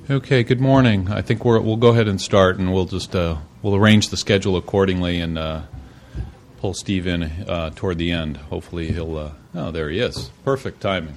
Okay, good morning. I think we'll go ahead and start, and we'll arrange the schedule accordingly and pull Steve in toward the end. Hopefully he'll... there he is. Perfect timing.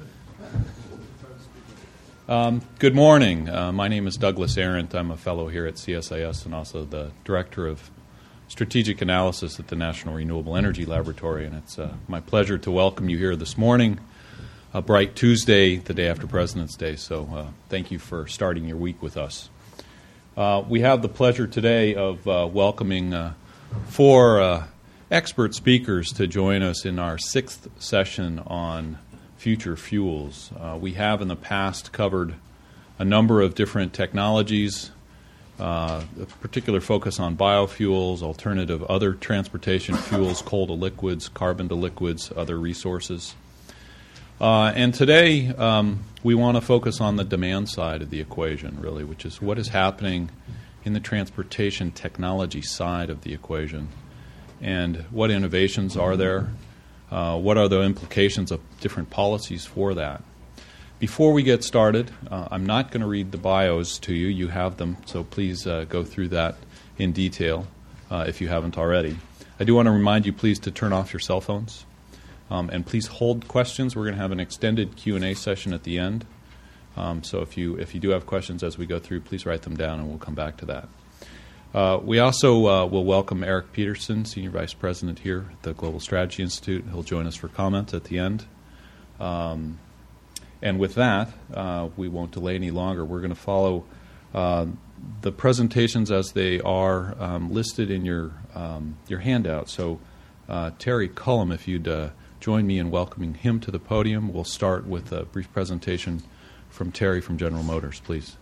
Good morning. My name is Douglas Arendt. I'm a fellow here at CSIS and also the Director of Strategic Analysis at the National Renewable Energy Laboratory, and it's my pleasure to welcome you here this morning. A bright Tuesday, the day after President's Day, so thank you for starting your week with us. We have the pleasure today of welcoming four expert speakers to join us in our sixth session on future fuels. We have in the past covered a number of different technologies, a particular focus on biofuels, alternative other transportation fuels, coal to liquids, carbon to liquids, other resources. And today, we want to focus on the demand side of the equation, really, which is what is happening in the transportation technology side of the equation, and what innovations are there, what are the implications of different policies for that. Before we get started, I'm not going to read the bios to you. You have them, so please go through that in detail if you haven't already. I do want to remind you, please, to turn off your cell phones. And please hold questions. We're going to have an extended Q&A session at the end. So if you do have questions as we go through, please write them down, and we'll come back to that. We also will welcome Eric Peterson, Senior Vice President here at the Global Strategy Institute. He'll join us for comment at the end. And with that, we won't delay any longer. We're going to follow the presentations as they are listed in your handout. So Terry Cullum, if you'd join me in welcoming him to the podium. We'll start with a brief presentation from Terry from General Motors, please.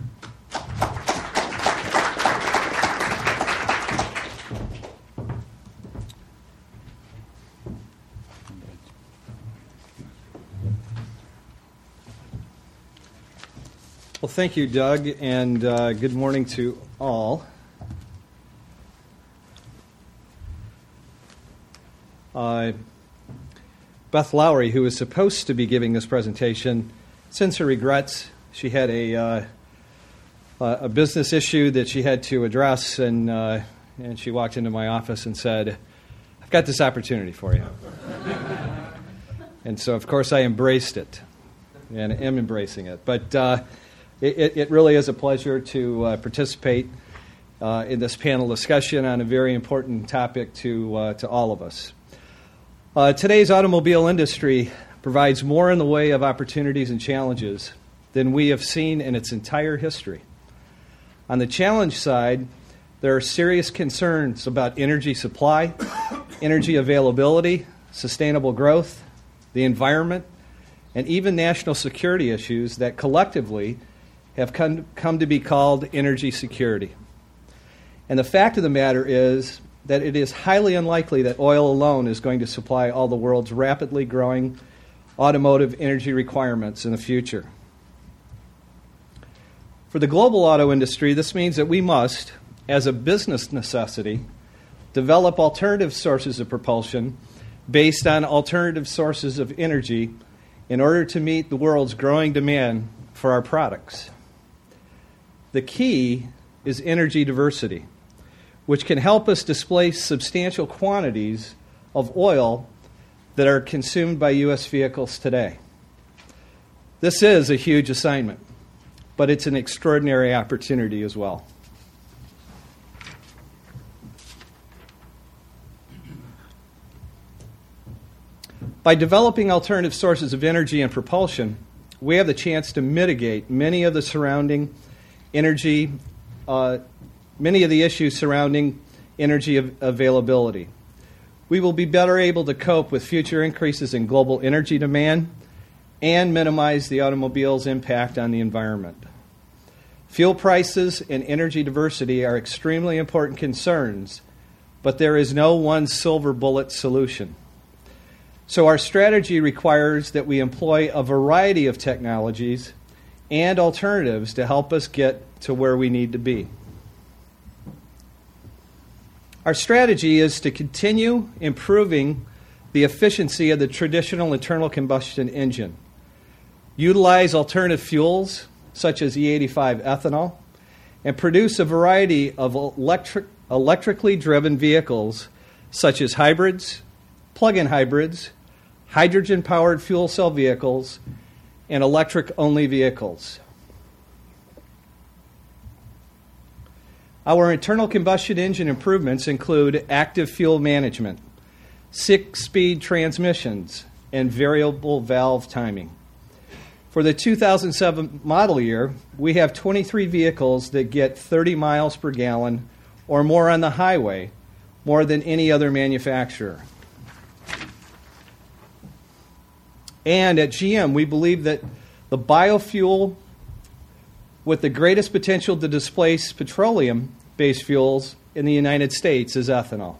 Well, thank you, Doug, and good morning to all. Beth Lowry, who was supposed to be giving this presentation, sends her regrets. She had a business issue that she had to address, and she walked into my office and said, "I've got this opportunity for you." And so, of course, I embraced it, and am embracing it. But it really is a pleasure to participate in this panel discussion on a very important topic to all of us. Today's automobile industry provides more in the way of opportunities and challenges than we have seen in its entire history. On the challenge side, there are serious concerns about energy supply, energy availability, sustainable growth, the environment, and even national security issues that collectively have come to be called energy security. And the fact of the matter is that it is highly unlikely that oil alone is going to supply all the world's rapidly growing automotive energy requirements in the future. For the global auto industry, this means that we must, as a business necessity, develop alternative sources of propulsion based on alternative sources of energy in order to meet the world's growing demand for our products. The key is energy diversity, which can help us displace substantial quantities of oil that are consumed by U.S. vehicles today. This is a huge assignment, but it's an extraordinary opportunity as well. By developing alternative sources of energy and propulsion, we have the chance to mitigate many of the surrounding energy many of the issues surrounding energy availability. We will be better able to cope with future increases in global energy demand and minimize the automobile's impact on the environment. Fuel prices and energy diversity are extremely important concerns, but there is no one silver bullet solution. So our strategy requires that we employ a variety of technologies and alternatives to help us get to where we need to be. Our strategy is to continue improving the efficiency of the traditional internal combustion engine, utilize alternative fuels such as E85 ethanol, and produce a variety of electrically driven vehicles, such as hybrids, plug-in hybrids, hydrogen-powered fuel cell vehicles, and electric-only vehicles. Our internal combustion engine improvements include active fuel management, 6-speed transmissions, and variable valve timing. For the 2007 model year, we have 23 vehicles that get 30 miles per gallon or more on the highway, more than any other manufacturer. And at GM, we believe that the biofuel with the greatest potential to displace petroleum-based fuels in the United States is ethanol.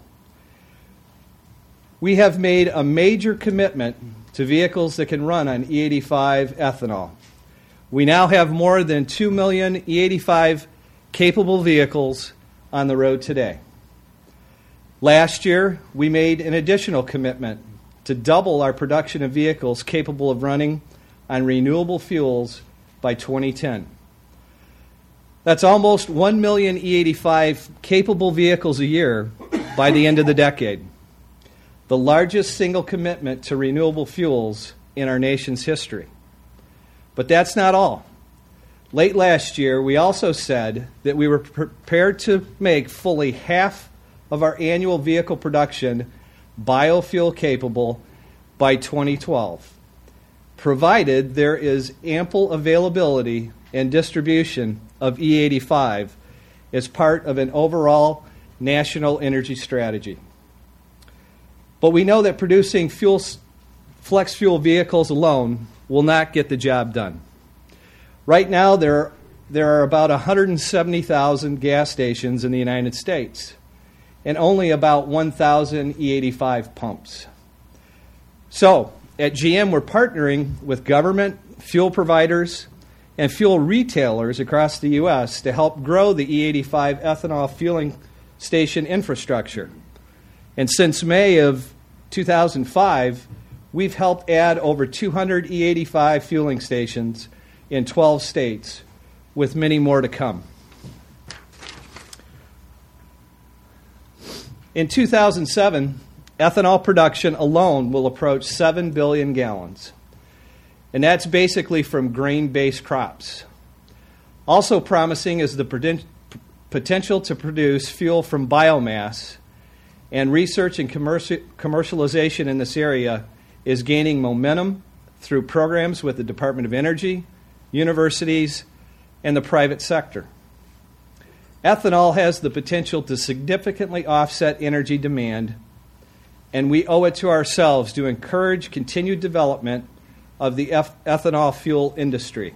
We have made a major commitment to vehicles that can run on E85 ethanol. We now have more than 2 million E85 capable vehicles on the road today. Last year, we made an additional commitment to double our production of vehicles capable of running on renewable fuels by 2010. That's almost 1 million E85 capable vehicles a year by the end of the decade, the largest single commitment to renewable fuels in our nation's history. But that's not all. Late last year, we also said that we were prepared to make fully half of our annual vehicle production biofuel capable by 2012, provided there is ample availability and distribution of E85 as part of an overall national energy strategy. But we know that producing flex fuel vehicles alone will not get the job done. Right now, there are about 170,000 gas stations in the United States, and only about 1,000 E85 pumps. So, at GM, we're partnering with government, fuel providers, and fuel retailers across the U.S. to help grow the E85 ethanol fueling station infrastructure. And since May of 2005, we've helped add over 200 E85 fueling stations in 12 states, with many more to come. In 2007, ethanol production alone will approach 7 billion gallons. And that's basically from grain-based crops. Also promising is the potential to produce fuel from biomass, and research and commercialization in this area is gaining momentum through programs with the Department of Energy, universities, and the private sector. Ethanol has the potential to significantly offset energy demand, and we owe it to ourselves to encourage continued development of the ethanol fuel industry.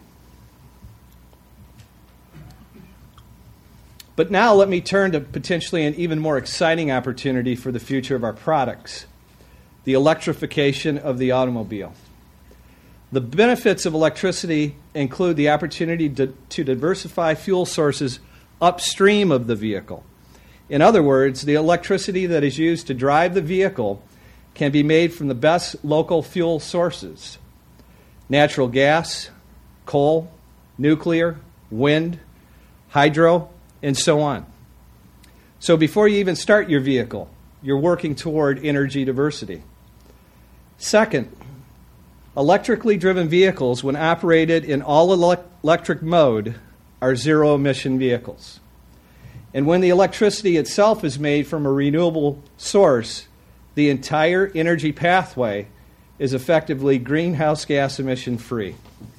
But now let me turn to potentially an even more exciting opportunity for the future of our products, the electrification of the automobile. The benefits of electricity include the opportunity to diversify fuel sources upstream of the vehicle. In other words, the electricity that is used to drive the vehicle can be made from the best local fuel sources: natural gas, coal, nuclear, wind, hydro, and so on. So before you even start your vehicle, you're working toward energy diversity. Second, electrically driven vehicles, when operated in all electric mode, are zero-emission vehicles. And when the electricity itself is made from a renewable source, the entire energy pathway is effectively greenhouse gas emission free.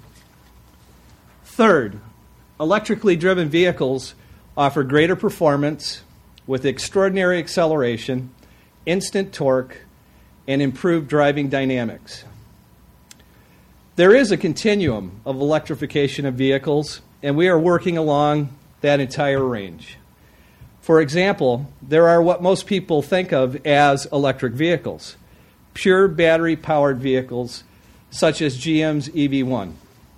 Third, electrically driven vehicles offer greater performance with extraordinary acceleration, instant torque, and improved driving dynamics. There is a continuum of electrification of vehicles, and we are working along that entire range. For example, there are what most people think of as electric vehicles, pure battery-powered vehicles such as GM's EV1.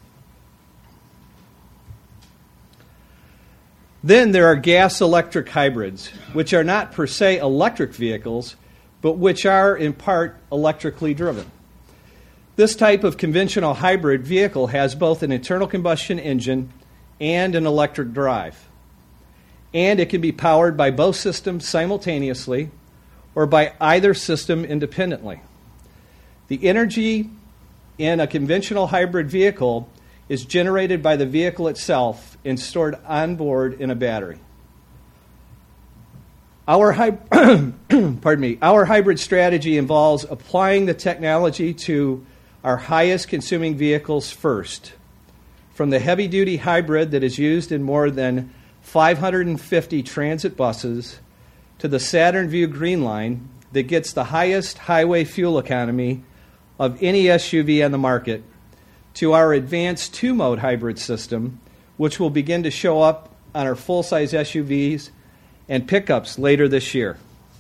Then there are gas-electric hybrids, which are not per se electric vehicles, but which are in part electrically driven. This type of conventional hybrid vehicle has both an internal combustion engine and an electric drive. And it can be powered by both systems simultaneously or by either system independently. The energy in a conventional hybrid vehicle is generated by the vehicle itself and stored on board in a battery. Our hybrid strategy involves applying the technology to our highest consuming vehicles first, from the heavy-duty hybrid that is used in more than 550 transit buses to the Saturn Vue Green Line that gets the highest highway fuel economy of any SUV on the market, to our advanced two-mode hybrid system, which will begin to show up on our full-size SUVs and pickups later this year.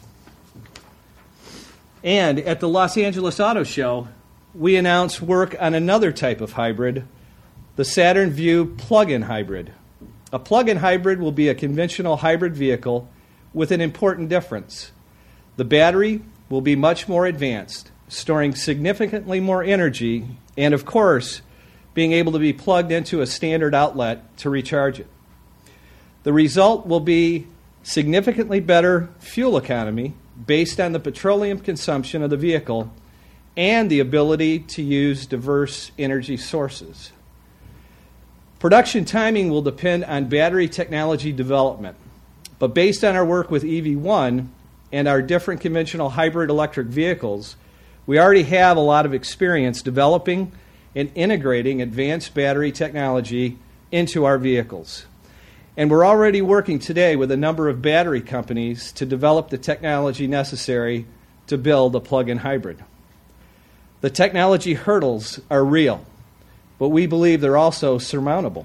And at the Los Angeles Auto Show, we announced work on another type of hybrid, the Saturn Vue plug-in hybrid. A plug-in hybrid will be a conventional hybrid vehicle with an important difference. The battery will be much more advanced, storing significantly more energy, and of course, being able to be plugged into a standard outlet to recharge it. The result will be significantly better fuel economy based on the petroleum consumption of the vehicle and the ability to use diverse energy sources. Production timing will depend on battery technology development, but based on our work with EV1 and our different conventional hybrid electric vehicles, we already have a lot of experience developing and integrating advanced battery technology into our vehicles. And we're already working today with a number of battery companies to develop the technology necessary to build a plug-in hybrid. The technology hurdles are real, but we believe they're also surmountable.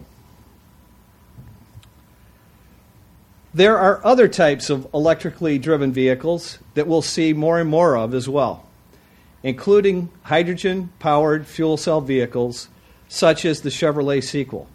There are other types of electrically driven vehicles that we'll see more and more of as well, including hydrogen-powered fuel cell vehicles such as the Chevrolet Sequel.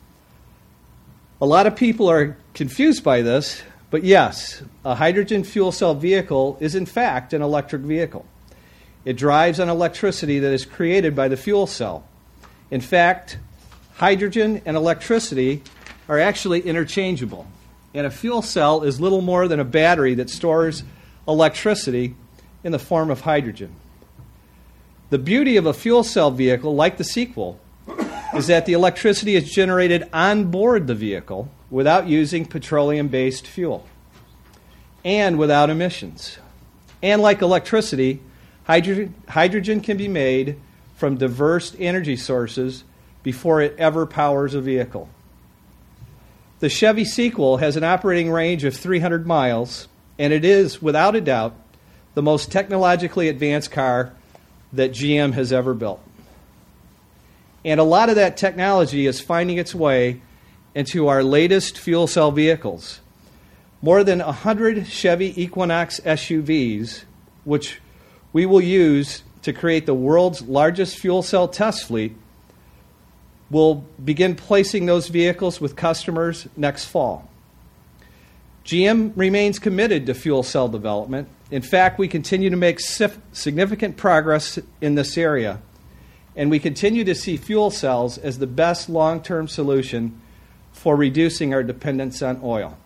A lot of people are confused by this, but yes, a hydrogen fuel cell vehicle is in fact an electric vehicle. It drives on electricity that is created by the fuel cell. In fact, hydrogen and electricity are actually interchangeable, and a fuel cell is little more than a battery that stores electricity in the form of hydrogen. The beauty of a fuel cell vehicle like the Sequel is that the electricity is generated on board the vehicle without using petroleum-based fuel and without emissions. And like electricity, hydrogen can be made from diverse energy sources before it ever powers a vehicle. The Chevy Sequel has an operating range of 300 miles, and it is, without a doubt, the most technologically advanced car that GM has ever built. And a lot of that technology is finding its way into our latest fuel cell vehicles. More than 100 Chevy Equinox SUVs, which we will use to create the world's largest fuel cell test fleet, will begin placing those vehicles with customers next fall. GM remains committed to fuel cell development. In fact, we continue to make significant progress in this area, and we continue to see fuel cells as the best long-term solution for reducing our dependence on oil.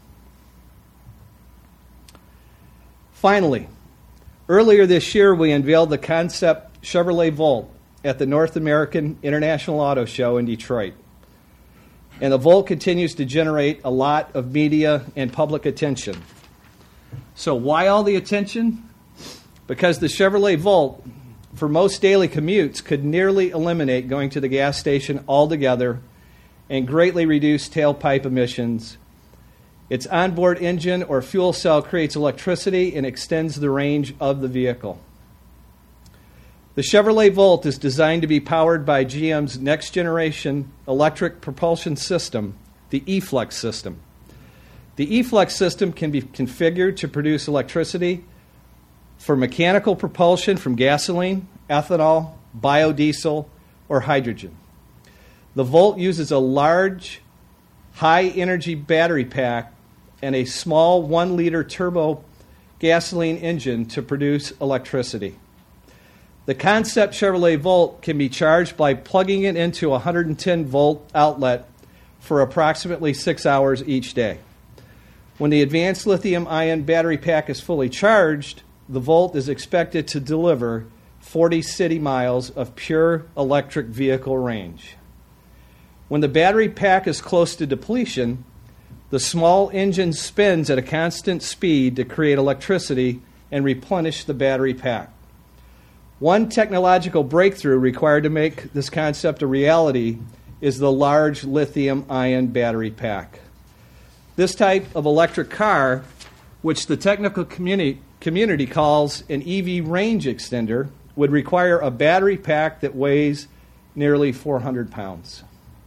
Finally, earlier this year, we unveiled the concept Chevrolet Volt at the North American International Auto Show in Detroit. And the Volt continues to generate a lot of media and public attention. So why all the attention? Because the Chevrolet Volt, for most daily commutes, could nearly eliminate going to the gas station altogether and greatly reduce tailpipe emissions. Its onboard engine or fuel cell creates electricity and extends the range of the vehicle. The Chevrolet Volt is designed to be powered by GM's next-generation electric propulsion system, the eFlex system. The eFlex system can be configured to produce electricity for mechanical propulsion from gasoline, ethanol, biodiesel, or hydrogen. The Volt uses a large, high-energy battery pack and a small 1-liter turbo gasoline engine to produce electricity. The Concept Chevrolet Volt can be charged by plugging it into a 110-volt outlet for approximately 6 hours each day. When the advanced lithium-ion battery pack is fully charged, the Volt is expected to deliver 40 city miles of pure electric vehicle range. When the battery pack is close to depletion, the small engine spins at a constant speed to create electricity and replenish the battery pack. One technological breakthrough required to make this concept a reality is the large lithium-ion battery pack. This type of electric car, which the technical community calls an EV range extender, would require a battery pack that weighs nearly 400 pounds.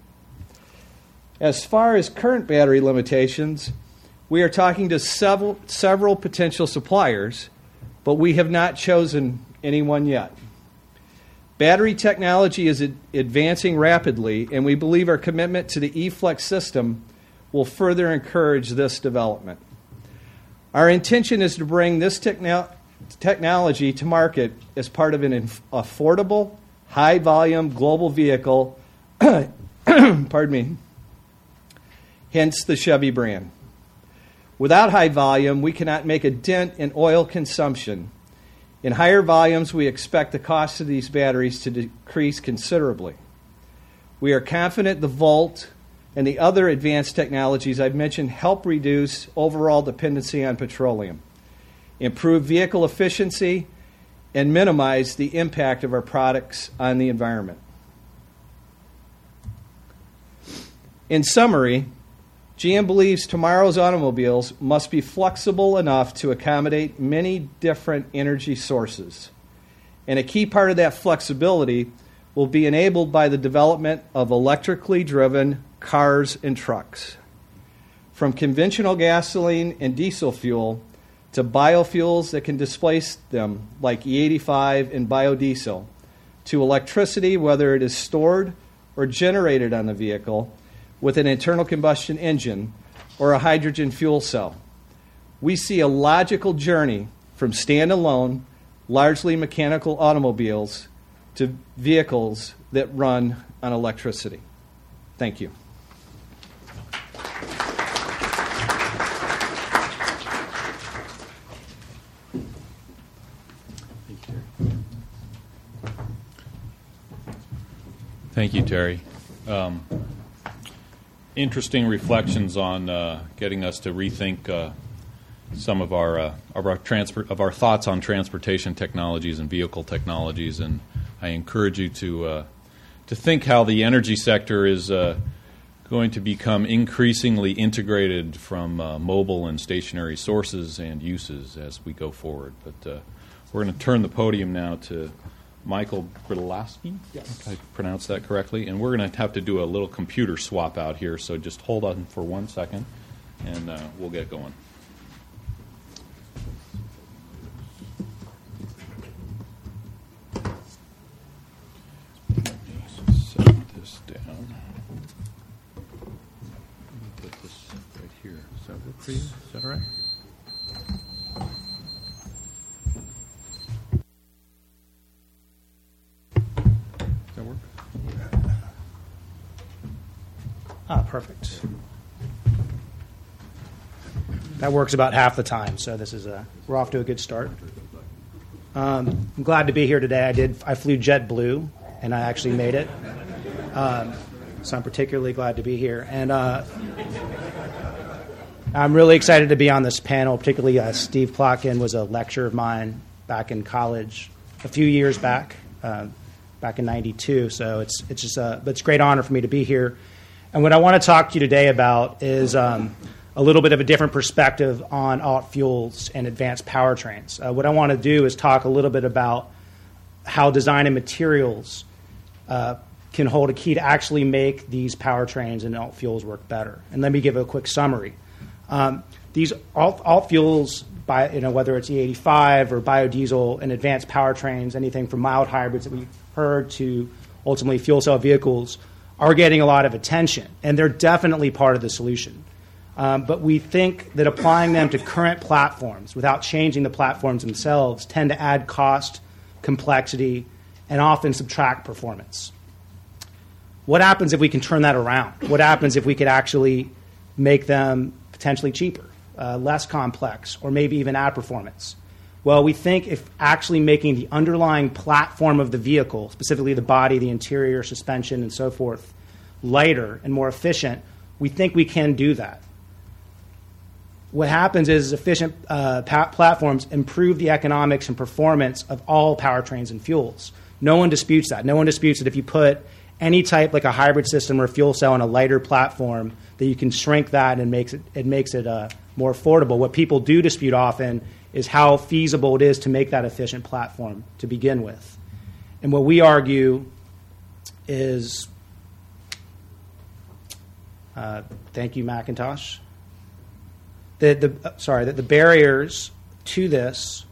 As far as current battery limitations, we are talking to several potential suppliers, but we have not chosen anyone yet. Battery technology is advancing rapidly, and we believe our commitment to the eFlex system will further encourage this development. Our intention is to bring this technology to market as part of an affordable, high-volume global vehicle, pardon me, hence the Chevy brand. Without high volume, we cannot make a dent in oil consumption. In higher volumes, we expect the cost of these batteries to decrease considerably. We are confident the Volt and the other advanced technologies I've mentioned help reduce overall dependency on petroleum, improve vehicle efficiency, and minimize the impact of our products on the environment. In summary, GM believes tomorrow's automobiles must be flexible enough to accommodate many different energy sources. And a key part of that flexibility will be enabled by the development of electrically driven cars and trucks. From conventional gasoline and diesel fuel to biofuels that can displace them, like E85 and biodiesel, to electricity, whether it is stored or generated on the vehicle with an internal combustion engine or a hydrogen fuel cell. We see a logical journey from standalone, largely mechanical automobiles to vehicles that run on electricity. Thank you. Thank you, Terry. Interesting reflections on getting us to rethink some of our thoughts on transportation technologies and vehicle technologies, and I encourage you to think how the energy sector is going to become increasingly integrated from mobile and stationary sources and uses as we go forward. But we're going to turn the podium now to Michael Brytulowski. Yes. I pronounced that correctly. And we're going to have to do a little computer swap out here, so just hold on for 1 second, and we'll get going. Set this down. Let me put this right here. Does that work for you? Is that all right? Perfect. That works about half the time, so this is we're off to a good start. I'm glad to be here today. I flew JetBlue, and I actually made it. So I'm particularly glad to be here. And I'm really excited to be on this panel, particularly Steve Plotkin was a lecturer of mine back in college a few years back in '92. So it's but it's a great honor for me to be here. And what I want to talk to you today about is a little bit of a different perspective on alt fuels and advanced powertrains. What I want to do is talk a little bit about how design and materials can hold a key to actually make these powertrains and alt fuels work better. And let me give a quick summary. These alt fuels, whether it's E85 or biodiesel and advanced powertrains, anything from mild hybrids that we've heard to ultimately fuel cell vehicles, are getting a lot of attention, and they're definitely part of the solution. But we think that applying them to current platforms without changing the platforms themselves tend to add cost complexity, and often subtract performance. What happens if we can turn that around? What happens if we could actually make them potentially cheaper, less complex, or maybe even add performance? Well, we think if actually making the underlying platform of the vehicle, specifically the body, the interior, suspension, and so forth, lighter and more efficient, we think we can do that. What happens is efficient platforms improve the economics and performance of all powertrains and fuels. No one disputes that. No one disputes that if you put any type, like a hybrid system or a fuel cell, on a lighter platform, that you can shrink that and it makes it more affordable. What people do dispute often is how feasible it is to make that efficient platform to begin with. And what we argue is, thank you, Macintosh, that the barriers to this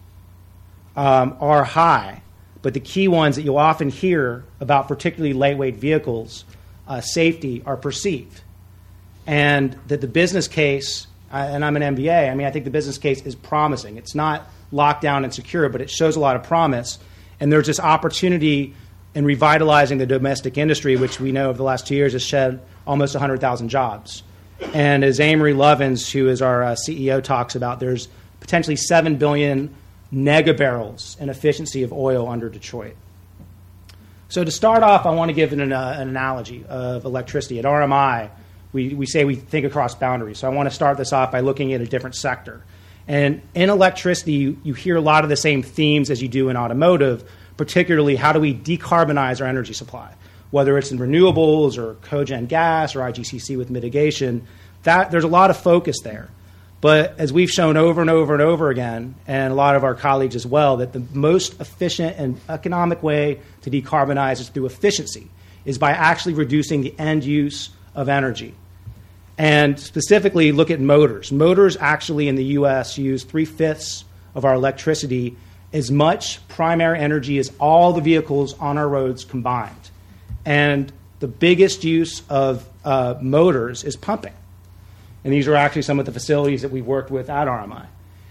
are high, but the key ones that you'll often hear about particularly lightweight vehicles, safety, are perceived. And that the business case, and I'm an MBA, I think the business case is promising. It's not locked down and secure, but it shows a lot of promise. And there's this opportunity in revitalizing the domestic industry, which we know over the last 2 years has shed almost 100,000 jobs. And as Amory Lovins, who is our CEO, talks about, there's potentially 7 billion negabarrels in efficiency of oil under Detroit. So to start off, I want to give an analogy of electricity. At RMI, we say we think across boundaries. So I want to start this off by looking at a different sector. And in electricity, you hear a lot of the same themes as you do in automotive, particularly how do we decarbonize our energy supply, whether it's in renewables or cogen gas or IGCC with mitigation. There's a lot of focus there. But as we've shown over and over and over again, and a lot of our colleagues as well, that the most efficient and economic way to decarbonize is through efficiency, is by actually reducing the end use of energy. And specifically, look at motors. Motors actually in the U.S. use 3/5 of our electricity, as much primary energy as all the vehicles on our roads combined. And the biggest use of motors is pumping. And these are actually some of the facilities that we've worked with at RMI.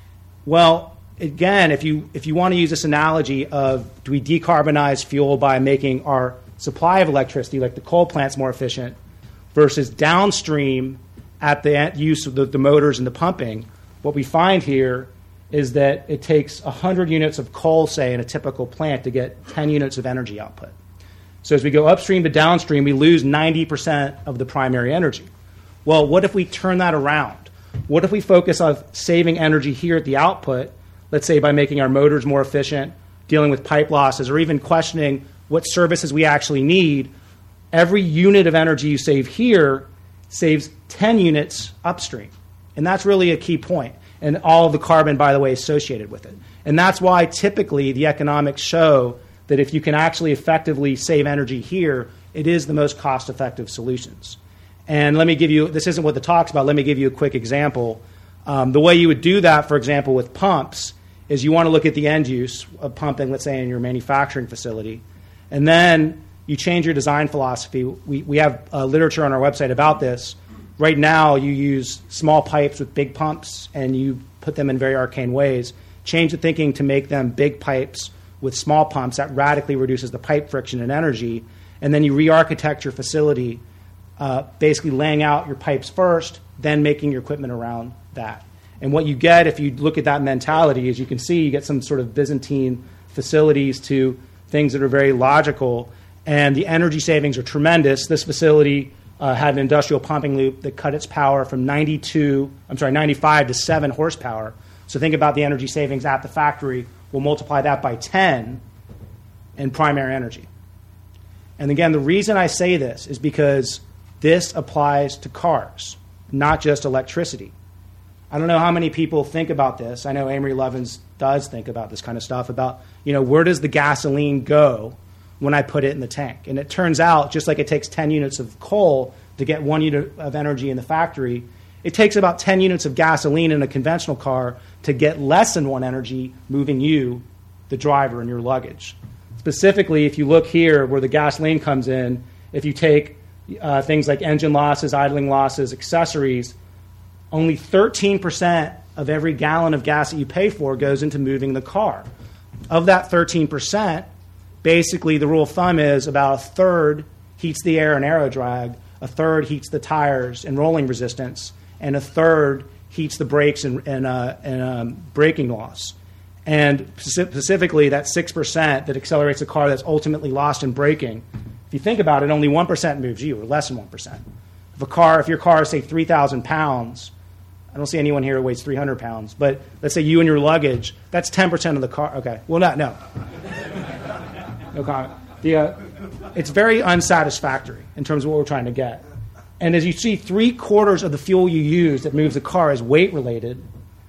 Well, again, if you want to use this analogy of do we decarbonize fuel by making our supply of electricity, like the coal plants, more efficient, versus downstream at the use of the motors and the pumping, what we find here is that it takes 100 units of coal, say, in a typical plant to get 10 units of energy output. So as we go upstream to downstream, we lose 90% of the primary energy. Well, what if we turn that around? What if we focus on saving energy here at the output, let's say by making our motors more efficient, dealing with pipe losses, or even questioning what services we actually need? Every unit of energy you save here saves 10 units upstream. And that's really a key point. And all of the carbon, by the way, associated with it. And that's why typically the economics show that if you can actually effectively save energy here, it is the most cost-effective solutions. And let me give you, this isn't what the talk's about, let me give you a quick example. The way you would do that, for example, with pumps, is you want to look at the end use of pumping, let's say in your manufacturing facility, and then you change your design philosophy. We have literature on our website about this. Right now, you use small pipes with big pumps, and you put them in very arcane ways. Change the thinking to make them big pipes with small pumps. That radically reduces the pipe friction and energy. And then you re-architect your facility, basically laying out your pipes first, then making your equipment around that. And what you get, if you look at that mentality, as you can see, you get some sort of Byzantine facilities to things that are very logical, and the energy savings are tremendous. This facility had an industrial pumping loop that cut its power from 95 to 7 horsepower. So think about the energy savings at the factory. We'll multiply that by 10 in primary energy. And again, the reason I say this is because this applies to cars, not just electricity. I don't know how many people think about this. I know Amory Lovins does think about this kind of stuff, about, where does the gasoline go when I put it in the tank? And it turns out, just like it takes 10 units of coal to get 1 unit of energy in the factory, it takes about 10 units of gasoline in a conventional car to get less than 1 energy moving you, the driver, and your luggage. Specifically, if you look here where the gasoline comes in, if you take things like engine losses, idling losses, accessories, only 13% of every gallon of gas that you pay for goes into moving the car. Of that 13%, basically the rule of thumb is about a third heats the air and aero drag, a third heats the tires and rolling resistance, and a third heats the brakes and braking loss. And specifically, that 6% that accelerates a car that's ultimately lost in braking, if you think about it, only 1% moves you, or less than 1%. If your car is, say, 3,000 pounds, I don't see anyone here who weighs 300 pounds, but let's say you and your luggage, that's 10% of the car. Okay, well, no. No comment. It's very unsatisfactory in terms of what we're trying to get. And as you see, 3/4 of the fuel you use that moves the car is weight-related.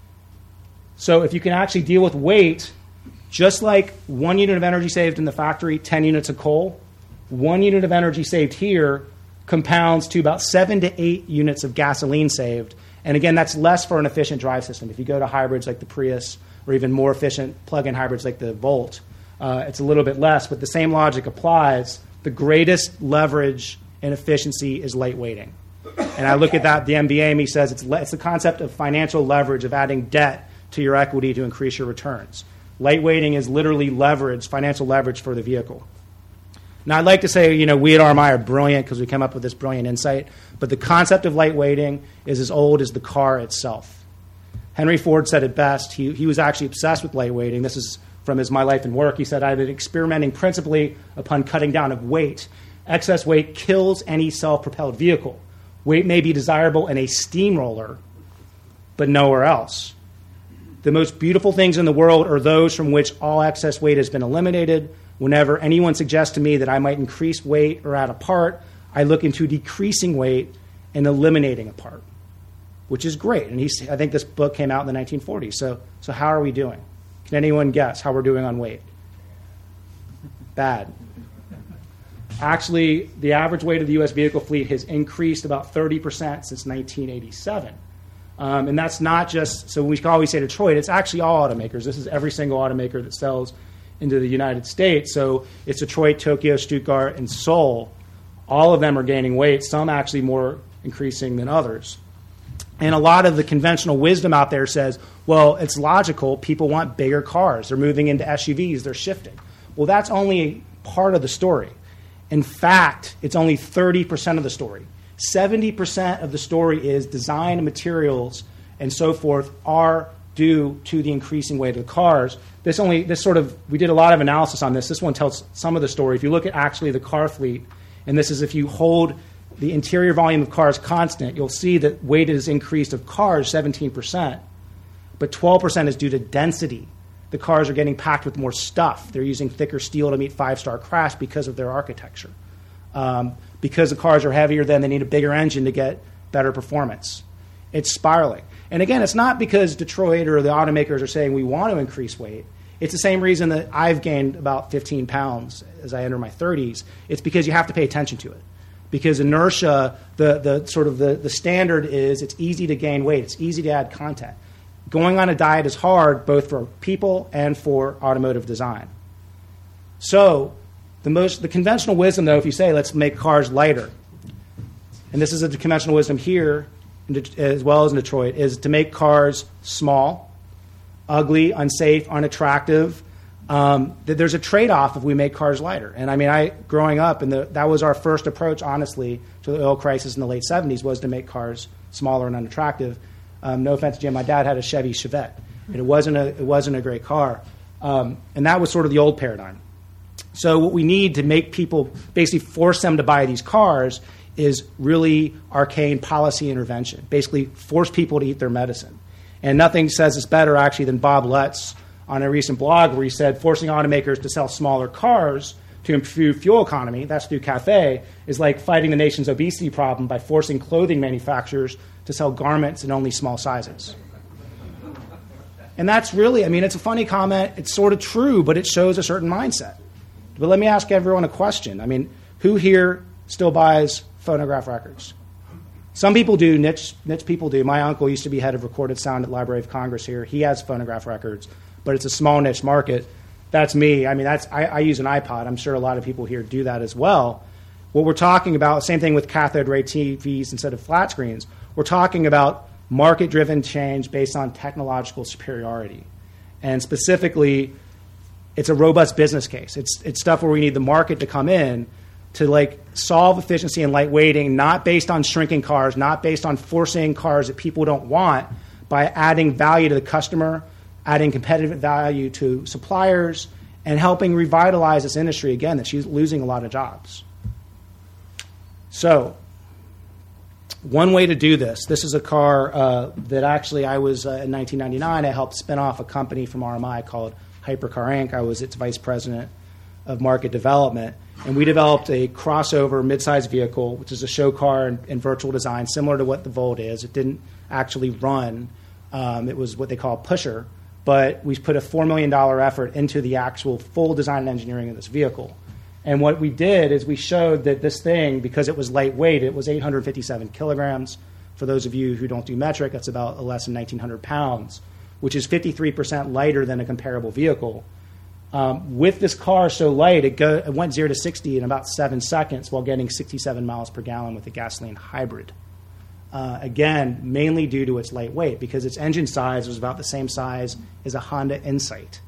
So if you can actually deal with weight, just like 1 unit of energy saved in the factory, 10 units of coal, 1 unit of energy saved here compounds to about 7 to 8 units of gasoline saved. And again, that's less for an efficient drive system. If you go to hybrids like the Prius or even more efficient plug-in hybrids like the Volt, it's a little bit less, but the same logic applies. The greatest leverage and efficiency is lightweighting. And I look at that, the MBA says it's the concept of financial leverage, of adding debt to your equity to increase your returns. Lightweighting is literally leverage, financial leverage for the vehicle. Now, I'd like to say, we at RMI are brilliant because we came up with this brilliant insight, but the concept of lightweighting is as old as the car itself. Henry Ford said it best. He was actually obsessed with lightweighting. This is from his My Life and Work. He said, I've been experimenting principally upon cutting down of weight. Excess weight kills any self-propelled vehicle. Weight may be desirable in a steamroller, but nowhere else. The most beautiful things in the world are those from which all excess weight has been eliminated. Whenever anyone suggests to me that I might increase weight or add a part, I look into decreasing weight and eliminating a part, which is great. And I think this book came out in the 1940s. So how are we doing? Can anyone guess how we're doing on weight? Bad. Actually, the average weight of the U.S. vehicle fleet has increased about 30% since 1987. And that's not just, so we always say Detroit, it's actually all automakers. This is every single automaker that sells into the United States. So it's Detroit, Tokyo, Stuttgart, and Seoul. All of them are gaining weight, some actually more increasing than others. And a lot of the conventional wisdom out there says, well, it's logical. People want bigger cars. They're moving into SUVs. They're shifting. Well, that's only part of the story. In fact, it's only 30% of the story. 70% of the story is design and materials and so forth are due to the increasing weight of the cars. We did a lot of analysis on this. This one tells some of the story. If you look at actually the car fleet, and this is if you hold the interior volume of cars constant, you'll see that weight has increased of cars 17%, but 12% is due to density. The cars are getting packed with more stuff. They're using thicker steel to meet 5-star crash because of their architecture. Because the cars are heavier, then they need a bigger engine to get better performance. It's spiraling. And again, it's not because Detroit or the automakers are saying we want to increase weight. It's the same reason that I've gained about 15 pounds as I enter my 30s. It's because you have to pay attention to it. Because inertia, the standard is it's easy to gain weight. It's easy to add content. Going on a diet is hard both for people and for automotive design. So the conventional wisdom, though, if you say let's make cars lighter, and this is the conventional wisdom here as well as in Detroit, is to make cars small, ugly, unsafe, unattractive. There's a trade-off if we make cars lighter. And growing up, that was our first approach, honestly, to the oil crisis in the late 70s, was to make cars smaller and unattractive. No offense, Jim, my dad had a Chevy Chevette, and it wasn't a great car. And that was sort of the old paradigm. So what we need to make people, basically force them to buy these cars, is really arcane policy intervention. Basically force people to eat their medicine. And nothing says this better, actually, than Bob Lutz on a recent blog where he said forcing automakers to sell smaller cars to improve fuel economy, that's through CAFE, is like fighting the nation's obesity problem by forcing clothing manufacturers to sell garments in only small sizes. And that's really, it's a funny comment. It's sort of true, but it shows a certain mindset. But let me ask everyone a question. Who here still buys phonograph records? Some people do, niche people do. My uncle used to be head of recorded sound at Library of Congress here. He has phonograph records, but it's a small niche market. That's me. I use an iPod. I'm sure a lot of people here do that as well. What we're talking about, same thing with cathode ray TVs instead of flat screens. We're talking about market-driven change based on technological superiority. And specifically, it's a robust business case. It's stuff where we need the market to come in to like solve efficiency and lightweighting, not based on shrinking cars, not based on forcing cars that people don't want, by adding value to the customer, adding competitive value to suppliers, and helping revitalize this industry again that's losing a lot of jobs. So one way to do this is a car that actually I was, in 1999, I helped spin off a company from RMI called Hypercar Inc. I was its vice president of market development. And we developed a crossover midsize vehicle, which is a show car in virtual design, similar to what the Volt is. It didn't actually run. It was what they call a pusher. But we put a $4 million effort into the actual full design and engineering of this vehicle. And what we did is we showed that this thing, because it was lightweight, it was 857 kilograms. For those of you who don't do metric, that's about less than 1,900 pounds, which is 53% lighter than a comparable vehicle. With this car so light, it went 0 to 60 in about 7 seconds while getting 67 miles per gallon with a gasoline hybrid. Again, mainly due to its lightweight, because its engine size was about the same size as a Honda Insight.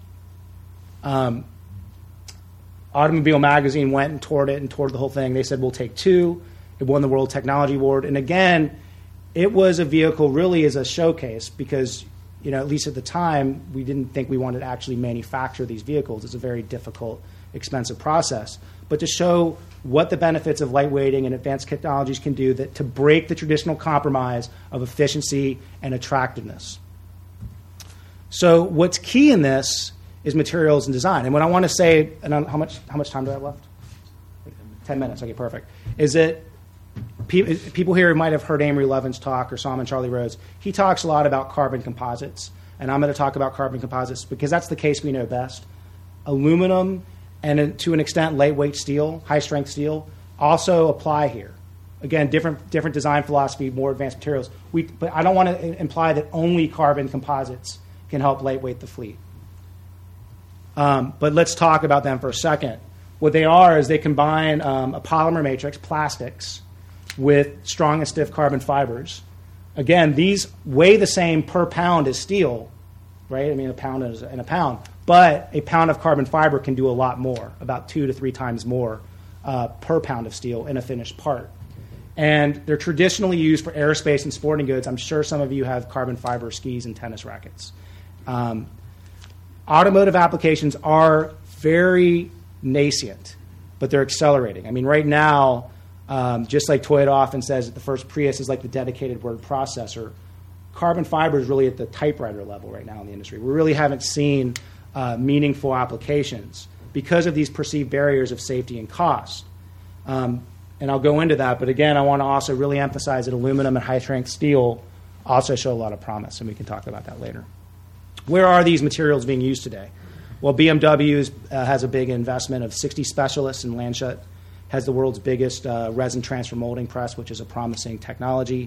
Automobile Magazine went and toured the whole thing. They said, we'll take 2. It won the World Technology Award. And again, it was a vehicle really as a showcase because, at least at the time, we didn't think we wanted to actually manufacture these vehicles. It's a very difficult, expensive process. But to show what the benefits of lightweighting and advanced technologies can do to break the traditional compromise of efficiency and attractiveness. So what's key in this is materials and design. And what I want to say, and how much time do I have left? 10 minutes. Okay, perfect. Is that people here might have heard Amory Levin's talk or saw him on Charlie Rose. He talks a lot about carbon composites, and I'm going to talk about carbon composites because that's the case we know best. Aluminum and to an extent lightweight steel, high-strength steel, also apply here. Again, different design philosophy, more advanced materials. But I don't want to imply that only carbon composites can help lightweight the fleet. But let's talk about them for a second. What they are is they combine a polymer matrix, plastics, with strong and stiff carbon fibers. Again, these weigh the same per pound as steel, right? I mean, a pound is in a pound. But a pound of carbon fiber can do a lot more, about 2 to 3 times more per pound of steel in a finished part. And they're traditionally used for aerospace and sporting goods. I'm sure some of you have carbon fiber skis and tennis rackets. Automotive applications are very nascent, but they're accelerating. I mean, right now, just like Toyota often says that the first Prius is like the dedicated word processor, carbon fiber is really at the typewriter level right now in the industry. We really haven't seen meaningful applications because of these perceived barriers of safety and cost. And I'll go into that, but again, I want to also really emphasize that aluminum and high-strength steel also show a lot of promise, and we can talk about that later. Where are these materials being used today? Well, BMW has a big investment of 60 specialists in Landshut, has the world's biggest resin transfer molding press, which is a promising technology.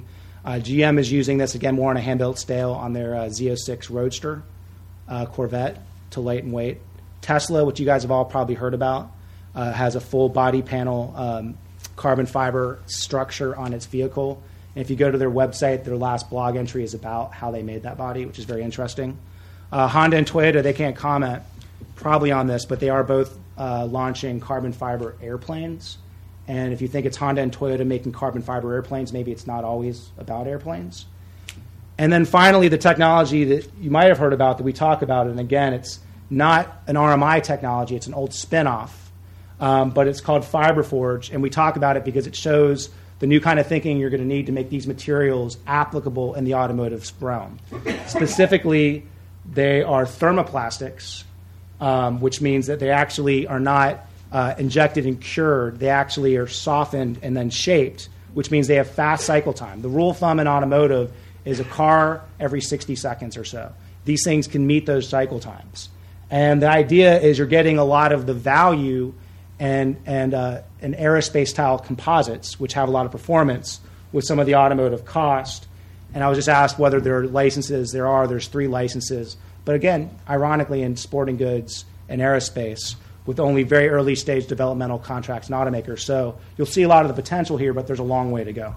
GM is using this, again, more on a hand-built scale on their Z06 Roadster Corvette to light and weight. Tesla, which you guys have all probably heard about, has a full body panel carbon fiber structure on its vehicle. And if you go to their website, their last blog entry is about how they made that body, which is very interesting. Honda and Toyota, they can't comment probably on this, but they are both launching carbon fiber airplanes. And if you think it's Honda and Toyota making carbon fiber airplanes, maybe it's not always about airplanes. And then finally, the technology that you might have heard about that we talk about, and again, it's not an RMI technology, it's an old spin-off, but it's called FiberForge, and we talk about it because it shows the new kind of thinking you're going to need to make these materials applicable in the automotive realm. Specifically, they are thermoplastics, which means that they actually are not injected and cured. They actually are softened and then shaped, which means they have fast cycle time. The rule of thumb in automotive is a car every 60 seconds or so. These things can meet those cycle times. And the idea is you're getting a lot of the value and aerospace-style composites, which have a lot of performance, with some of the automotive cost. And I was just asked whether there are licenses. There's 3 licenses. But again, ironically, in sporting goods and aerospace, with only very early stage developmental contracts and automakers. So you'll see a lot of the potential here, but there's a long way to go.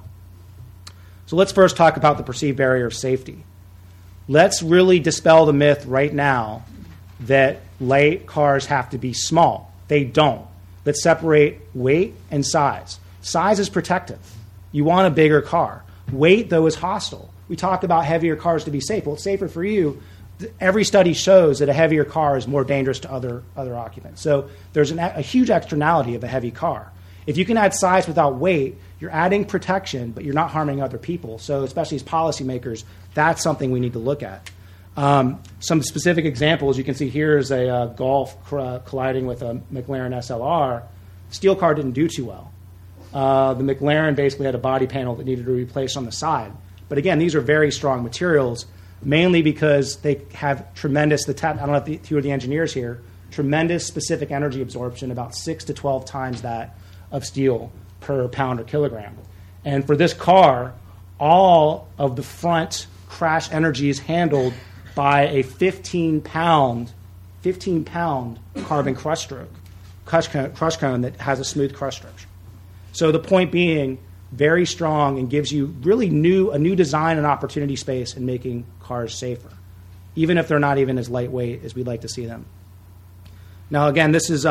So let's first talk about the perceived barrier of safety. Let's really dispel the myth right now that light cars have to be small. They don't. Let's separate weight and size. Size is protective. You want a bigger car. Weight, though, is hostile. We talk about heavier cars to be safe. Well, it's safer for you. Every study shows that a heavier car is more dangerous to other occupants. So there's a huge externality of a heavy car. If you can add size without weight, you're adding protection, but you're not harming other people. So especially as policymakers, that's something we need to look at. Some specific examples you can see here is a Golf colliding with a McLaren SLR. Steel car didn't do too well. The McLaren basically had a body panel that needed to be replaced on the side. But again, these are very strong materials, mainly because they have tremendous, I don't know if you are the engineers here, tremendous specific energy absorption, about 6 to 12 times that of steel per pound or kilogram. And for this car, all of the front crash energy is handled by a 15-pound carbon crush cone that has a smooth crush structure. So the point being, very strong and gives you really a new design and opportunity space in making cars safer, even if they're not even as lightweight as we'd like to see them. Now, again, this is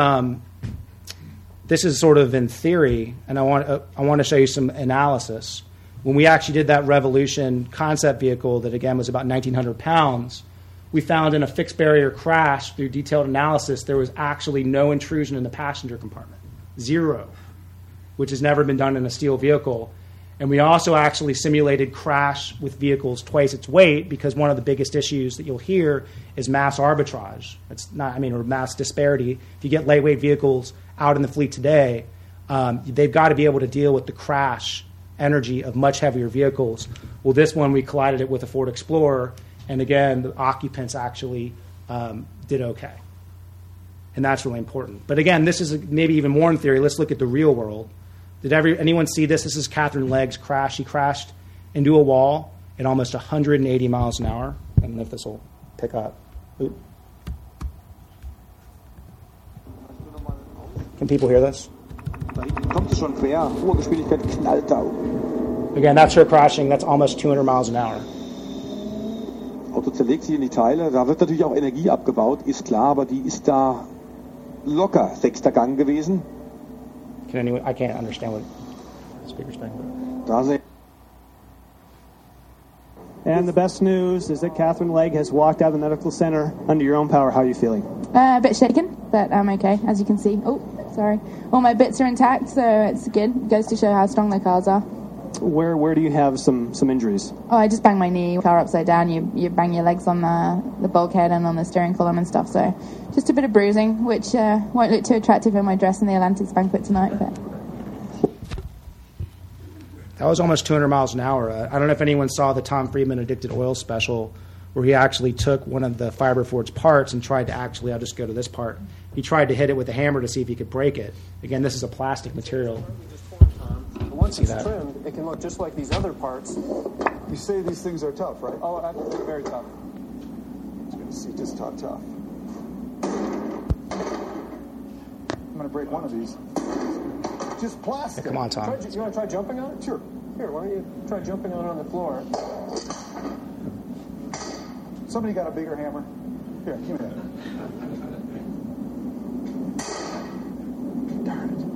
sort of in theory, and I want to show you some analysis. When we actually did that Revolution concept vehicle that, again, was about 1,900 pounds, we found in a fixed barrier crash through detailed analysis there was actually no intrusion in the passenger compartment, 0, which has never been done in a steel vehicle. And we also actually simulated crash with vehicles twice its weight, because one of the biggest issues that you'll hear is mass arbitrage. Or mass disparity. If you get lightweight vehicles out in the fleet today, they've got to be able to deal with the crash energy of much heavier vehicles. Well, this one, we collided it with a Ford Explorer, and again, the occupants actually did okay. And that's really important. But again, this is maybe even more in theory. Let's look at the real world. Did anyone see this? This is Catherine Legg's crash. She crashed into a wall at almost 180 miles an hour. I don't know if this will pick up. Oop. Can people hear this? Again, that's her crashing. That's almost 200 miles an hour. Auto zerlegt sich in die Teile. Da wird natürlich auch Energie abgebaut, ist klar, aber die ist da locker 6. Gang gewesen. I can't understand what the speaker's talking about. And the best news is that Catherine Legg has walked out of the medical center under your own power. How are you feeling? A bit shaken, but I'm okay, as you can see. Oh, sorry. All my bits are intact, so it's good. It goes to show how strong the cars are. Where do you have some injuries? Oh, I just banged my knee. Car upside down. You bang your legs on the bulkhead and on the steering column and stuff. So just a bit of bruising, which won't look too attractive in my dress in the Atlantis banquet tonight. But that was almost 200 miles an hour. I don't know if anyone saw the Tom Friedman Addicted Oil special, where he actually took one of the Fiberforge parts and tried to actually, I'll just go to this part, he tried to hit it with a hammer to see if he could break it. Again, this is a plastic material. Once it's trimmed, it can look just like these other parts. You say these things are tough, right? Oh, very tough. I was going to see just how tough. I'm going to break one of these. Just plastic. Hey, come on, Tom. You want to try jumping on it? Sure. Here, why don't you try jumping on the floor? Somebody got a bigger hammer? Here, give me that. Darn it.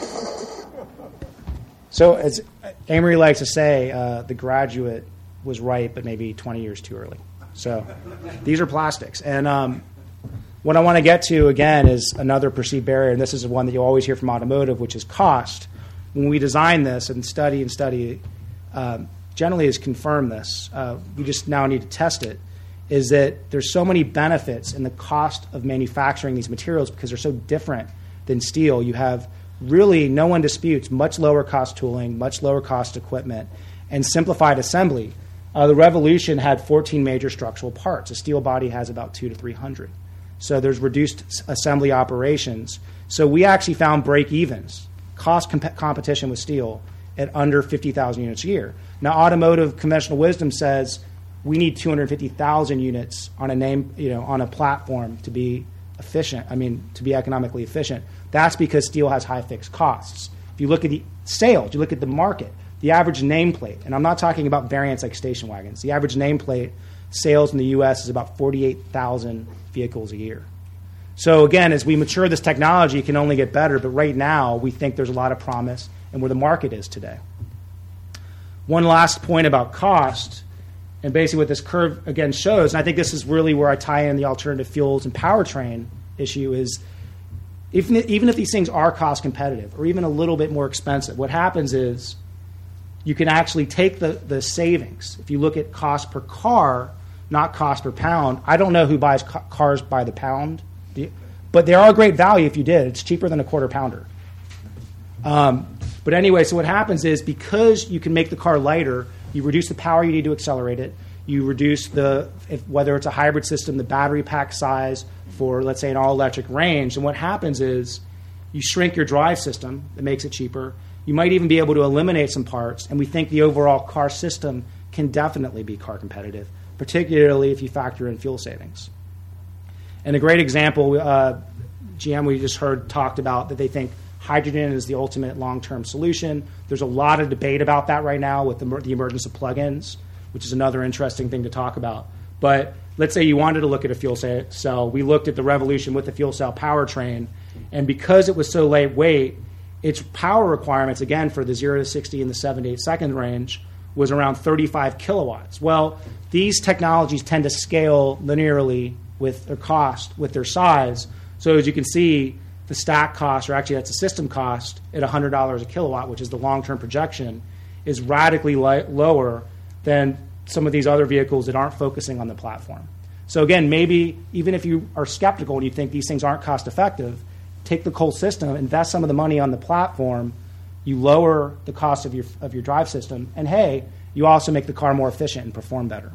So as Amory likes to say, The Graduate was right, but maybe 20 years too early. So these are plastics. And what I want to get to, again, is another perceived barrier, and this is one that you always hear from automotive, which is cost. When we design this and study, generally has confirmed this, we just now need to test it, is that there's so many benefits in the cost of manufacturing these materials because they're so different than steel. You have really, no one disputes, much lower cost tooling, much lower cost equipment, and simplified assembly. The Revolution had 14 major structural parts. A steel body has about 200 to 300. So there's reduced assembly operations. So we actually found break-evens, cost competition with steel, at under 50,000 units a year. Now, automotive conventional wisdom says we need 250,000 units on on a platform to be efficient. To be economically efficient. That's because steel has high fixed costs. If you look at the sales, you look at the market, the average nameplate, and I'm not talking about variants like station wagons. The average nameplate sales in the U.S. is about 48,000 vehicles a year. So again, as we mature this technology, it can only get better, but right now we think there's a lot of promise in where the market is today. One last point about cost, and basically what this curve again shows, and I think this is really where I tie in the alternative fuels and powertrain issue, is even if these things are cost competitive or even a little bit more expensive, what happens is you can actually take the savings. If you look at cost per car, not cost per pound, I don't know who buys cars by the pound, but they are a great value if you did. It's cheaper than a quarter pounder. But anyway, so what happens is because you can make the car lighter, you reduce the power you need to accelerate it, you reduce whether it's a hybrid system, the battery pack size for, let's say, an all-electric range. And what happens is you shrink your drive system. That makes it cheaper. You might even be able to eliminate some parts, and we think the overall car system can definitely be car competitive, particularly if you factor in fuel savings. And a great example, GM, we just heard talked about that they think hydrogen is the ultimate long-term solution. There's a lot of debate about that right now with the emergence of plug-ins, which is another interesting thing to talk about. But let's say you wanted to look at a fuel cell. We looked at the Revolution with the fuel cell powertrain, and because it was so lightweight, its power requirements, again, for the 0 to 60 in the 7 to 8 second range was around 35 kilowatts. Well, these technologies tend to scale linearly with their cost, with their size. So as you can see, the stack cost, or actually that's a system cost, at $100 a kilowatt, which is the long-term projection, is radically lower than some of these other vehicles that aren't focusing on the platform. So again, maybe even if you are skeptical and you think these things aren't cost-effective, take the coal system, invest some of the money on the platform, you lower the cost of your drive system, and hey, you also make the car more efficient and perform better.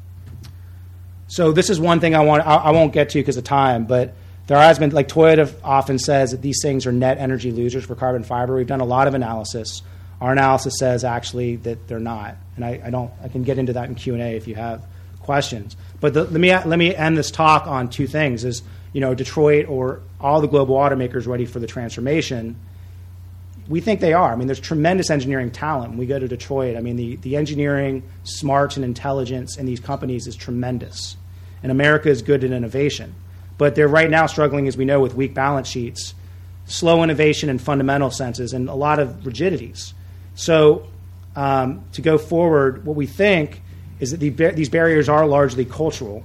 So this is one thing I won't get to because of time, but there has been, like Toyota often says, that these things are net energy losers for carbon fiber. We've done a lot of analysis. Our analysis says actually that they're not, and I can get into that in Q&A if you have questions. But let me end this talk on two things: is Detroit or all the global automakers ready for the transformation? We think they are. I mean, there's tremendous engineering talent. When we go to Detroit, I mean, the engineering, smarts, and intelligence in these companies is tremendous. And America is good at innovation. But they're right now struggling, as we know, with weak balance sheets, slow innovation in fundamental senses, and a lot of rigidities. So to go forward, what we think is that these barriers are largely cultural.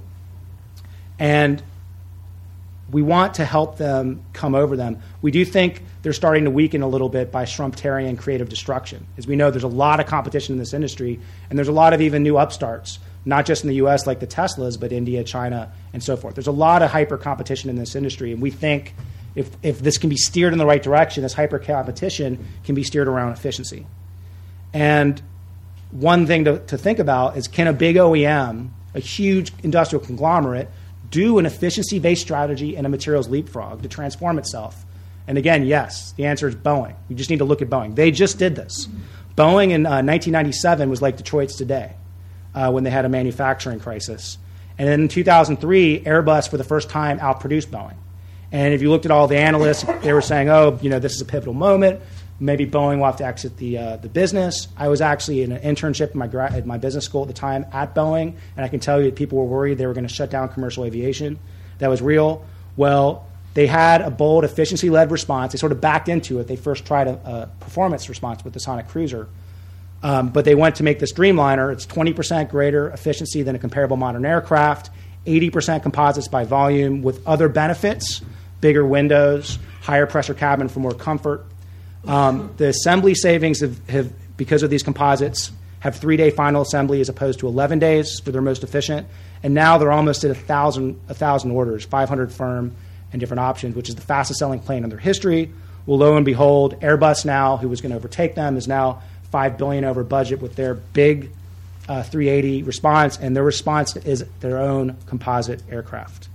And we want to help them come over them. We do think they're starting to weaken a little bit by Schumpeterian creative destruction. As we know, there's a lot of competition in this industry, and there's a lot of even new upstarts, not just in the U.S. like the Teslas, but India, China, and so forth. There's a lot of hyper competition in this industry, and we think if this can be steered in the right direction, this hyper competition can be steered around efficiency. And one thing to think about is, can a big OEM, a huge industrial conglomerate, do an efficiency-based strategy and a materials leapfrog to transform itself? And again, yes, the answer is Boeing. You just need to look at Boeing. They just did this. Boeing in 1997 was like Detroit's today when they had a manufacturing crisis. And then in 2003, Airbus for the first time outproduced Boeing. And if you looked at all the analysts, they were saying, this is a pivotal moment. Maybe Boeing will have to exit the business. I was actually in an internship at my business school at the time at Boeing, and I can tell you that people were worried they were going to shut down commercial aviation. That was real. Well, they had a bold efficiency-led response. They sort of backed into it. They first tried a performance response with the Sonic Cruiser, but they went to make this Dreamliner. It's 20% greater efficiency than a comparable modern aircraft, 80% composites by volume with other benefits, bigger windows, higher pressure cabin for more comfort. The assembly savings have, because of these composites, have 3-day final assembly as opposed to 11 days for their most efficient. And now they're almost at 1,000 orders, 500 firm and different options, which is the fastest selling plane in their history. Well, lo and behold, Airbus now, who was going to overtake them, is now $5 billion over budget with their big 380 response, and their response is their own composite aircraft.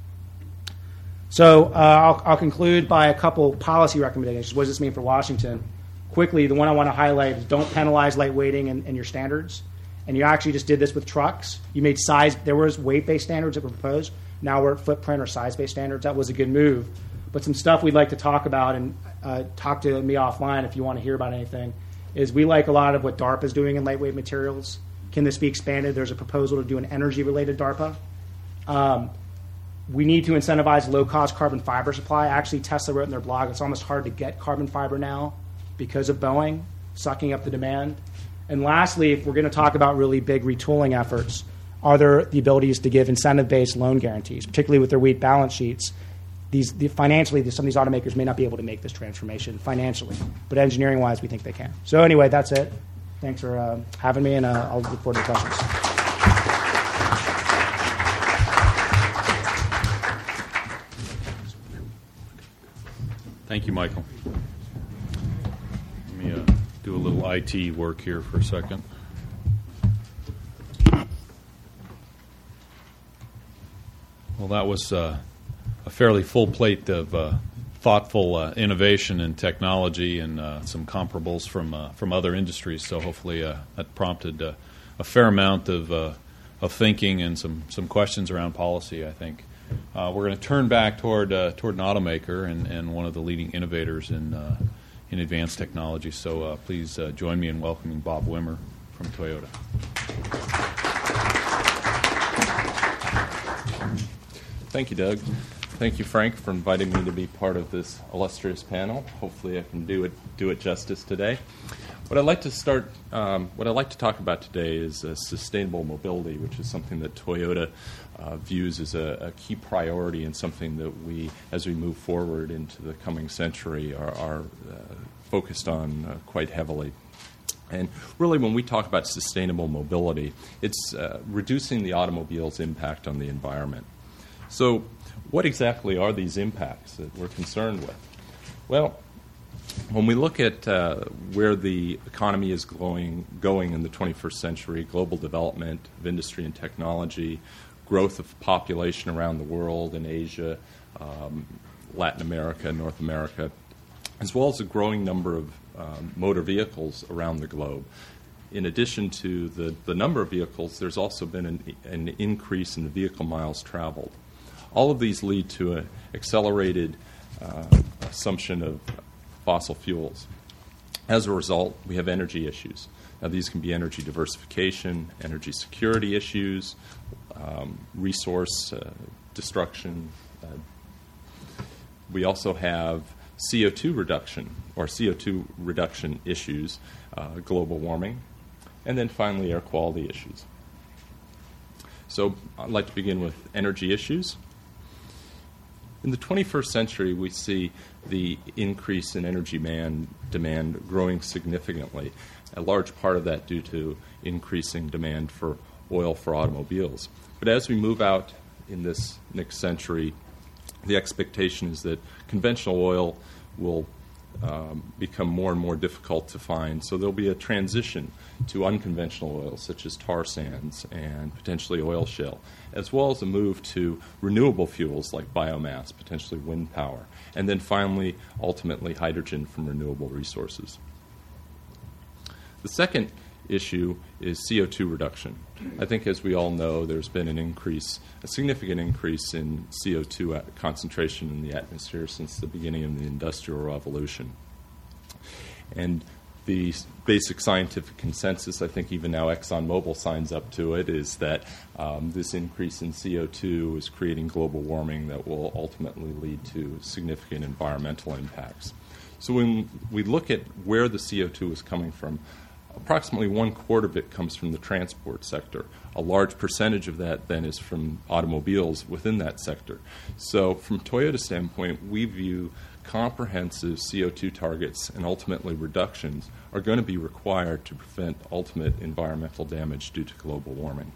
So I'll conclude by a couple policy recommendations. What does this mean for Washington? Quickly, the one I want to highlight is don't penalize lightweighting in your standards. And you actually just did this with trucks. You made size. There was weight-based standards that were proposed. Now we're at footprint or size-based standards. That was a good move. But some stuff we'd like to talk about, and talk to me offline if you want to hear about anything, is we like a lot of what DARPA is doing in lightweight materials. Can this be expanded? There's a proposal to do an energy-related DARPA. We need to incentivize low-cost carbon fiber supply. Actually, Tesla wrote in their blog, it's almost hard to get carbon fiber now because of Boeing sucking up the demand. And lastly, if we're going to talk about really big retooling efforts, are there the abilities to give incentive-based loan guarantees, particularly with their weak balance sheets? Financially, some of these automakers may not be able to make this transformation financially, but engineering-wise, we think they can. So anyway, that's it. Thanks for having me, and I'll look forward to questions. Thank you, Michael. Let me do a little IT work here for a second. Well, that was a fairly full plate of thoughtful innovation and technology and some comparables from other industries. So hopefully that prompted a fair amount of thinking and some questions around policy, I think. We're going to turn back toward an automaker and one of the leading innovators in advanced technology. So please join me in welcoming Bob Wimmer from Toyota. Thank you, Doug. Thank you, Frank, for inviting me to be part of this illustrious panel. Hopefully, I can do it justice today. What I'd like to talk about today is sustainable mobility, which is something that Toyota views as a key priority and something that we, as we move forward into the coming century, are focused on quite heavily. And really, when we talk about sustainable mobility, it's reducing the automobile's impact on the environment. So what exactly are these impacts that we're concerned with? Well, when we look at where the economy is going in the 21st century, global development of industry and technology, growth of population around the world in Asia, Latin America, North America, as well as a growing number of motor vehicles around the globe. In addition to the number of vehicles, there's also been an increase in the vehicle miles traveled. All of these lead to an accelerated assumption of fossil fuels. As a result, we have energy issues. Now, these can be energy diversification, energy security issues, resource destruction. We also have CO2 reduction issues, global warming, and then finally air quality issues. So I'd like to begin with energy issues. In the 21st century, we see the increase in energy demand growing significantly, a large part of that due to increasing demand for oil for automobiles. But as we move out in this next century, the expectation is that conventional oil will become more and more difficult to find. So there'll be a transition to unconventional oils such as tar sands and potentially oil shale, as well as a move to renewable fuels like biomass, potentially wind power, and then finally, ultimately, hydrogen from renewable resources. The second issue is CO2 reduction. I think, as we all know, there's been a significant increase in CO2 concentration in the atmosphere since the beginning of the Industrial Revolution. And the basic scientific consensus, I think even now ExxonMobil signs up to it, is that this increase in CO2 is creating global warming that will ultimately lead to significant environmental impacts. So when we look at where the CO2 is coming from, approximately 1/4 of it comes from the transport sector. A large percentage of that then is from automobiles within that sector. So from Toyota's standpoint, we view comprehensive CO2 targets and ultimately reductions are going to be required to prevent ultimate environmental damage due to global warming.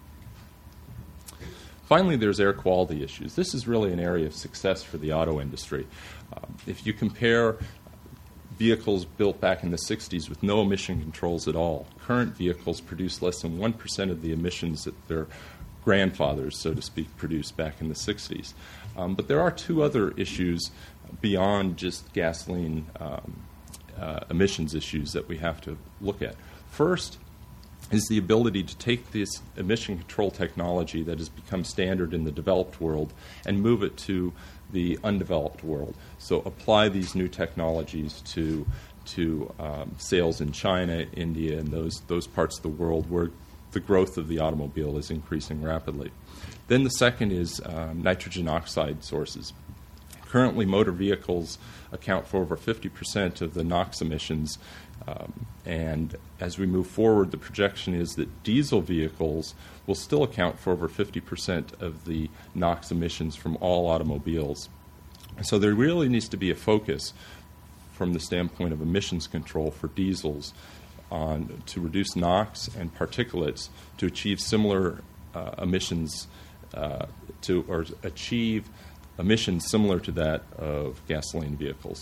Finally, there's air quality issues. This is really an area of success for the auto industry. If you compare vehicles built back in the 60s with no emission controls at all, current vehicles produce less than 1% of the emissions that their grandfathers, so to speak, produced back in the 60s. But there are two other issues beyond just gasoline emissions issues that we have to look at. First is the ability to take this emission control technology that has become standard in the developed world and move it to the undeveloped world. So apply these new technologies to sales in China, India, and those parts of the world where the growth of the automobile is increasing rapidly. Then the second is nitrogen oxide sources. Currently, motor vehicles account for over 50% of the NOx emissions, and as we move forward, the projection is that diesel vehicles will still account for over 50% of the NOx emissions from all automobiles. So there really needs to be a focus from the standpoint of emissions control for diesels to reduce NOx and particulates to achieve similar emissions or achieve emissions similar to that of gasoline vehicles.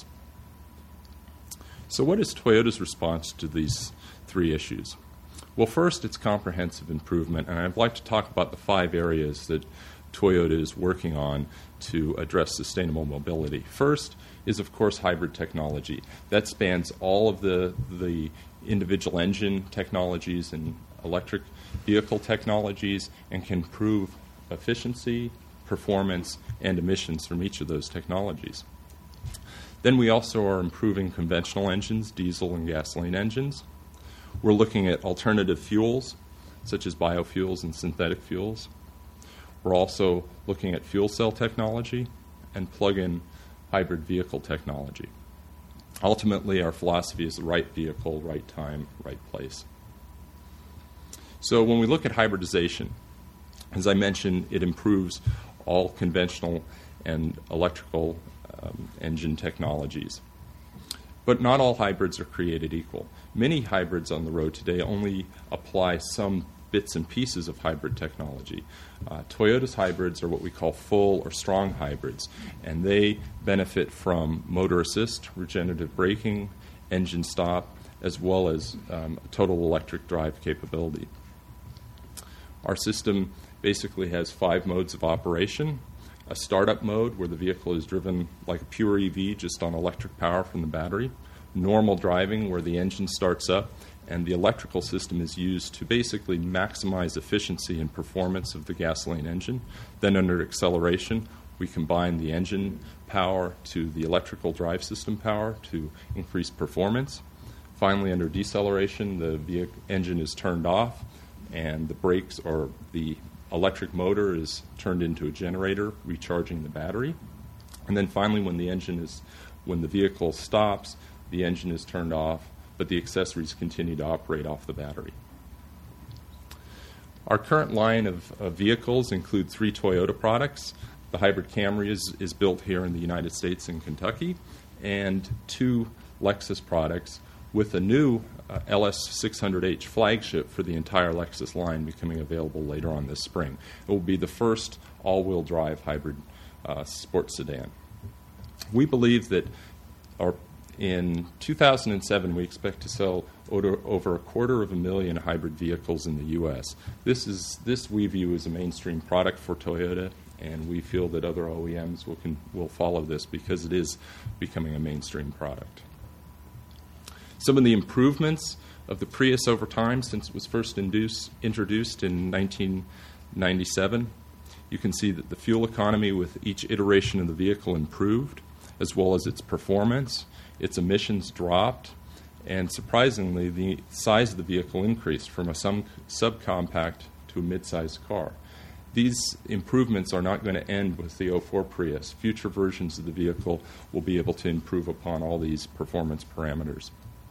So what is Toyota's response to these three issues? Well, first, it's comprehensive improvement, and I'd like to talk about the 5 areas that Toyota is working on to address sustainable mobility. First is, of course, hybrid technology. That spans all of the individual engine technologies and electric vehicle technologies and can improve efficiency, performance, and emissions from each of those technologies. Then we also are improving conventional engines, diesel and gasoline engines. We're looking at alternative fuels, such as biofuels and synthetic fuels. We're also looking at fuel cell technology and plug-in hybrid vehicle technology. Ultimately, our philosophy is the right vehicle, right time, right place. So when we look at hybridization, as I mentioned, it improves all conventional and electrical engine technologies. But not all hybrids are created equal. Many hybrids on the road today only apply some bits and pieces of hybrid technology. Toyota's hybrids are what we call full or strong hybrids, and they benefit from motor assist, regenerative braking, engine stop, as well as total electric drive capability. Our system basically has 5 modes of operation: a startup mode where the vehicle is driven like a pure EV just on electric power from the battery, normal driving where the engine starts up and the electrical system is used to basically maximize efficiency and performance of the gasoline engine. Then under acceleration, we combine the engine power to the electrical drive system power to increase performance. Finally, under deceleration, the engine is turned off and the brakes or the electric motor is turned into a generator, recharging the battery. And then finally, when the vehicle stops, the engine is turned off, but the accessories continue to operate off the battery. Our current line of vehicles include 3 Toyota products. The hybrid Camry is built here in the United States in Kentucky, and 2 Lexus products with a new LS600H flagship for the entire Lexus line becoming available later on this spring. It will be the first all-wheel drive hybrid sports sedan. We believe that in 2007 we expect to sell over 250,000 hybrid vehicles in the U.S. This we view as a mainstream product for Toyota, and we feel that other OEMs will follow this because it is becoming a mainstream product. Some of the improvements of the Prius over time since it was first introduced in 1997, you can see that the fuel economy with each iteration of the vehicle improved, as well as its performance. Its emissions dropped, and surprisingly, the size of the vehicle increased from a subcompact to a mid-sized car. These improvements are not going to end with the 04 Prius. Future versions of the vehicle will be able to improve upon all these performance parameters.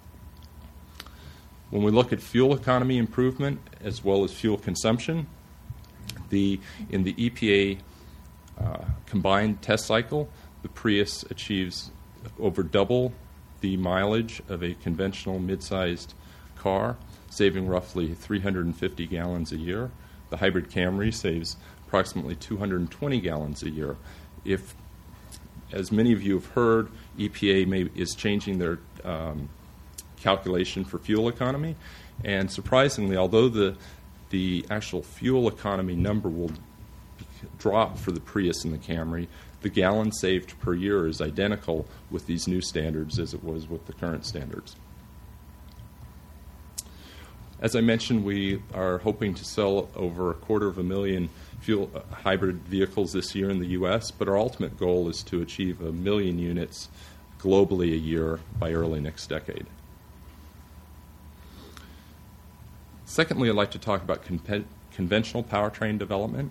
When we look at fuel economy improvement as well as fuel consumption, in the EPA combined test cycle, the Prius achieves over double the mileage of a conventional mid-sized car, saving roughly 350 gallons a year. The hybrid Camry saves approximately 220 gallons a year. If, as many of you have heard, EPA is changing their calculation for fuel economy, and surprisingly, although the actual fuel economy number will drop for the Prius and the Camry, the gallons saved per year is identical with these new standards as it was with the current standards. As I mentioned, we are hoping to sell over 250,000 hybrid vehicles this year in the U.S., but our ultimate goal is to achieve 1 million units globally a year by early next decade. Secondly, I'd like to talk about conventional powertrain development.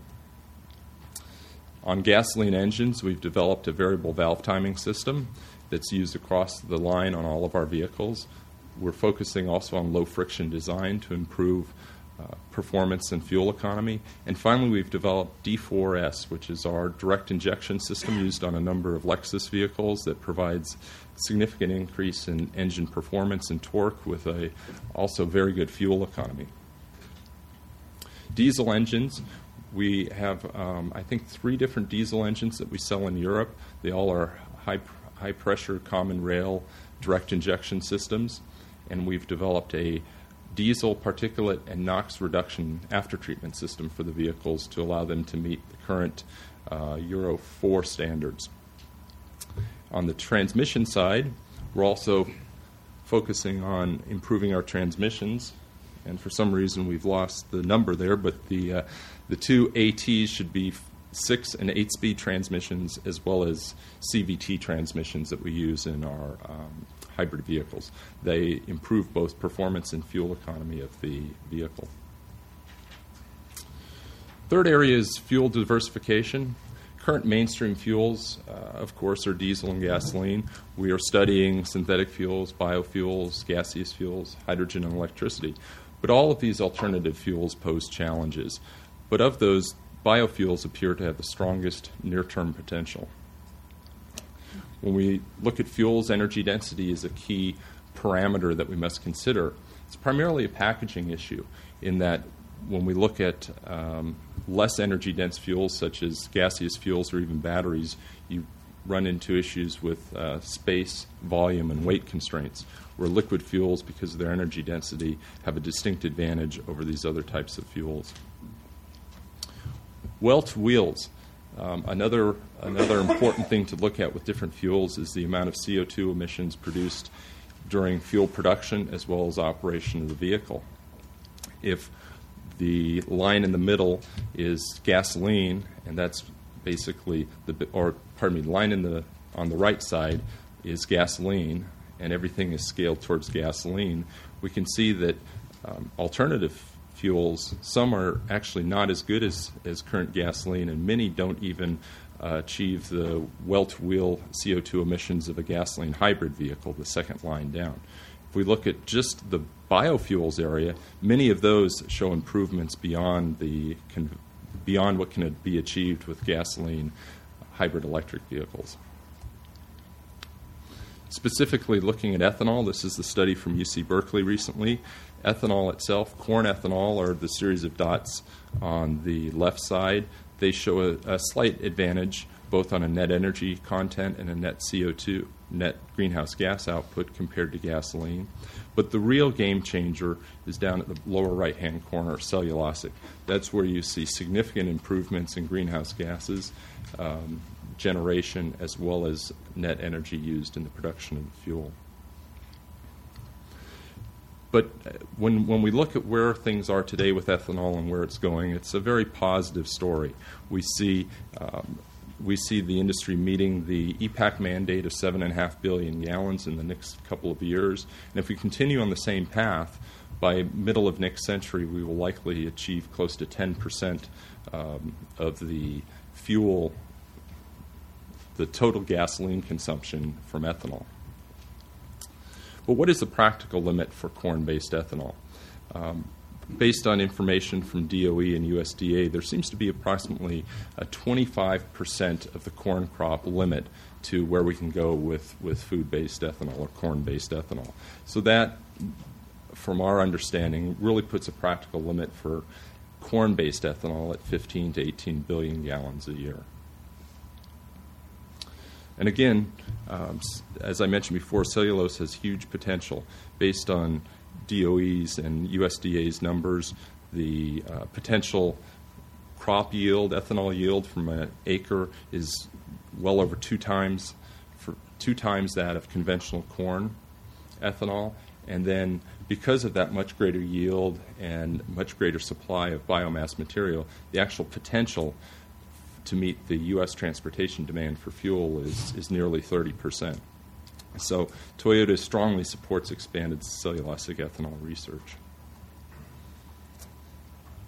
On gasoline engines, we've developed a variable valve timing system that's used across the line on all of our vehicles. We're focusing also on low friction design to improve performance and fuel economy. And finally, we've developed D4S, which is our direct injection system used on a number of Lexus vehicles that provides significant increase in engine performance and torque with a also very good fuel economy. Diesel engines, we have, I think, 3 different diesel engines that we sell in Europe. They all are high pressure common rail direct injection systems, and we've developed a diesel particulate and NOx reduction aftertreatment system for the vehicles to allow them to meet the current Euro 4 standards. On the transmission side, we're also focusing on improving our transmissions, and for some reason we've lost the number there, but the 2 ATs should be 6- and 8-speed transmissions as well as CVT transmissions that we use in our hybrid vehicles. They improve both performance and fuel economy of the vehicle. Third area is fuel diversification. Current mainstream fuels, of course, are diesel and gasoline. We are studying synthetic fuels, biofuels, gaseous fuels, hydrogen and electricity. But all of these alternative fuels pose challenges. But of those, biofuels appear to have the strongest near-term potential. When we look at fuels, energy density is a key parameter that we must consider. It's primarily a packaging issue in that when we look at less energy-dense fuels such as gaseous fuels or even batteries, you run into issues with space, volume, and weight constraints, where liquid fuels, because of their energy density, have a distinct advantage over these other types of fuels. Well-to-wheels. Another important thing to look at with different fuels is the amount of CO2 emissions produced during fuel production as well as operation of the vehicle. If the line in the middle is gasoline, and that's basically the line on the right side is gasoline, and everything is scaled towards gasoline, we can see that alternative fuels, some are actually not as good as current gasoline, and many don't even achieve the well-to-wheel CO2 emissions of a gasoline hybrid vehicle, the second line down. If we look at just the biofuels area, many of those show improvements beyond what can be achieved with gasoline hybrid electric vehicles. Specifically looking at ethanol, this is the study from UC Berkeley recently. Ethanol itself, corn ethanol, are the series of dots on the left side. They show a slight advantage both on a net energy content and a net CO2, net greenhouse gas output compared to gasoline. But the real game changer is down at the lower right-hand corner, cellulosic. That's where you see significant improvements in greenhouse gases, generation, as well as net energy used in the production of the fuel. But when we look at where things are today with ethanol and where it's going, it's a very positive story. We see the industry meeting the EPAC mandate of 7.5 billion gallons in the next couple of years. And if we continue on the same path, by middle of next century, we will likely achieve close to 10% of the fuel, the total gasoline consumption from ethanol. But what is the practical limit for corn-based ethanol? Based on information from DOE and USDA, there seems to be approximately a 25% of the corn crop limit to where we can go with food-based ethanol or corn-based ethanol. So that, from our understanding, really puts a practical limit for corn-based ethanol at 15 to 18 billion gallons a year. And again, as I mentioned before, cellulose has huge potential. Based on DOE's and USDA's numbers, the potential crop yield, ethanol yield from an acre is well over two times that of conventional corn ethanol. And then because of that much greater yield and much greater supply of biomass material, the actual potential to meet the U.S. transportation demand for fuel is nearly 30%. So Toyota strongly supports expanded cellulosic ethanol research.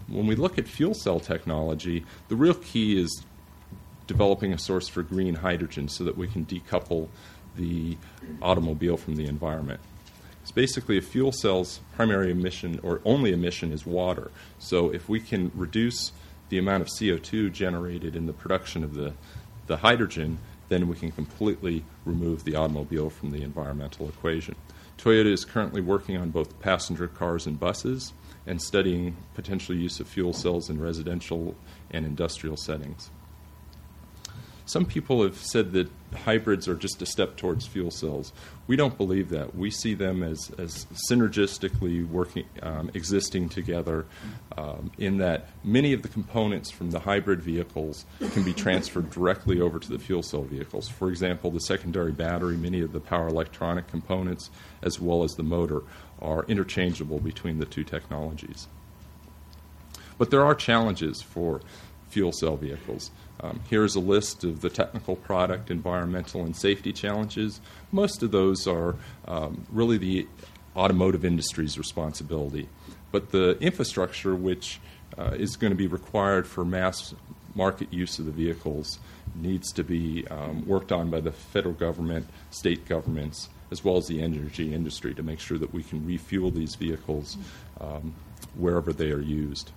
when we look at fuel cell technology, the real key is developing a source for green hydrogen so that we can decouple the automobile from the environment. It's basically a fuel cell's primary emission or only emission is water. So if we can reduce the amount of CO2 generated in the production of the hydrogen, then we can completely remove the automobile from the environmental equation. Toyota is currently working on both passenger cars and buses and studying potential use of fuel cells in residential and industrial settings. Some people have said that hybrids are just a step towards fuel cells. We don't believe that. We see them as synergistically working, existing together in that many of the components from the hybrid vehicles can be transferred directly over to the fuel cell vehicles. For example, the secondary battery, many of the power electronic components, as well as the motor, are interchangeable between the two technologies. But there are challenges for fuel cell vehicles. Here's a list of the technical, product, environmental, and safety challenges. Most of those are really the automotive industry's responsibility. But the infrastructure, which is going to be required for mass market use of the vehicles, needs to be worked on by the federal government, state governments, as well as the energy industry to make sure that we can refuel these vehicles wherever they are used.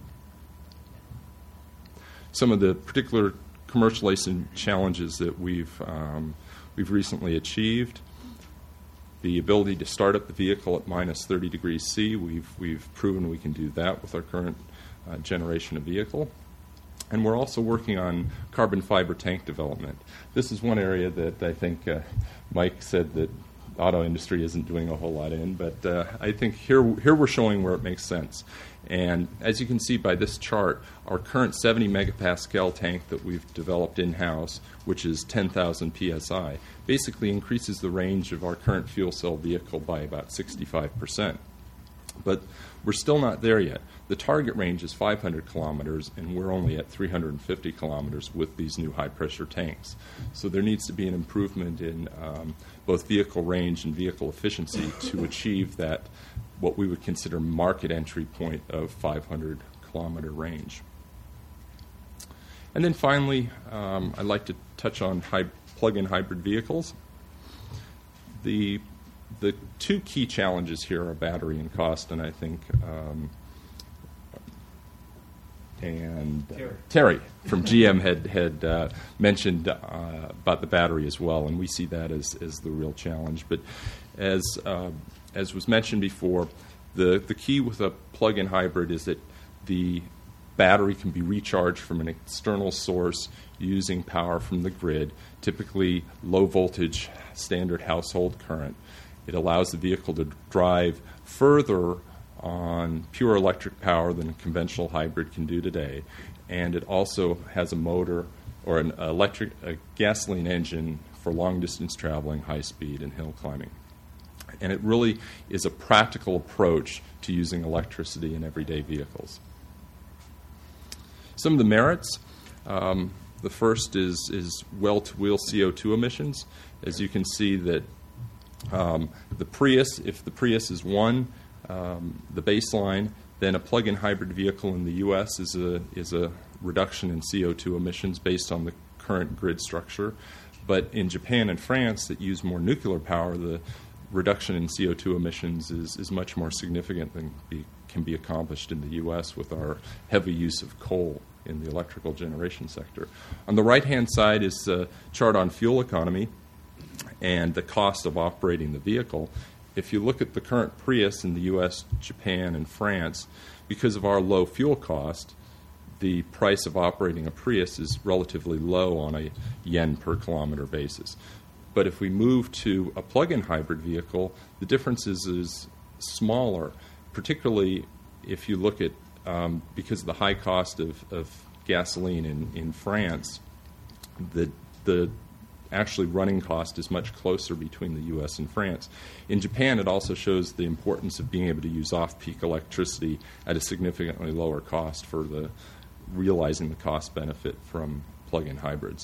Some of the particular commercialization challenges that we've recently achieved: the ability to start up the vehicle at minus 30 degrees C. We've proven we can do that with our current generation of vehicle. And we're also working on carbon fiber tank development. This is one area that I think Mike said that the auto industry isn't doing a whole lot in, but I think here we're showing where it makes sense. And as you can see by this chart, our current 70 megapascal tank that we've developed in-house, which is 10,000 psi, basically increases the range of our current fuel cell vehicle by about 65%. But we're still not there yet. The target range is 500 kilometers, and we're only at 350 kilometers with these new high-pressure tanks. So there needs to be an improvement in both vehicle range and vehicle efficiency to achieve that, what we would consider market entry point of 500 kilometer range. And then finally, I'd like to touch on plug-in hybrid vehicles. The two key challenges here are battery and cost, and I think Terry from GM had mentioned about the battery as well, and we see that as the real challenge. But as was mentioned before, the key with a plug-in hybrid is that the battery can be recharged from an external source using power from the grid, typically low voltage standard household current. It allows the vehicle to drive further on pure electric power than a conventional hybrid can do today, and it also has a motor or a gasoline engine for long distance traveling, high speed, and hill climbing. And it really is a practical approach to using electricity in everyday vehicles. Some of the merits. The first is well-to-wheel CO2 emissions. As you can see that the Prius, if the Prius is the baseline, then a plug-in hybrid vehicle in the U.S. is a reduction in CO2 emissions based on the current grid structure. But in Japan and France that use more nuclear power, the reduction in CO2 emissions is much more significant than can be accomplished in the U.S. with our heavy use of coal in the electrical generation sector. On the right-hand side is a chart on fuel economy and the cost of operating the vehicle. If you look at the current Prius in the U.S., Japan, and France, because of our low fuel cost, the price of operating a Prius is relatively low on a yen per kilometer basis. But if we move to a plug-in hybrid vehicle, the difference is smaller, particularly if you look at, because of the high cost of gasoline in France, the actually running cost is much closer between the U.S. and France. In Japan, it also shows the importance of being able to use off-peak electricity at a significantly lower cost for realizing the cost benefit from plug-in hybrids.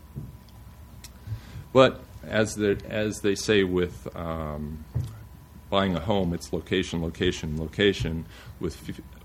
But as they say with buying a home, it's location, location, location. With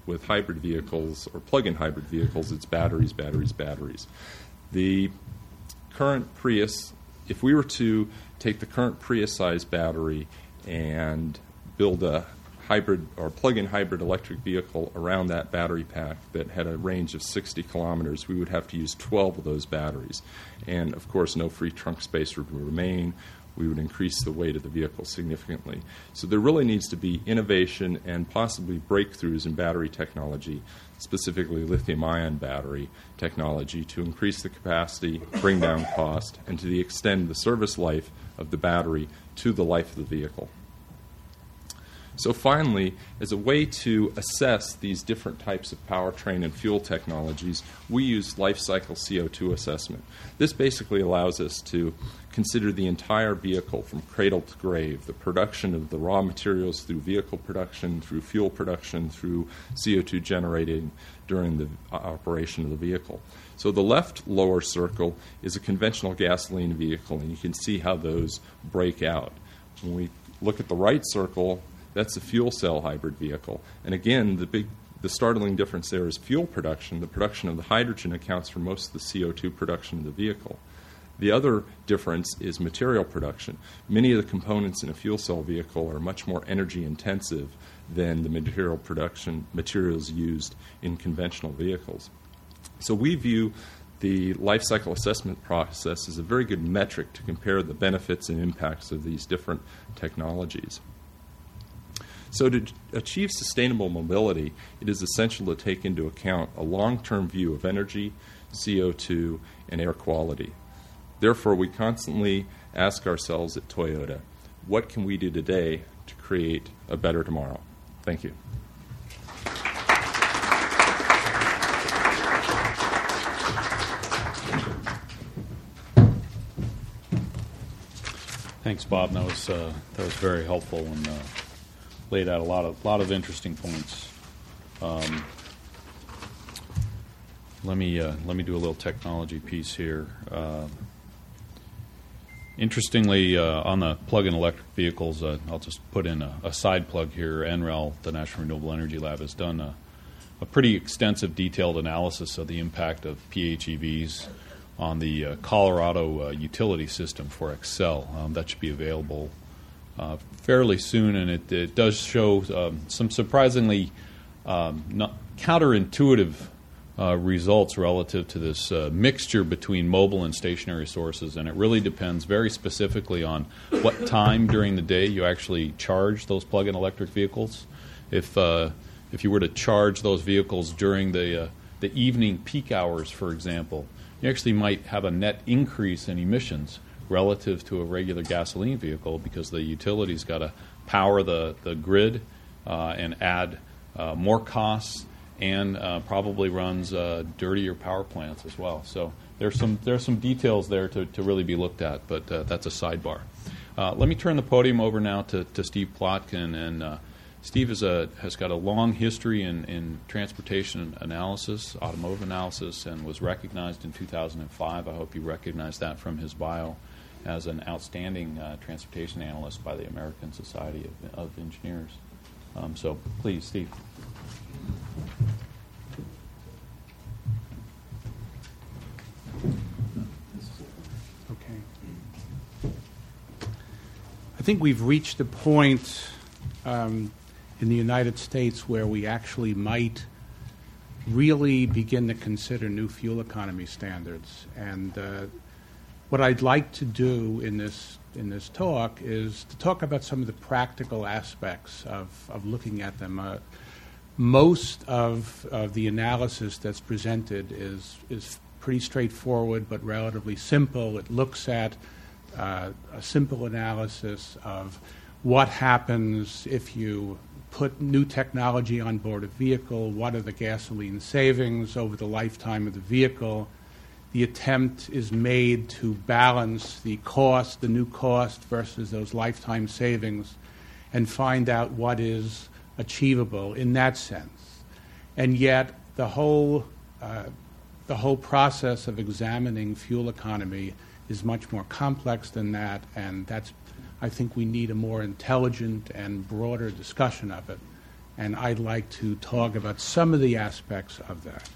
with hybrid vehicles or plug-in hybrid vehicles, it's batteries, batteries, batteries. The current Prius, if we were to take the current Prius-sized battery and build a hybrid or plug-in hybrid electric vehicle around that battery pack that had a range of 60 kilometers, we would have to use 12 of those batteries. And, of course, no free trunk space would remain. We would increase the weight of the vehicle significantly. So there really needs to be innovation and possibly breakthroughs in battery technology, specifically lithium-ion battery technology, to increase the capacity, bring down cost, and to extend the service life of the battery to the life of the vehicle. So finally, as a way to assess these different types of powertrain and fuel technologies, we use life cycle CO2 assessment. This basically allows us to consider the entire vehicle from cradle to grave, the production of the raw materials through vehicle production, through fuel production, through CO2 generated during the operation of the vehicle. So the left lower circle is a conventional gasoline vehicle, and you can see how those break out. When we look at the right circle, that's a fuel cell hybrid vehicle. And again, the startling difference there is fuel production. The production of the hydrogen accounts for most of the CO2 production of the vehicle. The other difference is material production. Many of the components in a fuel cell vehicle are much more energy intensive than the materials used in conventional vehicles. So we view the life cycle assessment process as a very good metric to compare the benefits and impacts of these different technologies. So to achieve sustainable mobility, it is essential to take into account a long-term view of energy, CO2, and air quality. Therefore, we constantly ask ourselves at Toyota, what can we do today to create a better tomorrow? Thank you. Thanks, Bob. That was very helpful and laid out a lot of interesting points. Let me do a little technology piece here. Interestingly, on the plug-in electric vehicles, I'll just put in a side plug here. NREL, the National Renewable Energy Lab, has done a pretty extensive, detailed analysis of the impact of PHEVs on the Colorado utility system for Xcel. That should be available fairly soon, and it does show some surprisingly counterintuitive results relative to this mixture between mobile and stationary sources, and it really depends very specifically on what time during the day you actually charge those plug-in electric vehicles. If you were to charge those vehicles during the evening peak hours, for example, you actually might have a net increase in emissions relative to a regular gasoline vehicle because the utility's got to power the grid and add more costs and probably runs dirtier power plants as well. So there's some details there to really be looked at, but that's a sidebar. Let me turn the podium over now to Steve Plotkin, and Steve has got a long history in transportation analysis, automotive analysis, and was recognized in 2005. I hope you recognize that from his bio as an outstanding transportation analyst by the American Society of Engineers. So please, Steve. Okay. I think we've reached a point in the United States where we actually might really begin to consider new fuel economy standards. And what I'd like to do in this talk is to talk about some of the practical aspects of looking at them. Most of the analysis that's presented is pretty straightforward but relatively simple. It looks at a simple analysis of what happens if you put new technology on board a vehicle, what are the gasoline savings over the lifetime of the vehicle. The attempt is made to balance the cost, the new cost, versus those lifetime savings, and find out what is achievable in that sense. And yet, the whole process of examining fuel economy is much more complex than that, and I think we need a more intelligent and broader discussion of it. And I'd like to talk about some of the aspects of that.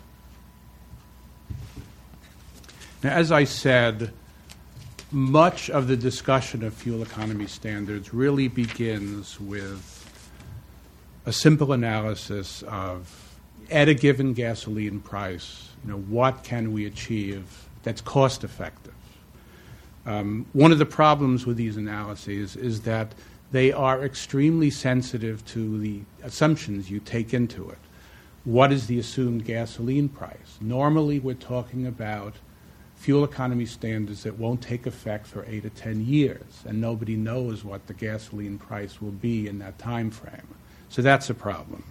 Now, as I said, much of the discussion of fuel economy standards really begins with a simple analysis of, at a given gasoline price, what can we achieve that's cost effective? One of the problems with these analyses is that they are extremely sensitive to the assumptions you take into it. What is the assumed gasoline price? Normally, we're talking about fuel economy standards that won't take effect for 8 to 10 years, and nobody knows what the gasoline price will be in that time frame. So that's a problem.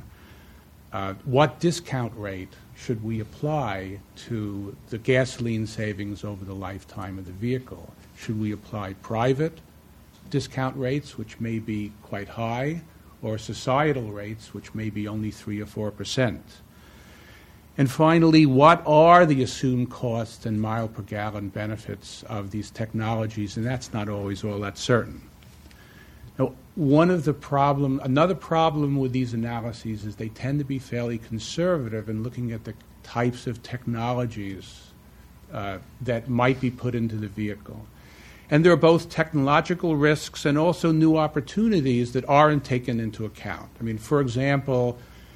What discount rate should we apply to the gasoline savings over the lifetime of the vehicle? Should we apply private discount rates, which may be quite high, or societal rates, which may be only 3 or 4%? And finally, what are the assumed costs and mile per gallon benefits of these technologies? And that's not always all that certain. Now, another problem with these analyses is they tend to be fairly conservative in looking at the types of technologies that might be put into the vehicle. And there are both technological risks and also new opportunities that aren't taken into account. I mean, for example,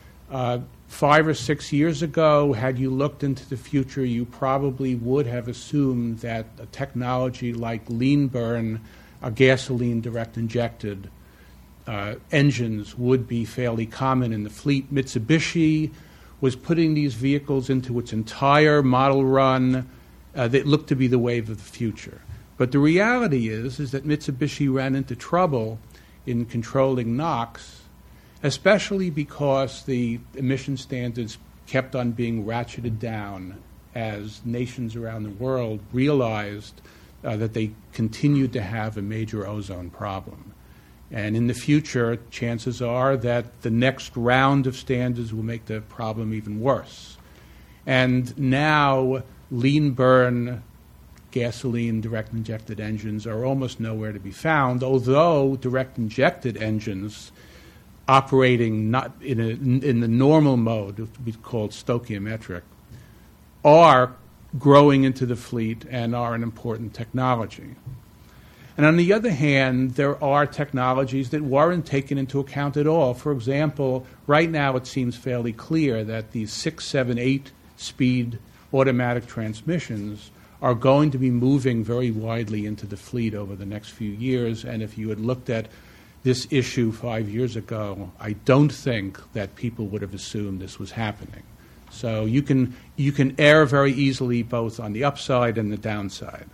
5 or 6 years ago, had you looked into the future, you probably would have assumed that a technology like lean burn, gasoline direct injected engines would be fairly common in the fleet. Mitsubishi was putting these vehicles into its entire model run that looked to be the wave of the future. But the reality is that Mitsubishi ran into trouble in controlling NOx, especially because the emission standards kept on being ratcheted down as nations around the world realized that they continued to have a major ozone problem. And in the future, chances are that the next round of standards will make the problem even worse. And now lean burn gasoline direct injected engines are almost nowhere to be found, although direct injected engines operating not in the normal mode, which would be called stoichiometric, are growing into the fleet and are an important technology. And on the other hand, there are technologies that weren't taken into account at all. For example, right now it seems fairly clear that these 6, 7, 8 speed automatic transmissions are going to be moving very widely into the fleet over the next few years. And if you had looked at this issue 5 years ago, I don't think that people would have assumed this was happening. So you can err very easily both on the upside and the downside.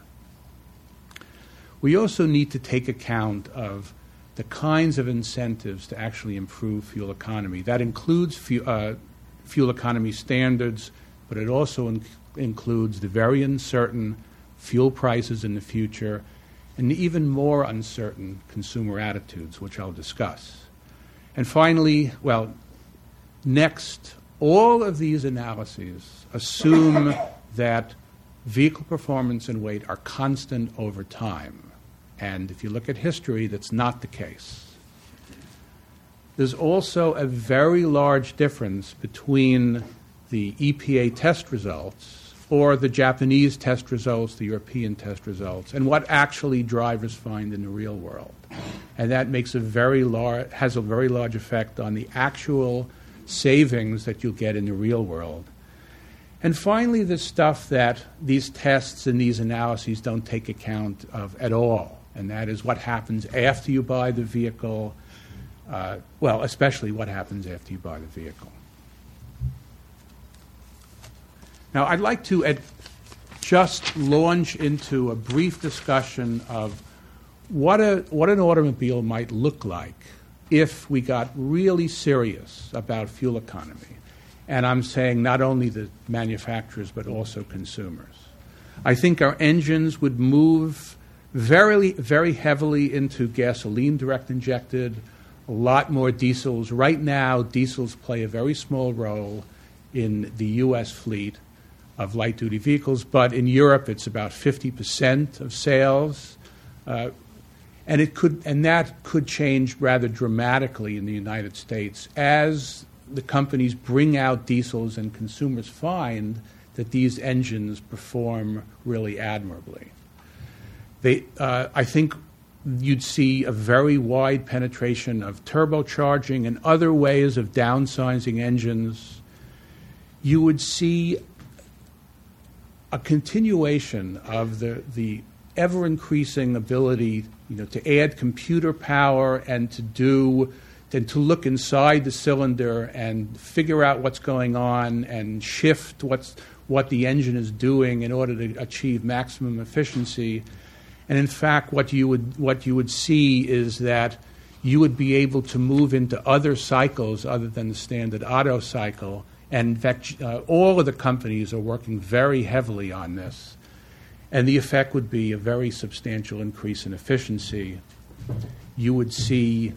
We also need to take account of the kinds of incentives to actually improve fuel economy. That includes fuel economy standards, but it also includes the very uncertain fuel prices in the future and even more uncertain consumer attitudes, which I'll discuss. And finally, next, all of these analyses assume that vehicle performance and weight are constant over time. And if you look at history, that's not the case. There's also a very large difference between the EPA test results or the Japanese test results, the European test results, and what actually drivers find in the real world. And that has a very large effect on the actual savings that you'll get in the real world. And finally, the stuff that these tests and these analyses don't take account of at all, and that is what happens after you buy the vehicle, especially what happens after you buy the vehicle. Now, I'd like to just launch into a brief discussion of what an automobile might look like if we got really serious about fuel economy. And I'm saying not only the manufacturers, but also consumers. I think our engines would move very, very heavily into gasoline direct injected, a lot more diesels. Right now, diesels play a very small role in the U.S. fleet of light-duty vehicles, but in Europe it's about 50% of sales. And that could change rather dramatically in the United States as the companies bring out diesels and consumers find that these engines perform really admirably. I think you'd see a very wide penetration of turbocharging and other ways of downsizing engines. You would see a continuation of the ever-increasing ability, to add computer power and to look inside the cylinder and figure out what's going on and shift what the engine is doing in order to achieve maximum efficiency. And in fact, what you would see is that you would be able to move into other cycles other than the standard Otto cycle. And in fact, all of the companies are working very heavily on this. And the effect would be a very substantial increase in efficiency. You would see,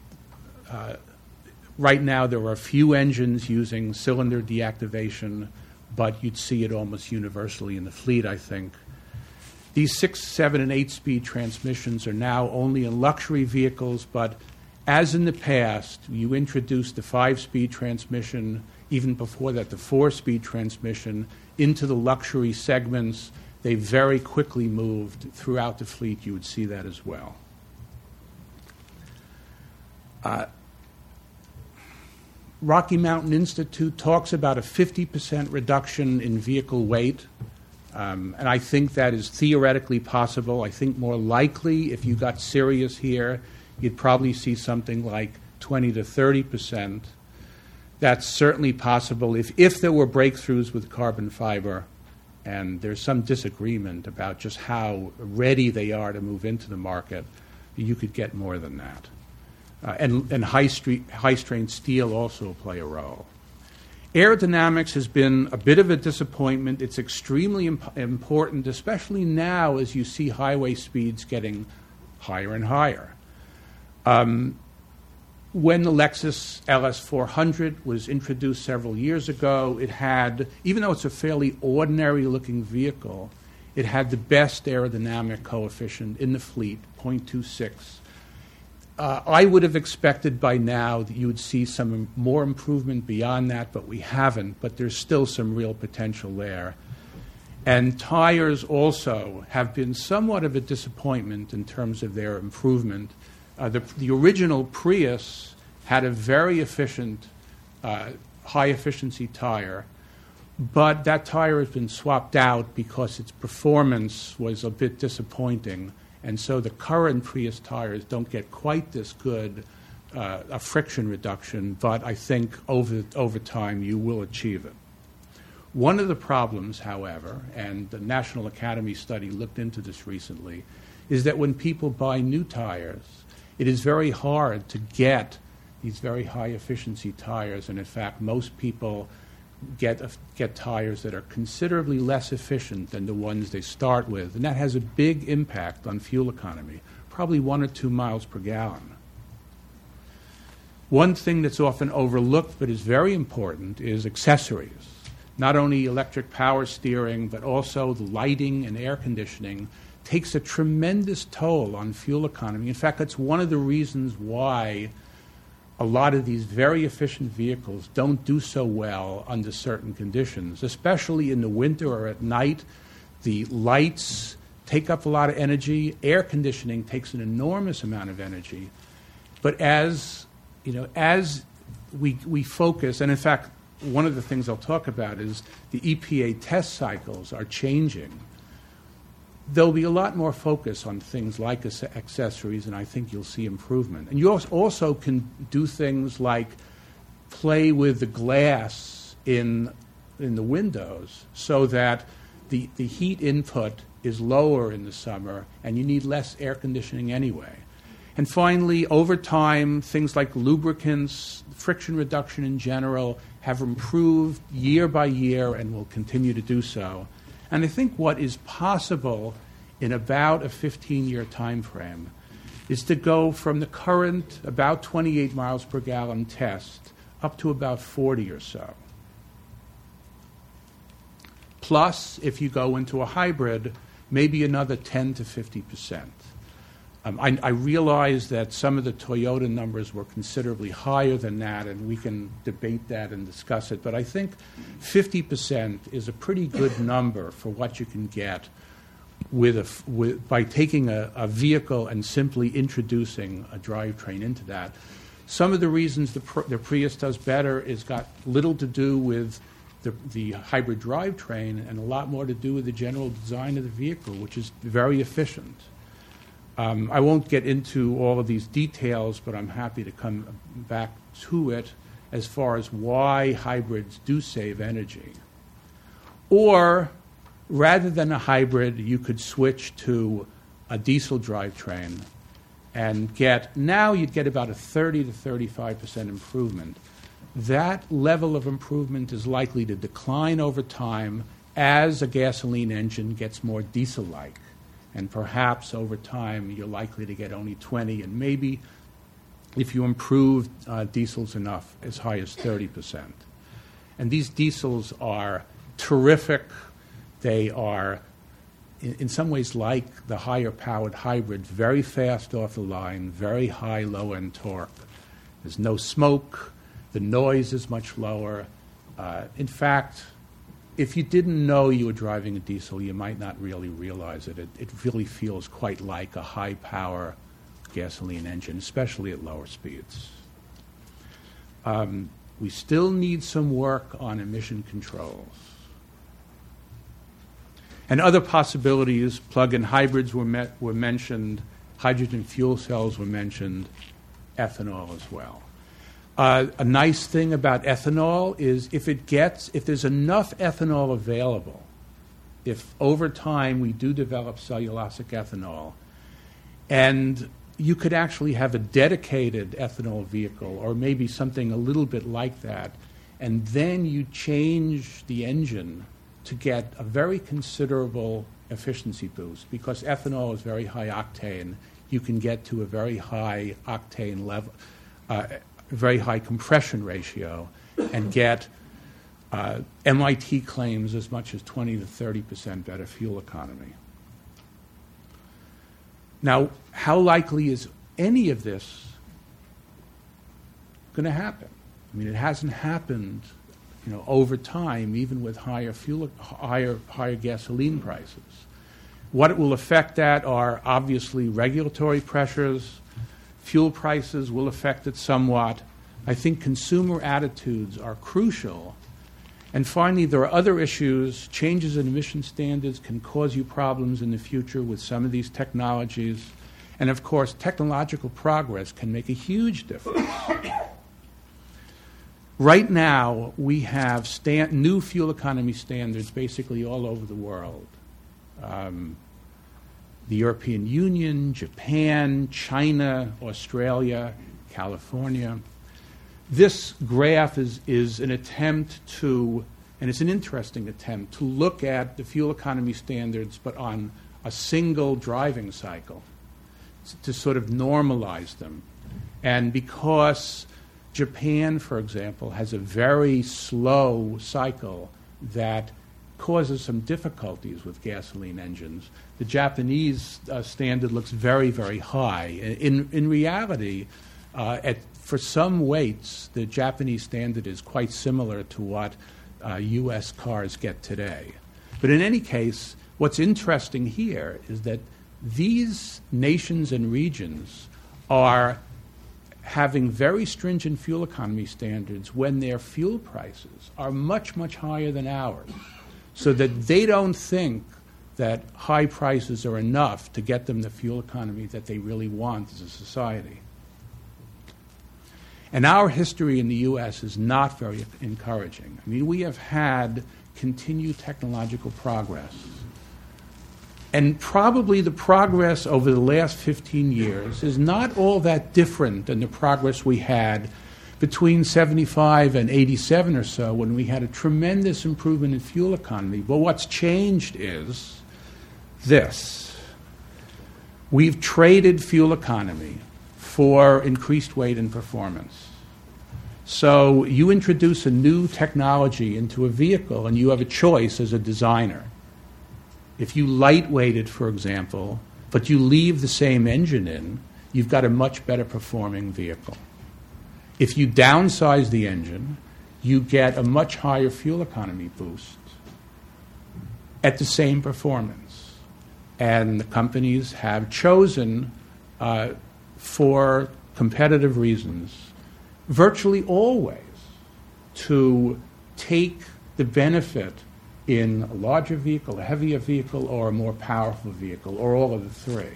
right now there are a few engines using cylinder deactivation, but you'd see it almost universally in the fleet, I think. These 6, 7, and 8-speed transmissions are now only in luxury vehicles, but as in the past, you introduced the 5-speed transmission, even before that, the 4-speed transmission, into the luxury segments. They very quickly moved throughout the fleet. You would see that as well. Rocky Mountain Institute talks about a 50% reduction in vehicle weight. And I think that is theoretically possible. I think more likely, if you got serious here, you'd probably see something like 20 to 30%. That's certainly possible if there were breakthroughs with carbon fiber, and there's some disagreement about just how ready they are to move into the market, you could get more than that. And high-strength steel also play a role. Aerodynamics has been a bit of a disappointment. It's extremely important, especially now as you see highway speeds getting higher and higher. When the Lexus LS400 was introduced several years ago, it had, even though it's a fairly ordinary-looking vehicle, it had the best aerodynamic coefficient in the fleet, 0.26. I would have expected by now that you would see some more improvement beyond that, but we haven't. But there's still some real potential there. And tires also have been somewhat of a disappointment in terms of their improvement. The original Prius had a very efficient, high-efficiency tire, but that tire has been swapped out because its performance was a bit disappointing. And so the current Prius tires don't get quite this good a friction reduction, but I think over time you will achieve it. One of the problems, however, and the National Academy study looked into this recently, is that when people buy new tires, it is very hard to get these very high-efficiency tires, and in fact most people get tires that are considerably less efficient than the ones they start with, and that has a big impact on fuel economy, probably 1 or 2 miles per gallon. One thing that's often overlooked but is very important is accessories. Not only electric power steering, but also the lighting and air conditioning takes a tremendous toll on fuel economy. In fact, that's one of the reasons why a lot of these very efficient vehicles don't do so well under certain conditions, especially in the winter or at night. The lights take up a lot of energy. Air conditioning takes an enormous amount of energy. But as we focus, and in fact, one of the things I'll talk about is the EPA test cycles are changing. There'll be a lot more focus on things like accessories, and I think you'll see improvement. And you also can do things like play with the glass in the windows so that the heat input is lower in the summer and you need less air conditioning anyway. And finally, over time, things like lubricants, friction reduction in general, have improved year by year and will continue to do so. And I think what is possible in about a 15-year time frame is to go from the current about 28 miles per gallon test up to about 40 or so. Plus, if you go into a hybrid, maybe another 10 to 50%. I realize that some of the Toyota numbers were considerably higher than that, and we can debate that and discuss it. But I think 50% is a pretty good number for what you can get by taking a vehicle and simply introducing a drivetrain into that. Some of the reasons the Prius does better is got little to do with the hybrid drivetrain and a lot more to do with the general design of the vehicle, which is very efficient. I won't get into all of these details, but I'm happy to come back to it as far as why hybrids do save energy. Or, rather than a hybrid, you could switch to a diesel drivetrain and you'd get about a 30 to 35% improvement. That level of improvement is likely to decline over time as a gasoline engine gets more diesel-like. And perhaps over time you're likely to get only 20, and maybe if you improve diesels enough, as high as 30%. And these diesels are terrific. They are, in some ways, like the higher-powered hybrids, very fast off the line, very high low-end torque. There's no smoke. The noise is much lower. In fact, if you didn't know you were driving a diesel, you might not really realize it. It really feels quite like a high-power gasoline engine, especially at lower speeds. We still need some work on emission controls. And other possibilities, plug-in hybrids were mentioned, hydrogen fuel cells were mentioned, ethanol as well. A nice thing about ethanol is if there's enough ethanol available, if over time we do develop cellulosic ethanol, and you could actually have a dedicated ethanol vehicle or maybe something a little bit like that, and then you change the engine to get a very considerable efficiency boost. Because ethanol is very high octane, you can get to a very high octane level, very high compression ratio, and get MIT claims as much as 20 to 30% better fuel economy. Now, how likely is any of this going to happen? I mean, it hasn't happened, over time, even with higher gasoline prices. What it will affect that are obviously regulatory pressures. Fuel prices will affect it somewhat. I think consumer attitudes are crucial. And finally, there are other issues. Changes in emission standards can cause you problems in the future with some of these technologies. And of course, technological progress can make a huge difference. Right now, we have new fuel economy standards basically all over the world. The European Union, Japan, China, Australia, California. This graph is an attempt to, and it's an interesting attempt, to look at the fuel economy standards but on a single driving cycle to sort of normalize them. And because Japan, for example, has a very slow cycle that causes some difficulties with gasoline engines, the Japanese standard looks very, very high. In reality, for some weights, the Japanese standard is quite similar to what U.S. cars get today. But in any case, what's interesting here is that these nations and regions are having very stringent fuel economy standards when their fuel prices are much, much higher than ours, so that they don't think that high prices are enough to get them the fuel economy that they really want as a society. And our history in the U.S. is not very encouraging. I mean, we have had continued technological progress. And probably the progress over the last 15 years is not all that different than the progress we had between 75 and 87 or so, when we had a tremendous improvement in fuel economy. But what's changed is this. We've traded fuel economy for increased weight and performance. So you introduce a new technology into a vehicle and you have a choice as a designer. If you lightweight it, for example, but you leave the same engine in, you've got a much better performing vehicle. If you downsize the engine, you get a much higher fuel economy boost at the same performance. And the companies have chosen, for competitive reasons, virtually always to take the benefit in a larger vehicle, a heavier vehicle, or a more powerful vehicle, or all of the three.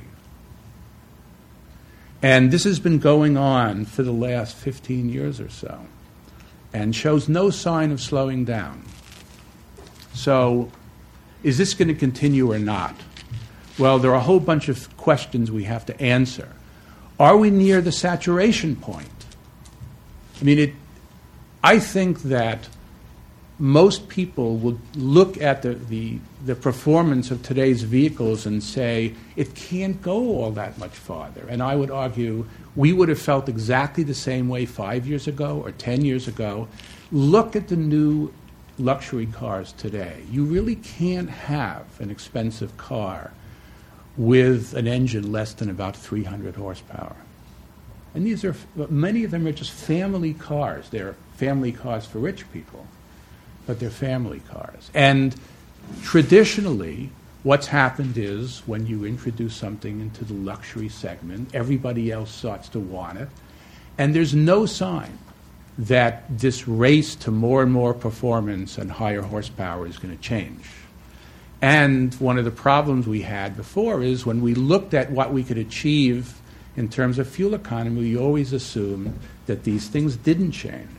And this has been going on for the last 15 years or so, and shows no sign of slowing down. So, is this going to continue or not? Well, there are a whole bunch of questions we have to answer. Are we near the saturation point? I mean, I think that most people would look at the performance of today's vehicles and say, it can't go all that much farther. And I would argue we would have felt exactly the same way 5 years ago or 10 years ago. Look at the new luxury cars today. You really can't have an expensive car with an engine less than about 300 horsepower. And many of them are just family cars. They're family cars for rich people, but they're family cars. And traditionally, what's happened is when you introduce something into the luxury segment, everybody else starts to want it. And there's no sign that this race to more and more performance and higher horsepower is going to change. And one of the problems we had before is when we looked at what we could achieve in terms of fuel economy, we always assumed that these things didn't change.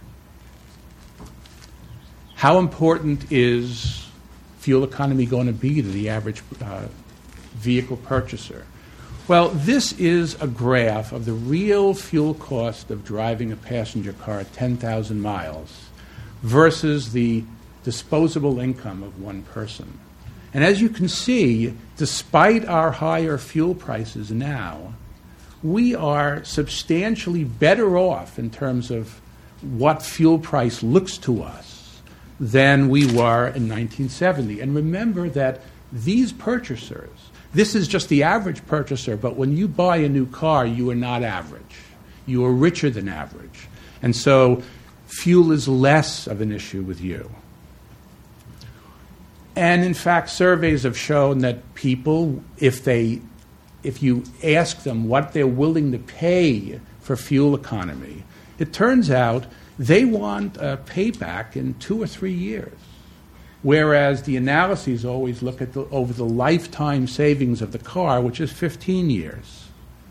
How important is fuel economy going to be to the average vehicle purchaser? Well, this is a graph of the real fuel cost of driving a passenger car at 10,000 miles versus the disposable income of one person. And as you can see, despite our higher fuel prices now, we are substantially better off in terms of what fuel price looks to us than we were in 1970. And remember that these purchasers, this is just the average purchaser, but when you buy a new car, you are not average. You are richer than average. And so fuel is less of an issue with you. And in fact, surveys have shown that people, if you ask them what they're willing to pay for fuel economy, it turns out they want a payback in 2 or 3 years, whereas the analyses always look at over the lifetime savings of the car, which is 15 years.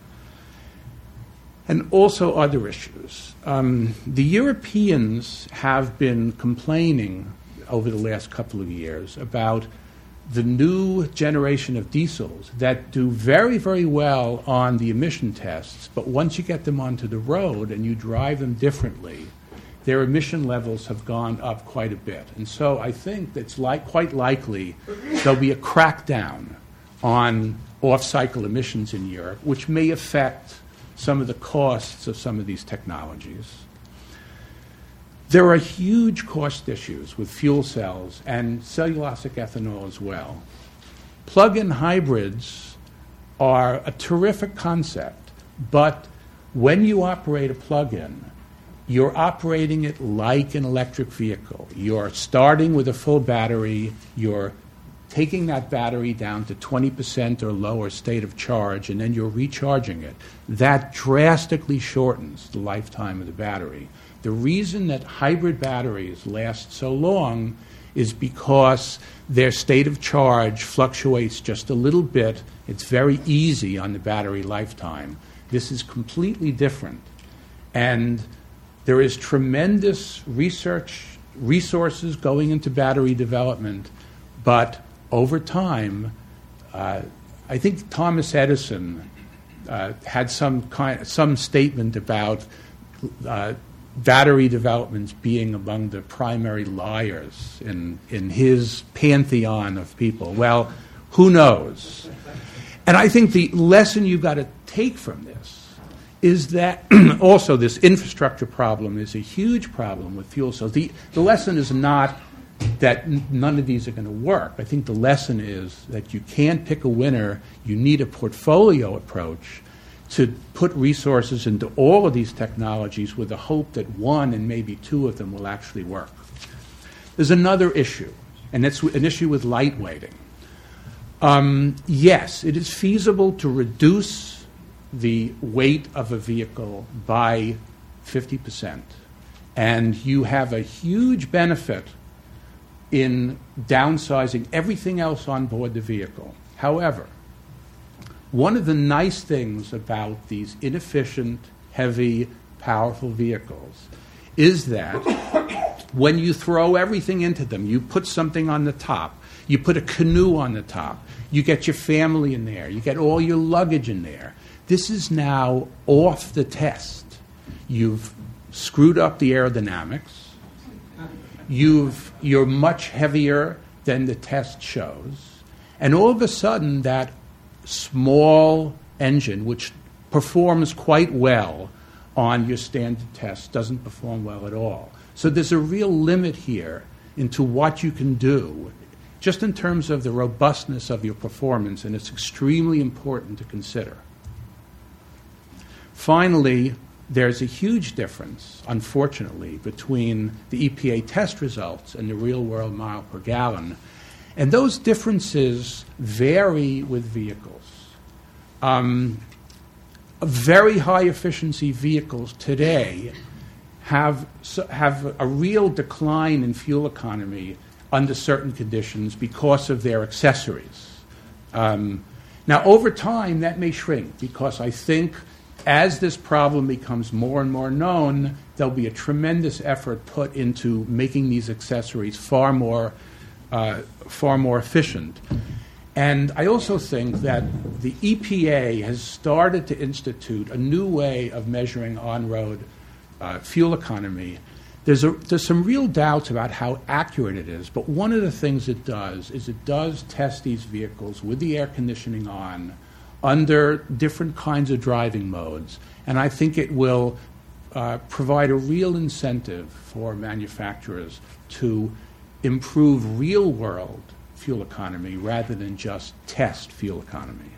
And also other issues. The Europeans have been complaining over the last couple of years about the new generation of diesels that do very, very well on the emission tests, but once you get them onto the road and you drive them differently, their emission levels have gone up quite a bit. And so I think it's quite likely there'll be a crackdown on off-cycle emissions in Europe, which may affect some of the costs of some of these technologies. There are huge cost issues with fuel cells and cellulosic ethanol as well. Plug-in hybrids are a terrific concept, but when you operate a plug-in, you're operating it like an electric vehicle. You're starting with a full battery, you're taking that battery down to 20% or lower state of charge, and then you're recharging it. That drastically shortens the lifetime of the battery. The reason that hybrid batteries last so long is because their state of charge fluctuates just a little bit. It's very easy on the battery lifetime. This is completely different. And there is tremendous resources going into battery development, but over time, I think Thomas Edison had some statement about battery developments being among the primary liars in his pantheon of people. Well, who knows? And I think the lesson you've got to take from this is that also this infrastructure problem is a huge problem with fuel cells. The lesson is not that none of these are going to work. I think the lesson is that you can't pick a winner. You need a portfolio approach to put resources into all of these technologies with the hope that one and maybe two of them will actually work. There's another issue, and it's an issue with lightweighting. Yes, it is feasible to reduce the weight of a vehicle by 50%, and you have a huge benefit in downsizing everything else on board the vehicle. However, one of the nice things about these inefficient, heavy, powerful vehicles is that when you throw everything into them, you put something on the top, you put a canoe on the top, you get your family in there, you get all your luggage in there. This is now off the test. You've screwed up the aerodynamics. You're much heavier than the test shows. And all of a sudden, that small engine, which performs quite well on your standard test, doesn't perform well at all. So there's a real limit here into what you can do, just in terms of the robustness of your performance, and it's extremely important to consider. Finally, there's a huge difference, unfortunately, between the EPA test results and the real-world mile per gallon. And those differences vary with vehicles. Very high-efficiency vehicles today have a real decline in fuel economy under certain conditions because of their accessories. Now, over time, that may shrink, because I think as this problem becomes more and more known, there'll be a tremendous effort put into making these accessories far more efficient. And I also think that the EPA has started to institute a new way of measuring on-road fuel economy. There's some real doubts about how accurate it is, but one of the things it does is it does test these vehicles with the air conditioning on under different kinds of driving modes, and I think it will provide a real incentive for manufacturers to improve real-world fuel economy rather than just test fuel economy.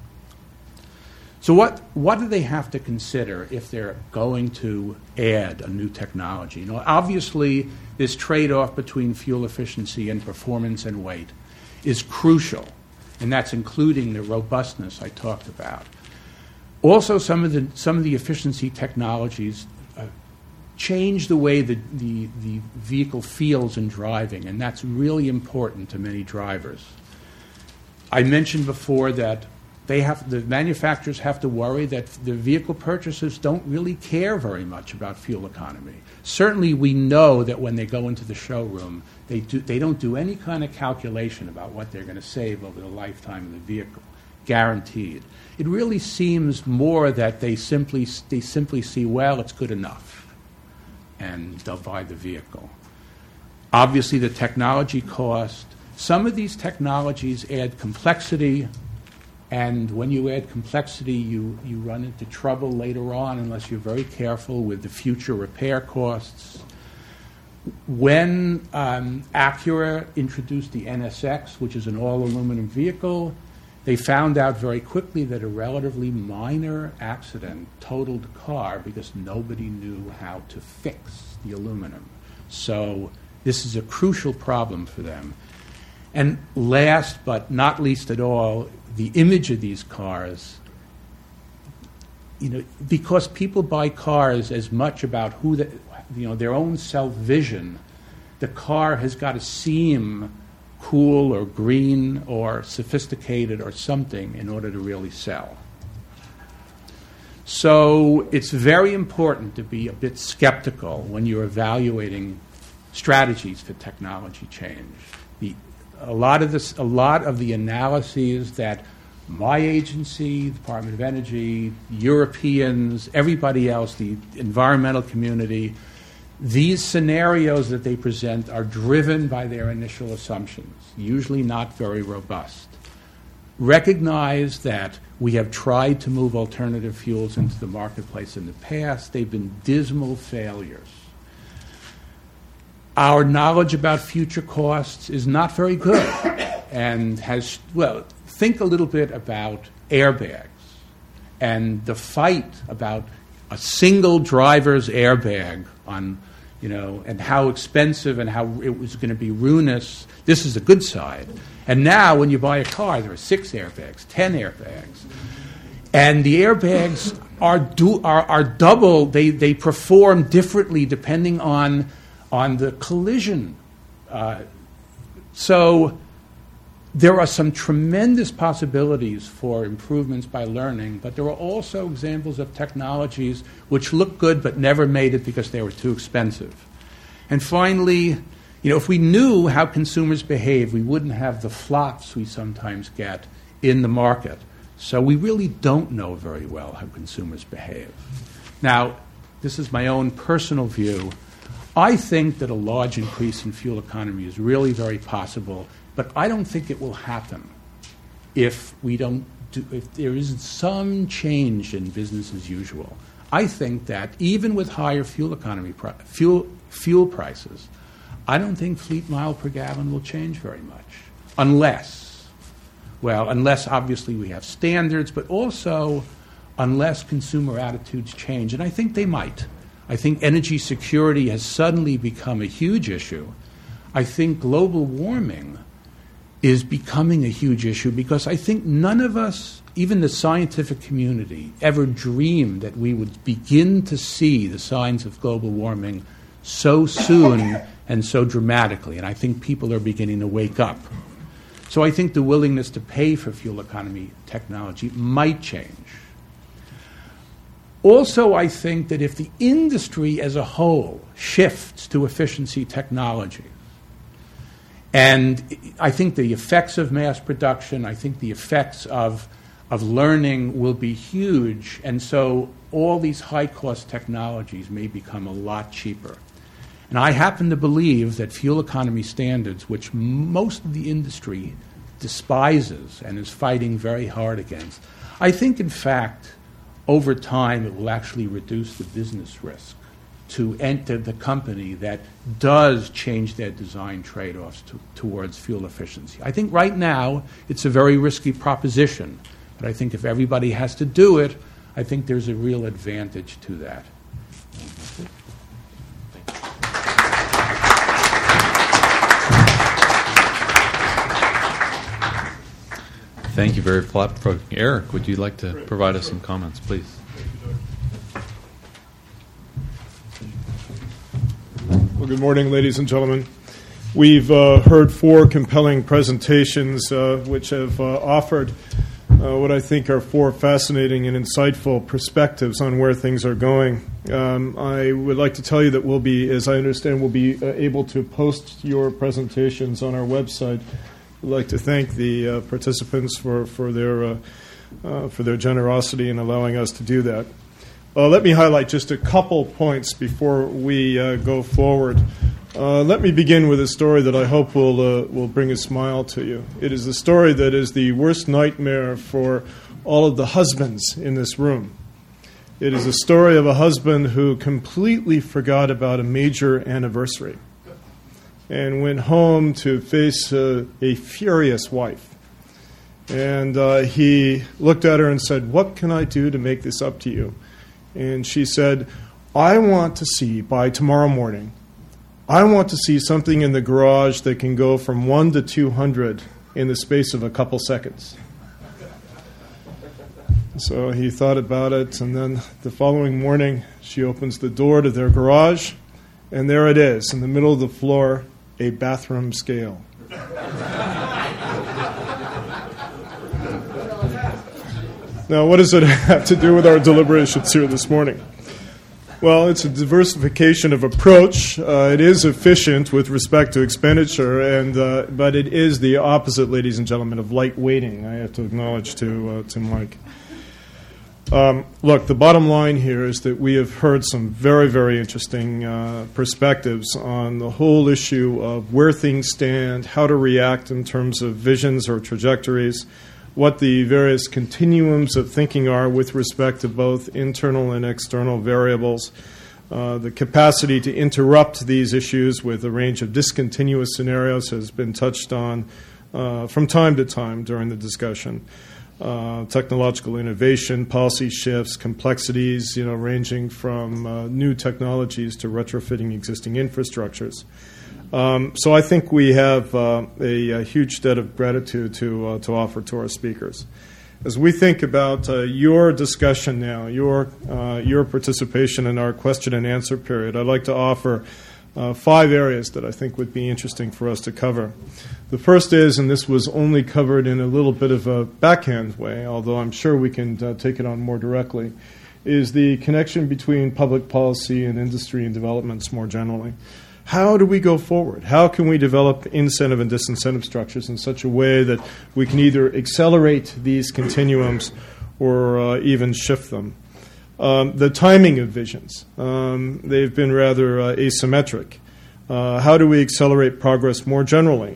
So what do they have to consider if they're going to add a new technology? You know, obviously, this trade-off between fuel efficiency and performance and weight is crucial, and that's including the robustness I talked about. Also, some of the efficiency technologies change the way the vehicle feels in driving, and that's really important to many drivers. I mentioned before that the manufacturers have to worry that the vehicle purchasers don't really care very much about fuel economy. Certainly, we know that when they go into the showroom, they don't do any kind of calculation about what they're going to save over the lifetime of the vehicle, guaranteed. It really seems more that they simply see, well, it's good enough, and they'll buy the vehicle. Obviously, the technology cost. Some of these technologies add complexity, and when you add complexity, you run into trouble later on unless you're very careful with the future repair costs. When Acura introduced the NSX, which is an all-aluminum vehicle, they found out very quickly that a relatively minor accident totaled the car because nobody knew how to fix the aluminum. So this is a crucial problem for them. And last but not least at all, the image of these cars, because people buy cars as much about their own self-vision, the car has got to seem cool or green or sophisticated or something in order to really sell. So it's very important to be a bit skeptical when you're evaluating strategies for technology change. A lot of the analyses that my agency, the Department of Energy, Europeans, everybody else, the environmental community, these scenarios that they present are driven by their initial assumptions, usually not very robust. Recognize that we have tried to move alternative fuels into the marketplace in the past. They've been dismal failures. Our knowledge about future costs is not very good, and think a little bit about airbags and the fight about a single driver's airbag and how expensive and how it was going to be ruinous. This is the good side. And now when you buy a car, there are 6 airbags, 10 airbags. And the airbags are double. They perform differently depending on the collision. So there are some tremendous possibilities for improvements by learning, but there are also examples of technologies which look good but never made it because they were too expensive. And finally, if we knew how consumers behave, we wouldn't have the flops we sometimes get in the market. So we really don't know very well how consumers behave. Now, this is my own personal view. I think that a large increase in fuel economy is really very possible, but I don't think it will happen if there isn't some change in business as usual. I think that even with higher fuel prices, I don't think fleet mile per gallon will change very much, unless obviously we have standards, but also unless consumer attitudes change, and I think they might. I think energy security has suddenly become a huge issue. I think global warming is becoming a huge issue because I think none of us, even the scientific community, ever dreamed that we would begin to see the signs of global warming so soon and so dramatically. And I think people are beginning to wake up. So I think the willingness to pay for fuel economy technology might change. Also, I think that if the industry as a whole shifts to efficiency technology, and I think the effects of mass production, I think the effects of learning will be huge, and so all these high-cost technologies may become a lot cheaper. And I happen to believe that fuel economy standards, which most of the industry despises and is fighting very hard against, I think, in fact, over time it will actually reduce the business risk to enter the company that does change their design trade-offs towards fuel efficiency. I think right now it's a very risky proposition, but I think if everybody has to do it, I think there's a real advantage to that. Thank you, very thought-provoking. Eric, would you like to provide us some comments, please? Well, good morning, ladies and gentlemen. We've heard 4 compelling presentations which have offered what I think are 4 fascinating and insightful perspectives on where things are going. I would like to tell you that we'll be, as I understand, we'll be able to post your presentations on our website. I'd like to thank the participants for their generosity in allowing us to do that. Let me highlight just a couple points before we go forward. Let me begin with a story that I hope will bring a smile to you. It is the story that is the worst nightmare for all of the husbands in this room. It is a story of a husband who completely forgot about a major anniversary and went home to face a furious wife. And he looked at her and said, "What can I do to make this up to you?" And she said, "I want to see, by tomorrow morning, I want to see something in the garage that can go from 1 to 200 in the space of a couple seconds." So he thought about it, and then the following morning, she opens the door to their garage, and there it is, in the middle of the floor, a bathroom scale. Now, what does it have to do with our deliberations here this morning? Well, it's a diversification of approach. It is efficient with respect to expenditure, but it is the opposite, ladies and gentlemen, of light weighting. I have to acknowledge to Mike. Look, the bottom line here is that we have heard some very, very interesting perspectives on the whole issue of where things stand, how to react in terms of visions or trajectories, what the various continuums of thinking are with respect to both internal and external variables. The capacity to interrupt these issues with a range of discontinuous scenarios has been touched on from time to time during the discussion. Technological innovation, policy shifts, complexities, ranging from new technologies to retrofitting existing infrastructures. So I think we have a huge debt of gratitude to offer to our speakers. As we think about your discussion now, your participation in our question and answer period, I'd like to offer 5 areas that I think would be interesting for us to cover. The first is, and this was only covered in a little bit of a backhand way, although I'm sure we can take it on more directly, is the connection between public policy and industry and developments more generally. How do we go forward? How can we develop incentive and disincentive structures in such a way that we can either accelerate these continuums or even shift them? The timing of visions. They've been rather asymmetric. How do we accelerate progress more generally?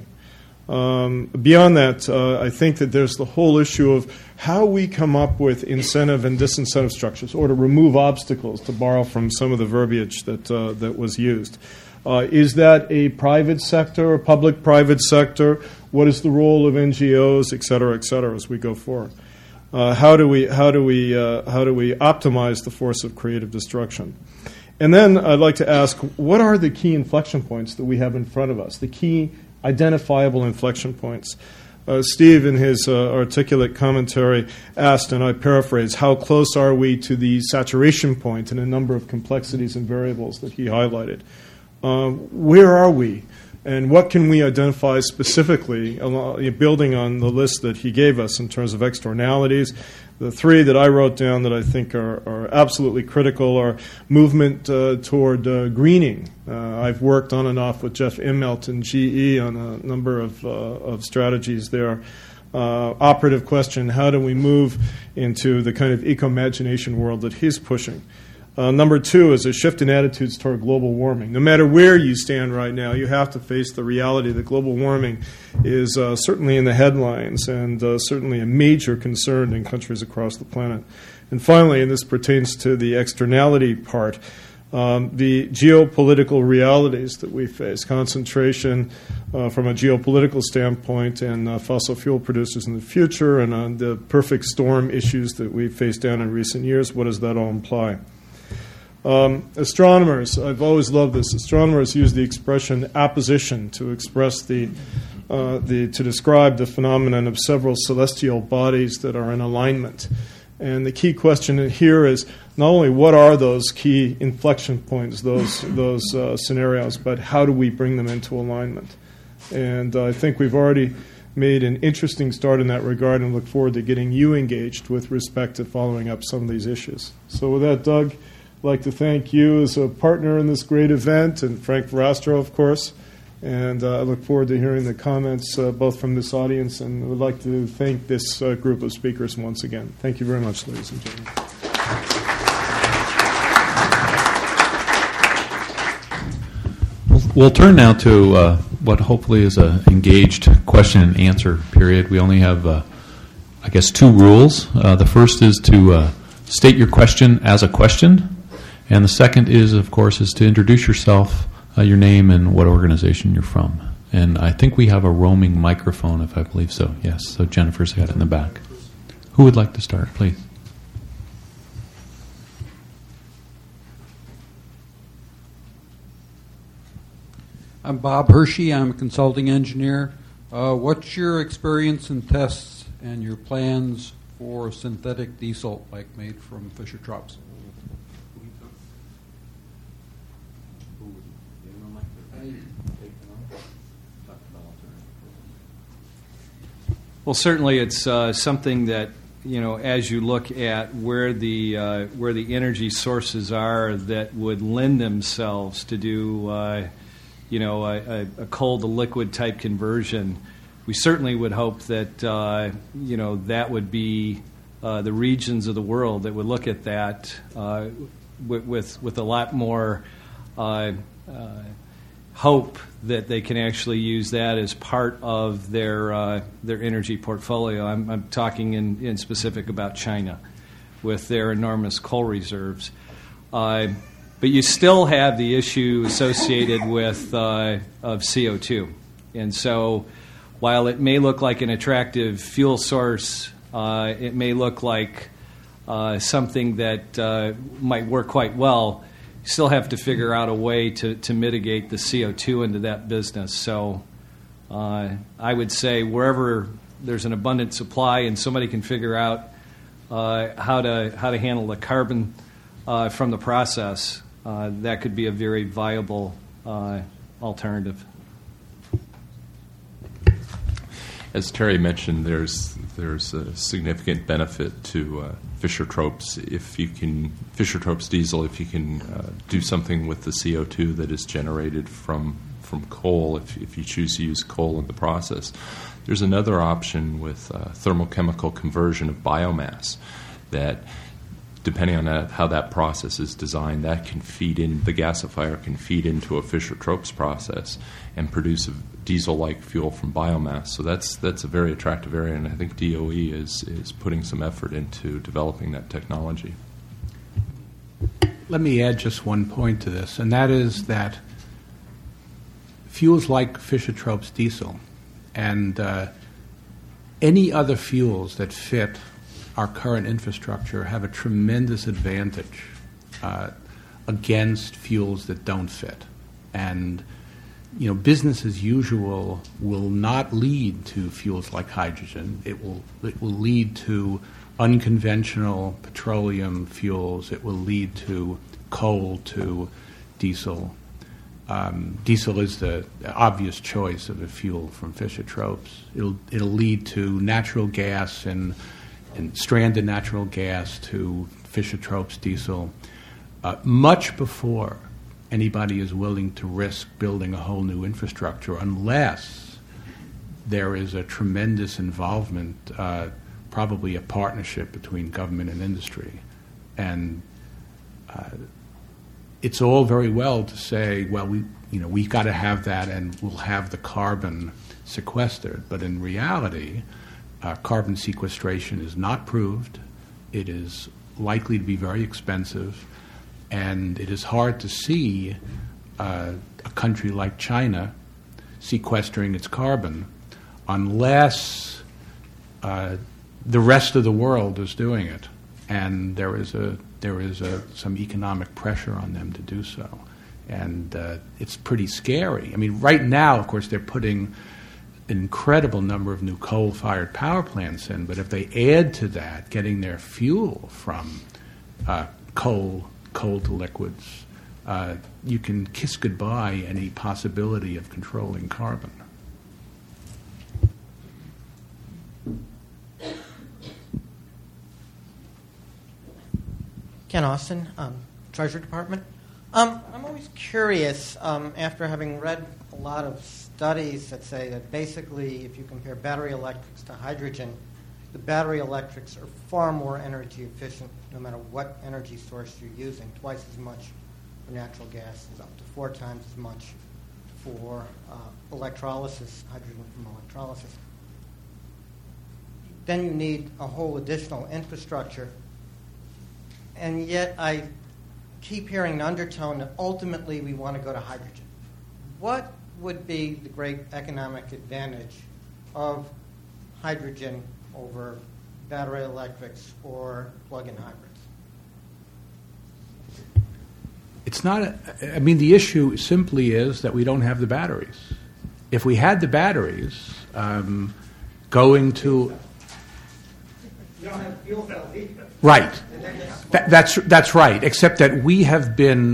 Beyond that, I think that there's the whole issue of how we come up with incentive and disincentive structures, or to remove obstacles, to borrow from some of the verbiage that was used. Is that a private sector or public-private sector? What is the role of NGOs, et cetera, as we go forward? How do we optimize the force of creative destruction? And then I'd like to ask, what are the key inflection points that we have in front of us? The key identifiable inflection points. Steve, in his articulate commentary, asked, and I paraphrase, how close are we to the saturation point in a number of complexities and variables that he highlighted? Where are we? And what can we identify specifically, building on the list that he gave us in terms of externalities? The 3 that I wrote down that I think are absolutely critical are movement toward greening. I've worked on and off with Jeff Immelt and GE on a number of strategies there. Operative question, how do we move into the kind of eco-imagination world that he's pushing? Number 2 is a shift in attitudes toward global warming. No matter where you stand right now, you have to face the reality that global warming is certainly in the headlines and certainly a major concern in countries across the planet. And finally, and this pertains to the externality part, the geopolitical realities that we face, concentration from a geopolitical standpoint and fossil fuel producers in the future, and on the perfect storm issues that we've faced down in recent years. What does that all imply? Astronomers, I've always loved this. Astronomers use the expression apposition to express to describe the phenomenon of several celestial bodies that are in alignment. And the key question here is not only what are those key inflection points, those scenarios, but how do we bring them into alignment? And I think we've already made an interesting start in that regard, and look forward to getting you engaged with respect to following up some of these issues. So with that, Doug, I'd like to thank you as a partner in this great event, and Frank Verrastro, of course. And I look forward to hearing the comments both from this audience, and I would like to thank this group of speakers once again. Thank you very much, ladies and gentlemen. We'll turn now to what hopefully is an engaged question and answer period. We only have, 2 rules. The first is to state your question as a question. And the second is, of course, is to introduce yourself, your name, and what organization you're from. And I think we have a roaming microphone, if I believe so. Yes, so Jennifer's got it in the back. Who would like to start, please? I'm Bob Hershey. I'm a consulting engineer. What's your experience in tests and your plans for synthetic diesel, like made from Fischer-Tropsch? Well, certainly it's something that, as you look at where the energy sources are that would lend themselves to do, a coal to liquid type conversion, we certainly would hope that, that would be the regions of the world that would look at that with a lot more hope that they can actually use that as part of their energy portfolio. I'm talking in specific about China with their enormous coal reserves. But you still have the issue associated with of CO2. And so while it may look like an attractive fuel source, it may look like something that might work quite well, you still have to figure out a way to mitigate the CO2 into that business. So I would say wherever there's an abundant supply and somebody can figure out how to handle the carbon from the process, that could be a very viable alternative. As Terry mentioned, there's a significant benefit to Fischer-Tropsch Fischer-Tropsch diesel if you can do something with the CO2 that is generated from coal, if you choose to use coal in the process. There's another option with thermochemical conversion of biomass that, depending on how that process is designed, that can feed in, the gasifier can feed into a Fischer-Tropsch process and produce a diesel-like fuel from biomass. So that's a very attractive area, and I think DOE is putting some effort into developing that technology. Let me add just one point to this, and that is that fuels like Fischer-Tropsch diesel and any other fuels that fit our current infrastructure have a tremendous advantage against fuels that don't fit. And business as usual will not lead to fuels like hydrogen. It will lead to unconventional petroleum fuels. It will lead to coal, to diesel. Diesel is the obvious choice of a fuel from Fischer-Tropsch. It'll lead to natural gas and stranded natural gas to Fischer-Tropsch diesel much before anybody is willing to risk building a whole new infrastructure, unless there is a tremendous involvement, probably a partnership between government and industry. And it's all very well to say, well, we've got to have that and we'll have the carbon sequestered. But in reality, carbon sequestration is not proved. It is likely to be very expensive. And it is hard to see a country like China sequestering its carbon unless the rest of the world is doing it, and there is some economic pressure on them to do so, and it's pretty scary. I mean, right now, of course, they're putting an incredible number of new coal-fired power plants in, but if they add to that, getting their fuel from coal to liquids, you can kiss goodbye any possibility of controlling carbon. Ken Austin, Treasury Department. I'm always curious, after having read a lot of studies that say that basically if you compare battery electrics to hydrogen, the battery electrics are far more energy efficient no matter what energy source you're using, twice as much for natural gas, is up to 4 times as much for electrolysis, hydrogen from electrolysis. Then you need a whole additional infrastructure. And yet I keep hearing an undertone that ultimately we want to go to hydrogen. What would be the great economic advantage of hydrogen over battery electrics or plug-in hybrids? It's not the issue simply is that we don't have the batteries. If we had the batteries, going to... You don't have fuel cells either. Right. That's right, except that we have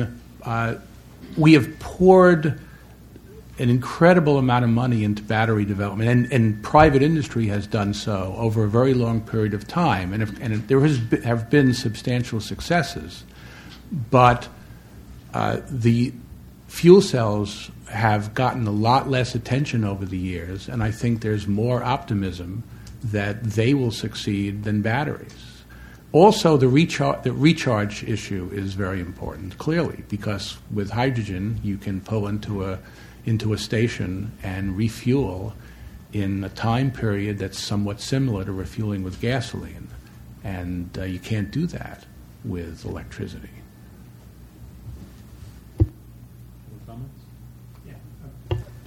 poured an incredible amount of money into battery development, and private industry has done so over a very long period of time, and there have been substantial successes. But the fuel cells have gotten a lot less attention over the years, and I think there's more optimism that they will succeed than batteries. Also, the recharge issue is very important, clearly, because with hydrogen you can pull into a station and refuel in a time period that's somewhat similar to refueling with gasoline, and you can't do that with electricity.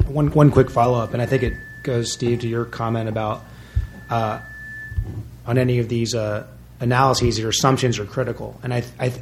One quick follow-up, and I think it goes, Steve, to your comment about on any of these analyses, your assumptions are critical. And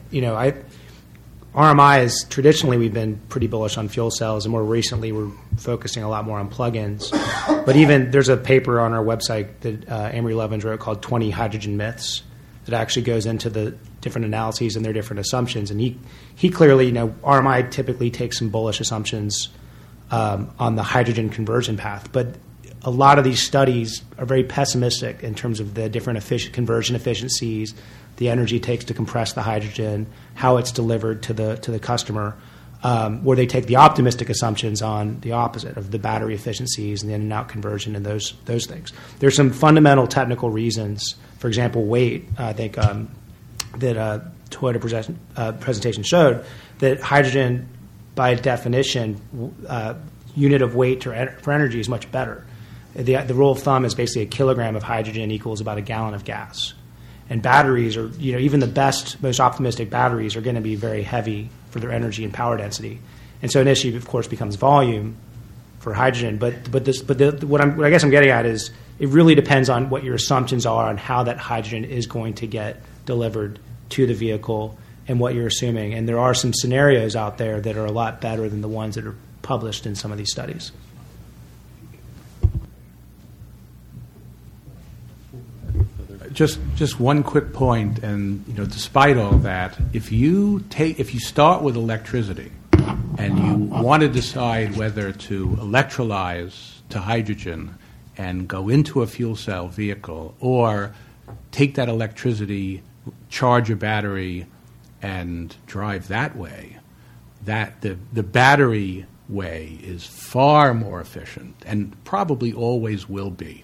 RMI is traditionally we've been pretty bullish on fuel cells, and more recently we're focusing a lot more on plug-ins. But even there's a paper on our website that Amory Levins wrote called 20 Hydrogen Myths that actually goes into the different analyses and their different assumptions. And he clearly, RMI typically takes some bullish assumptions on the hydrogen conversion path, but a lot of these studies are very pessimistic in terms of the different conversion efficiencies, the energy it takes to compress the hydrogen, how it's delivered to the customer, where they take the optimistic assumptions on the opposite of the battery efficiencies and the in and out conversion and those things. There's some fundamental technical reasons. For example, weight. I think that Toyota presentation showed that hydrogen, by definition, unit of weight for energy is much better. The rule of thumb is basically a kilogram of hydrogen equals about a gallon of gas. And batteries are, even the best, most optimistic batteries are going to be very heavy for their energy and power density. And so an issue, of course, becomes volume for hydrogen. What I guess I'm getting at is it really depends on what your assumptions are on how that hydrogen is going to get delivered to the vehicle and what you're assuming. And there are some scenarios out there that are a lot better than the ones that are published in some of these studies. Just one quick point, and despite all that, if you start with electricity and you want to decide whether to electrolyze to hydrogen and go into a fuel cell vehicle, or take that electricity, charge a battery, and drive that way, that the battery way is far more efficient and probably always will be.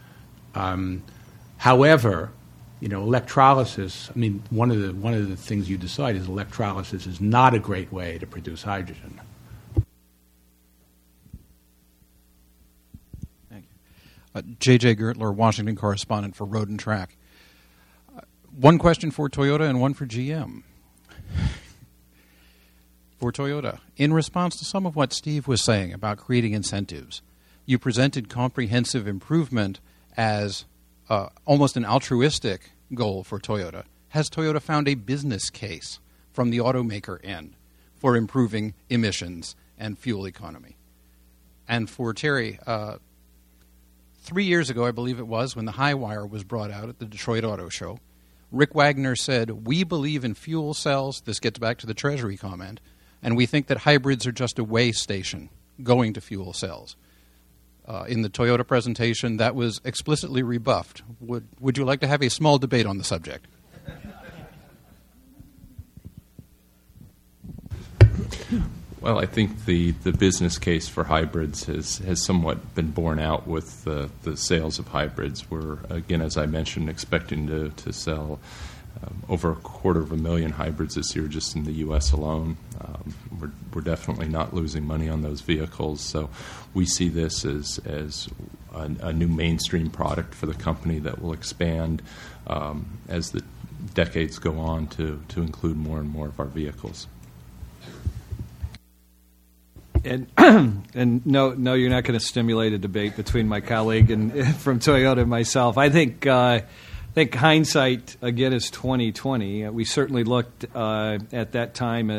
However, electrolysis, one of the things you decide is electrolysis is not a great way to produce hydrogen. Thank you. J.J. Gertler, Washington correspondent for Road and Track. One question for Toyota and one for GM. For Toyota, in response to some of what Steve was saying about creating incentives, you presented comprehensive improvement as almost an altruistic goal for Toyota. Has Toyota found a business case from the automaker end for improving emissions and fuel economy? And for Terry, 3 years ago, I believe it was, when the high wire was brought out at the Detroit Auto Show, Rick Wagner said, "We believe in fuel cells," this gets back to the Treasury comment, "and we think that hybrids are just a way station going to fuel cells." In the Toyota presentation, that was explicitly rebuffed. Would you like to have a small debate on the subject? Well, I think the business case for hybrids has somewhat been borne out with the sales of hybrids. We're, again, as I mentioned, expecting to sell over 250,000 hybrids this year just in the U.S. alone. We're definitely not losing money on those vehicles, so we see this as a new mainstream product for the company that will expand as the decades go on to include more and more of our vehicles. And no, you're not going to stimulate a debate between my colleague and from Toyota and myself. I think hindsight again is 20/20. We certainly looked at that time,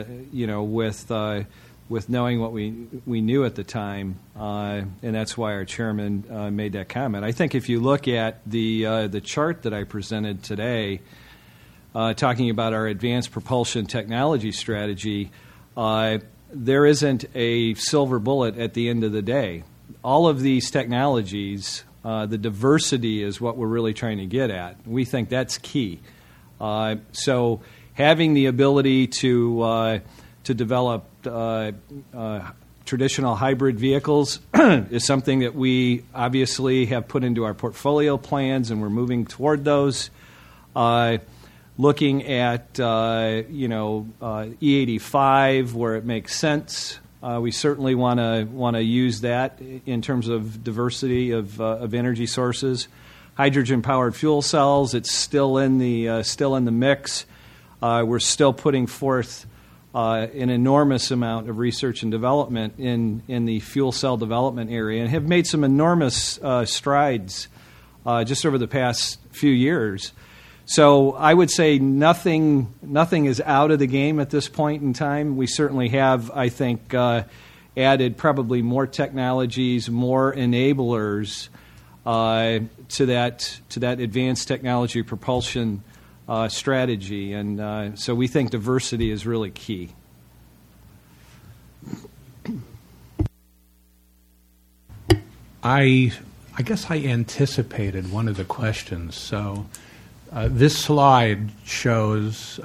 with knowing what we knew at the time, and that's why our chairman made that comment. I think if you look at the chart that I presented today, talking about our advanced propulsion technology strategy, there isn't a silver bullet at the end of the day. All of these technologies, the diversity is what we're really trying to get at. We think that's key. So having the ability to develop traditional hybrid vehicles is something that we obviously have put into our portfolio plans, and we're moving toward those. Looking at E85 where it makes sense, we certainly want to use that in terms of diversity of energy sources. Hydrogen-powered fuel cells, it's still in the mix. We're still putting forth an enormous amount of research and development in the fuel cell development area and have made some enormous strides just over the past few years. So I would say nothing is out of the game at this point in time. We certainly have, I think, added probably more technologies, more enablers to that advanced technology propulsion strategy, and so we think diversity is really key. I guess I anticipated one of the questions. So this slide shows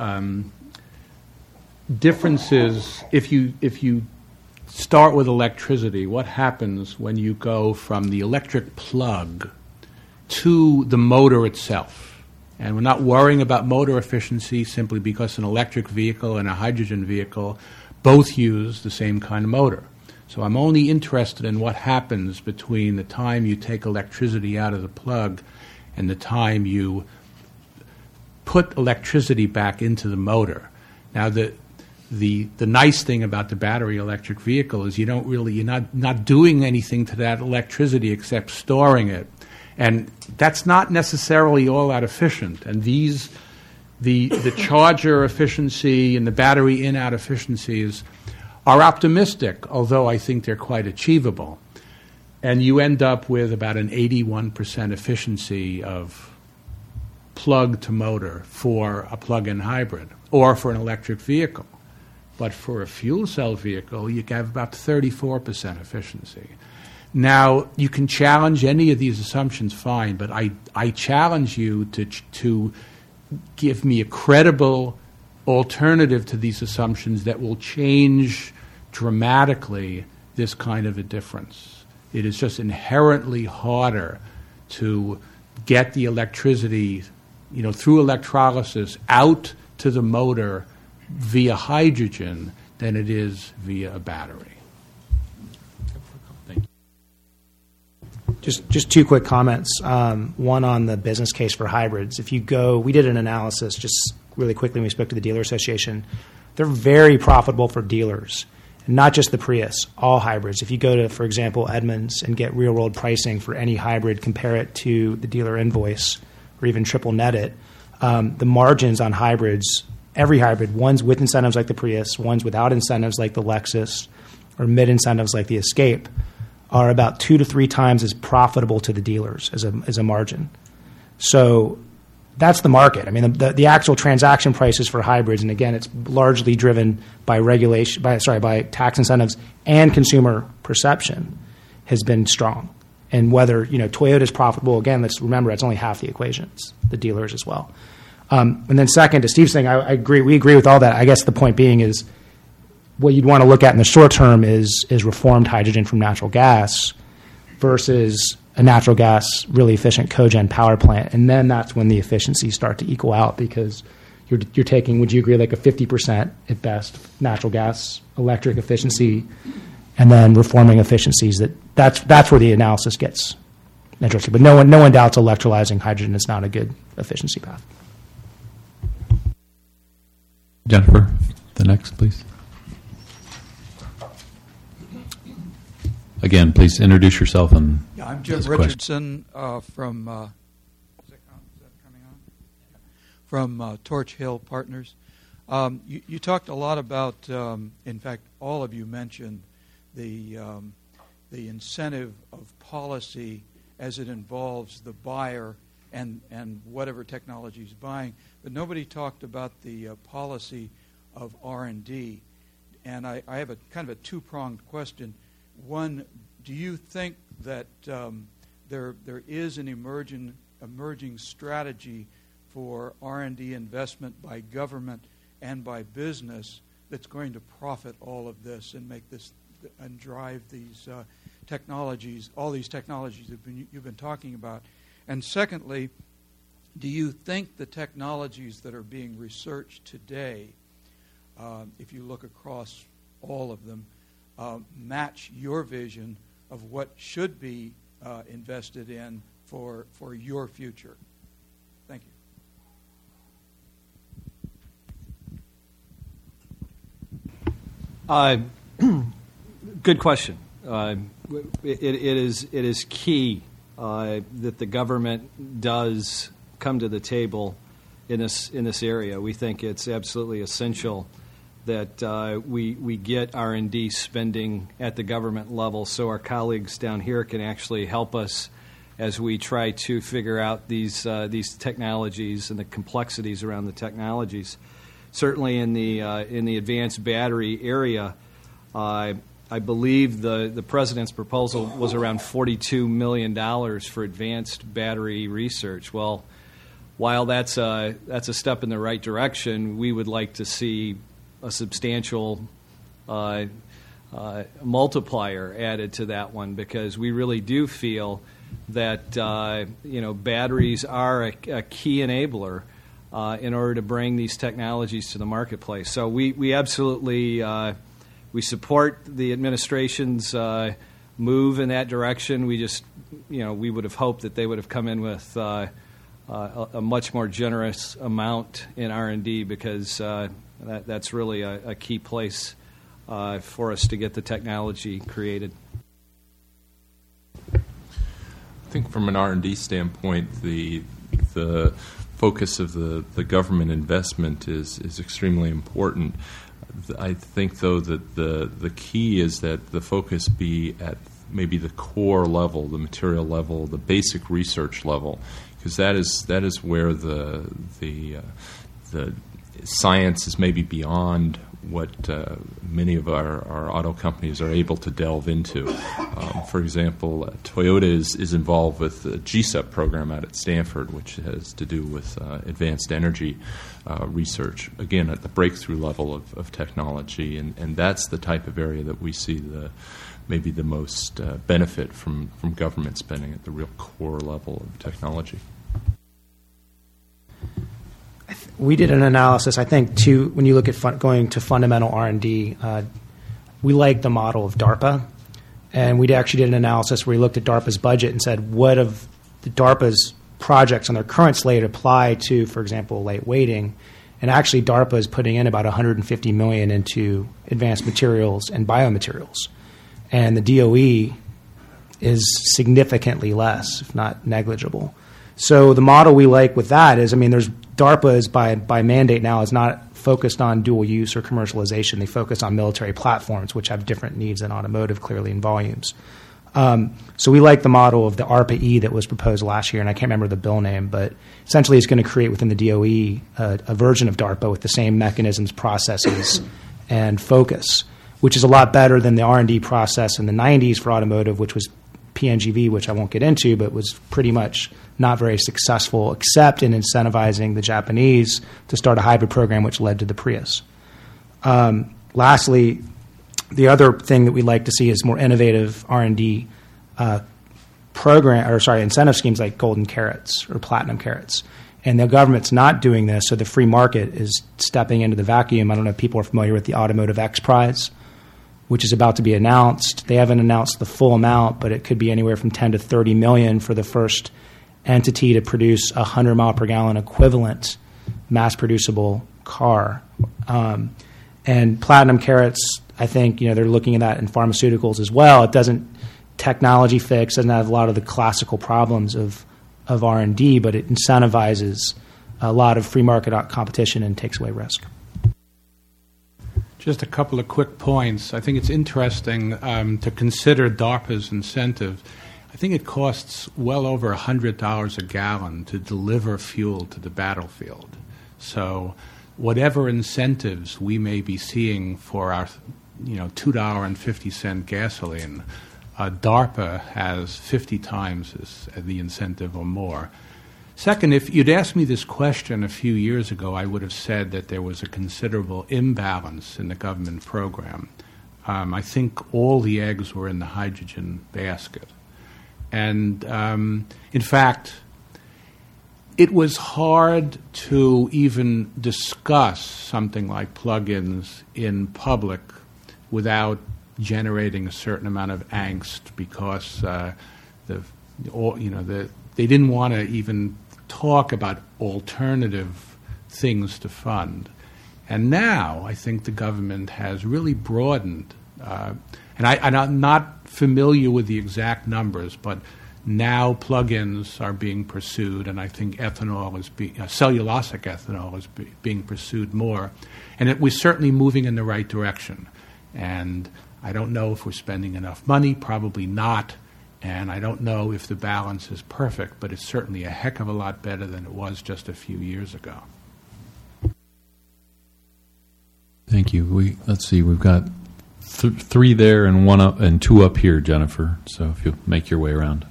differences. If you start with electricity, what happens when you go from the electric plug to the motor itself? And we're not worrying about motor efficiency simply because an electric vehicle and a hydrogen vehicle both use the same kind of motor. So I'm only interested in what happens between the time you take electricity out of the plug and the time you put electricity back into the motor. Now, the nice thing about the battery electric vehicle is you're not doing anything to that electricity except storing it. And that's not necessarily all that efficient. And the charger efficiency and the battery in-out efficiencies are optimistic, although I think they're quite achievable. And you end up with about an 81% efficiency of plug to motor for a plug-in hybrid or for an electric vehicle. But for a fuel cell vehicle, you have about 34% efficiency. Now, you can challenge any of these assumptions, fine, but I challenge you to give me a credible alternative to these assumptions that will change dramatically this kind of a difference. It is just inherently harder to get the electricity, through electrolysis out to the motor via hydrogen than it is via a battery. Just two quick comments. One on the business case for hybrids. We did an analysis just really quickly when we spoke to the Dealer Association. They're very profitable for dealers, and not just the Prius, all hybrids. If you go to, for example, Edmunds and get real-world pricing for any hybrid, compare it to the dealer invoice or even triple net it, the margins on hybrids, every hybrid, ones with incentives like the Prius, ones without incentives like the Lexus, or mid-incentives like the Escape, are about 2 to 3 times as profitable to the dealers as a margin. So that's the market. I mean, the actual transaction prices for hybrids, and again, it's largely driven by by tax incentives and consumer perception, has been strong. And whether Toyota is profitable, again, let's remember it's only half the equation. It's the dealers as well. And then second, to Steve's thing, I agree. We agree with all that. I guess the point being is, what you'd want to look at in the short term is reformed hydrogen from natural gas versus a natural gas really efficient cogen power plant, and then that's when the efficiencies start to equal out, because you're taking, would you agree, like a 50% at best natural gas electric efficiency, and then reforming efficiencies. That's where the analysis gets interesting. But no one doubts electrolyzing hydrogen is not a good efficiency path. Jennifer, the next, please. Again, please introduce yourself and I'm Jim Richardson from Torch Hill Partners. You talked a lot about, in fact, all of you mentioned the incentive of policy as it involves the buyer and whatever technology he's buying, but nobody talked about the policy of R&D. And I have a kind of a two-pronged question. One, do you think that there is an emerging strategy for R&D investment by government and by business that's going to profit all of this and make this and drive these technologies, all these technologies that you've been talking about? And secondly, do you think the technologies that are being researched today, if you look across all of them, match your vision of what should be invested in for your future? Thank you. Good question. It is key that the government does come to the table in this area. We think it's absolutely essential that we get R&D spending at the government level so our colleagues down here can actually help us as we try to figure out these technologies and the complexities around the technologies. Certainly in the advanced battery area, I believe the president's proposal was around $42 million for advanced battery research. Well, while that's a step in the right direction, we would like to see a substantial multiplier added to that one, because we really do feel that batteries are a key enabler in order to bring these technologies to the marketplace. So we absolutely we support the administration's move in that direction. We just we would have hoped that they would have come in with a much more generous amount in R&D, because that's really a key place for us to get the technology created. I think from an R&D standpoint, the focus of the government investment is extremely important. I think, though, that the key is that the focus be at maybe the core level, the material level, the basic research level, because that is where the science is maybe beyond what many of our auto companies are able to delve into. For example, Toyota is involved with the GSEP program out at Stanford, which has to do with advanced energy research, again, at the breakthrough level of technology. And that's the type of area that we see maybe the most benefit from government spending at the real core level of technology. We did an analysis, I think, too, when you look at going to fundamental R&D, we like the model of DARPA. And we actually did an analysis where we looked at DARPA's budget and said, what of the DARPA's projects on their current slate apply to, for example, light weighting? And actually, DARPA is putting in about $150 million into advanced materials and biomaterials. And the DOE is significantly less, if not negligible. So the model we like with that is, DARPA is by mandate now is not focused on dual use or commercialization. They focus on military platforms, which have different needs than automotive, clearly, in volumes. So we like the model of the ARPA-E that was proposed last year, and I can't remember the bill name, but essentially it's going to create within the DOE a version of DARPA with the same mechanisms, processes, and focus, which is a lot better than the R&D process in the 90s for automotive, which was PNGV, which I won't get into, but was pretty much not very successful, except in incentivizing the Japanese to start a hybrid program, which led to the Prius. Lastly, the other thing that we like to see is more innovative R&D incentive schemes like golden carrots or platinum carrots. And the government's not doing this, so the free market is stepping into the vacuum. I don't know if people are familiar with the Automotive X Prize, which is about to be announced. They haven't announced the full amount, but it could be anywhere from 10 to 30 million for the first entity to produce a 100 mile per gallon equivalent mass producible car. And platinum carrots, I think, they're looking at that in pharmaceuticals as well. It doesn't technology fix, doesn't have a lot of the classical problems of R&D, but it incentivizes a lot of free market competition and takes away risk. Just a couple of quick points. I think it's interesting to consider DARPA's incentive. I think it costs well over $100 a gallon to deliver fuel to the battlefield. So whatever incentives we may be seeing for our $2.50 gasoline, DARPA has 50 times the incentive or more. Second, if you'd asked me this question a few years ago, I would have said that there was a considerable imbalance in the government program. I think all the eggs were in the hydrogen basket. And in fact, it was hard to even discuss something like plug-ins in public without generating a certain amount of angst, because they didn't want to even talk about alternative things to fund. And now I think the government has really broadened, and I'm not familiar with the exact numbers, but now plug-ins are being pursued, and I think ethanol is cellulosic ethanol is being pursued more. And we're certainly moving in the right direction. And I don't know if we're spending enough money, probably not. And I don't know if the balance is perfect, but it's certainly a heck of a lot better than it was just a few years ago. Thank you. Let's see, we've got three there and one up and two up here, Jennifer. So if you make your way around.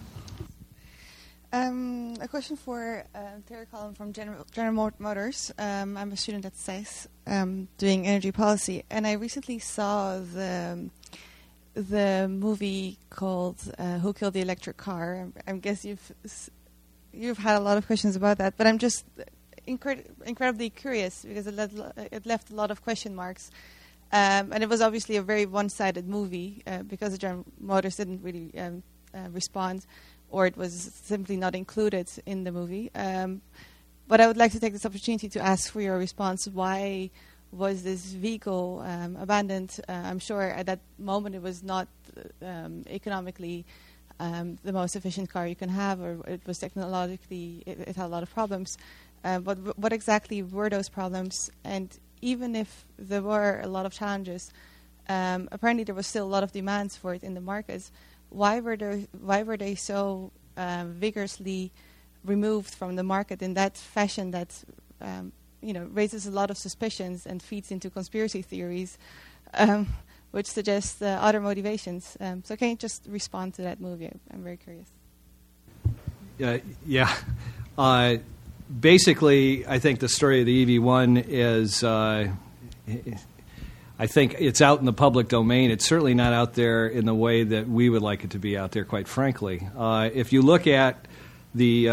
A question for Terry Collin from General Motors. I'm a student at SAIS doing energy policy, and I recently saw the movie called "Who Killed the Electric Car." I guess you've had a lot of questions about that, but I'm just incredibly curious because it left a lot of question marks, and it was obviously a very one-sided movie because the General Motors didn't really respond, or it was simply not included in the movie. But I would like to take this opportunity to ask for your response. Why was this vehicle abandoned? I'm sure at that moment it was not economically the most efficient car you can have, or it was technologically, it had a lot of problems. But what exactly were those problems? And even if there were a lot of challenges, apparently there was still a lot of demands for it in the markets. Why were they so vigorously removed from the market in that fashion that raises a lot of suspicions and feeds into conspiracy theories, which suggest other motivations? So can you just respond to that movie? I'm very curious. Yeah. Basically, I think the story of the EV1 is, I think it's out in the public domain. It's certainly not out there in the way that we would like it to be out there, quite frankly. If you look at the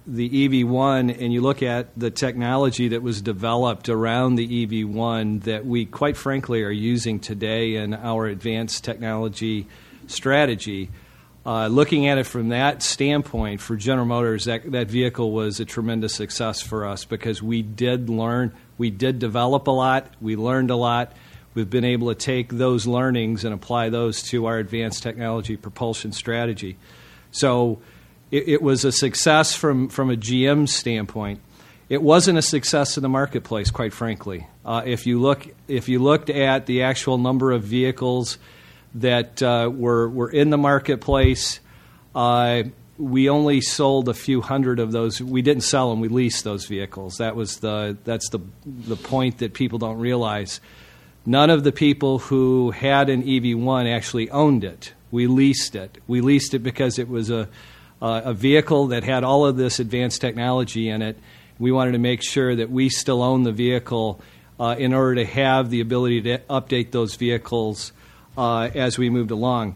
EV1 and you look at the technology that was developed around the EV1 that we, quite frankly, are using today in our advanced technology strategy, looking at it from that standpoint, for General Motors, that vehicle was a tremendous success for us because we did learn, we did develop a lot, we learned a lot. We've been able to take those learnings and apply those to our advanced technology propulsion strategy. So it was a success from a GM standpoint. It wasn't a success in the marketplace, quite frankly. If you looked at the actual number of vehicles that were in the marketplace, we only sold a few hundred of those. We didn't sell them; we leased those vehicles. That's the point that people don't realize. None of the people who had an EV1 actually owned it. We leased it. We leased it because it was a vehicle that had all of this advanced technology in it. We wanted to make sure that we still own the vehicle in order to have the ability to update those vehicles as we moved along.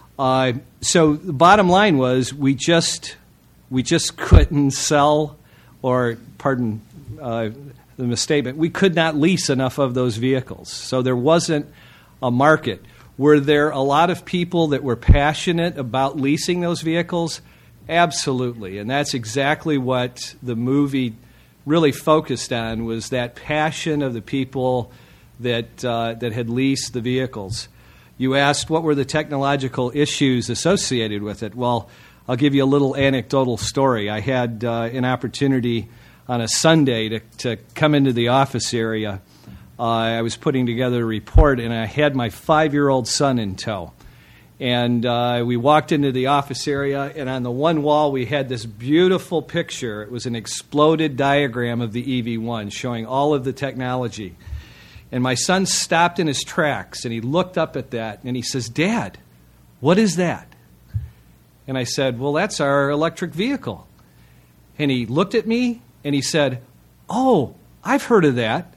So the bottom line was we just couldn't sell, or pardon the misstatement, we could not lease enough of those vehicles. So there wasn't a market. Were there a lot of people that were passionate about leasing those vehicles? Absolutely. And that's exactly what the movie really focused on, was that passion of the people that had leased the vehicles. You asked what were the technological issues associated with it. Well, I'll give you a little anecdotal story. I had an opportunity on a Sunday to come into the office area. I was putting together a report, and I had my 5-year-old son in tow. And we walked into the office area, and on the one wall we had this beautiful picture. It was an exploded diagram of the EV1 showing all of the technology. And my son stopped in his tracks, and he looked up at that, and he says, "Dad, what is that?" And I said, "Well, that's our electric vehicle." And he looked at me, and he said, "Oh, I've heard of that."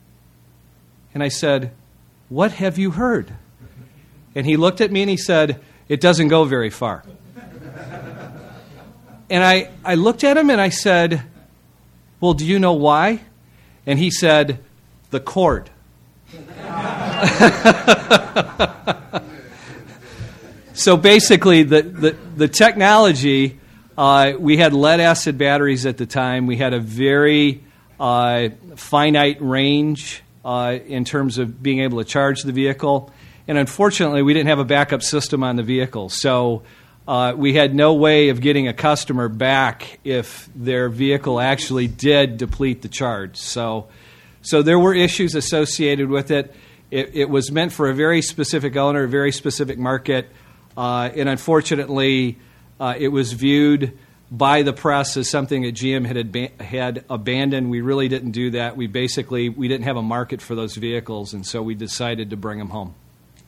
And I said, "What have you heard?" And he looked at me and he said, "It doesn't go very far." And I looked at him and I said, "Well, do you know why?" And he said, "The cord." So basically, the technology, we had lead-acid batteries at the time. We had a very finite range in terms of being able to charge the vehicle. And unfortunately, we didn't have a backup system on the vehicle. So we had no way of getting a customer back if their vehicle actually did deplete the charge. So there were issues associated with it. It was meant for a very specific owner, a very specific market. And unfortunately, it was viewed by the press as something that GM had abandoned. We really didn't do that. We didn't have a market for those vehicles, and so we decided to bring them home.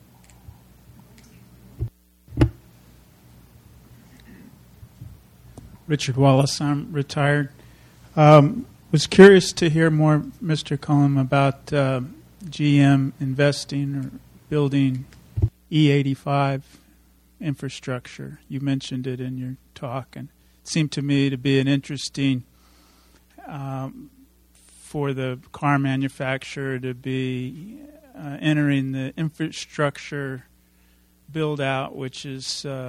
Richard Wallace, I'm retired. Was curious to hear more, Mr. Cullum, about GM investing or building E85 infrastructure. You mentioned it in your talk, and it seemed to me to be an interesting for the car manufacturer to be entering the infrastructure build-out, which is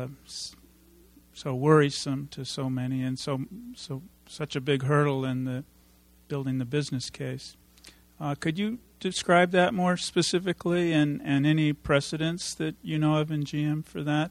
so worrisome to so many and such a big hurdle in building the business case. Could you describe that more specifically and any precedents that you know of in GM for that,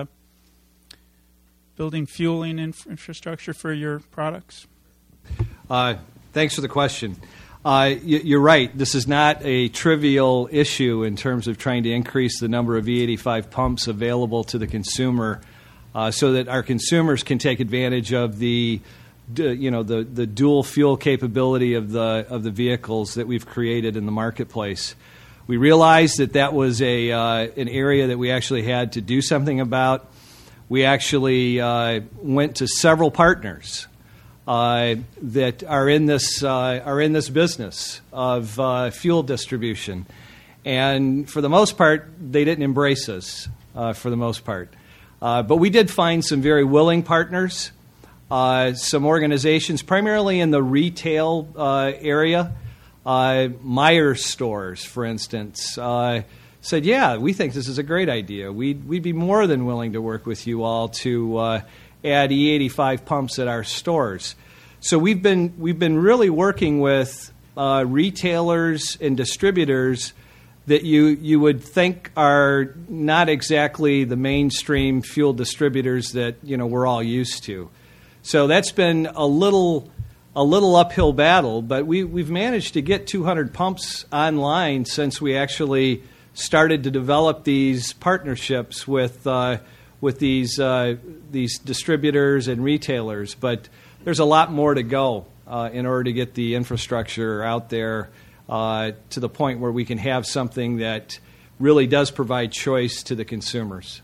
building fueling infrastructure for your products? Thanks for the question. You're right. This is not a trivial issue in terms of trying to increase the number of E85 pumps available to the consumer so that our consumers can take advantage of the dual fuel capability of the vehicles that we've created in the marketplace. We realized that was an area that we actually had to do something about. We actually went to several partners that are in this business of fuel distribution, and for the most part, they didn't embrace us. For the most part, but we did find some very willing partners. Some organizations, primarily in the retail area, Myers stores, for instance, said, "Yeah, we think this is a great idea. We'd be more than willing to work with you all to add E85 pumps at our stores." So we've been really working with retailers and distributors that you would think are not exactly the mainstream fuel distributors that we're all used to. So that's been a little uphill battle, but we've managed to get 200 pumps online since we actually started to develop these partnerships with these distributors and retailers. But there's a lot more to go in order to get the infrastructure out there to the point where we can have something that really does provide choice to the consumers.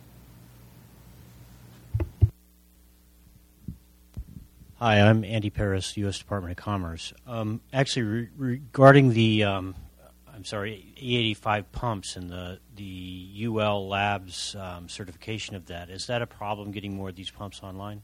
Hi, I'm Andy Paris, U.S. Department of Commerce. Actually, regarding the E85 pumps and the UL Labs certification of that, is that a problem getting more of these pumps online?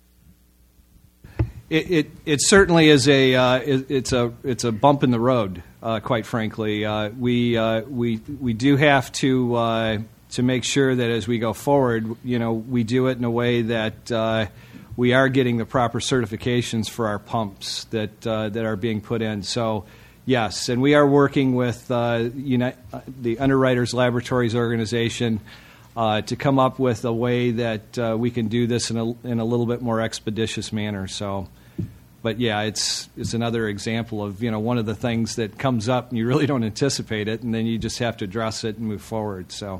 It certainly is it's a bump in the road, quite frankly. We do have to make sure that as we go forward, we do it in a way that we are getting the proper certifications for our pumps that are being put in. So, yes, and we are working with the Underwriters Laboratories organization to come up with a way that we can do this in a little bit more expeditious manner. So, but yeah, it's another example of one of the things that comes up and you really don't anticipate it, and then you just have to address it and move forward. So.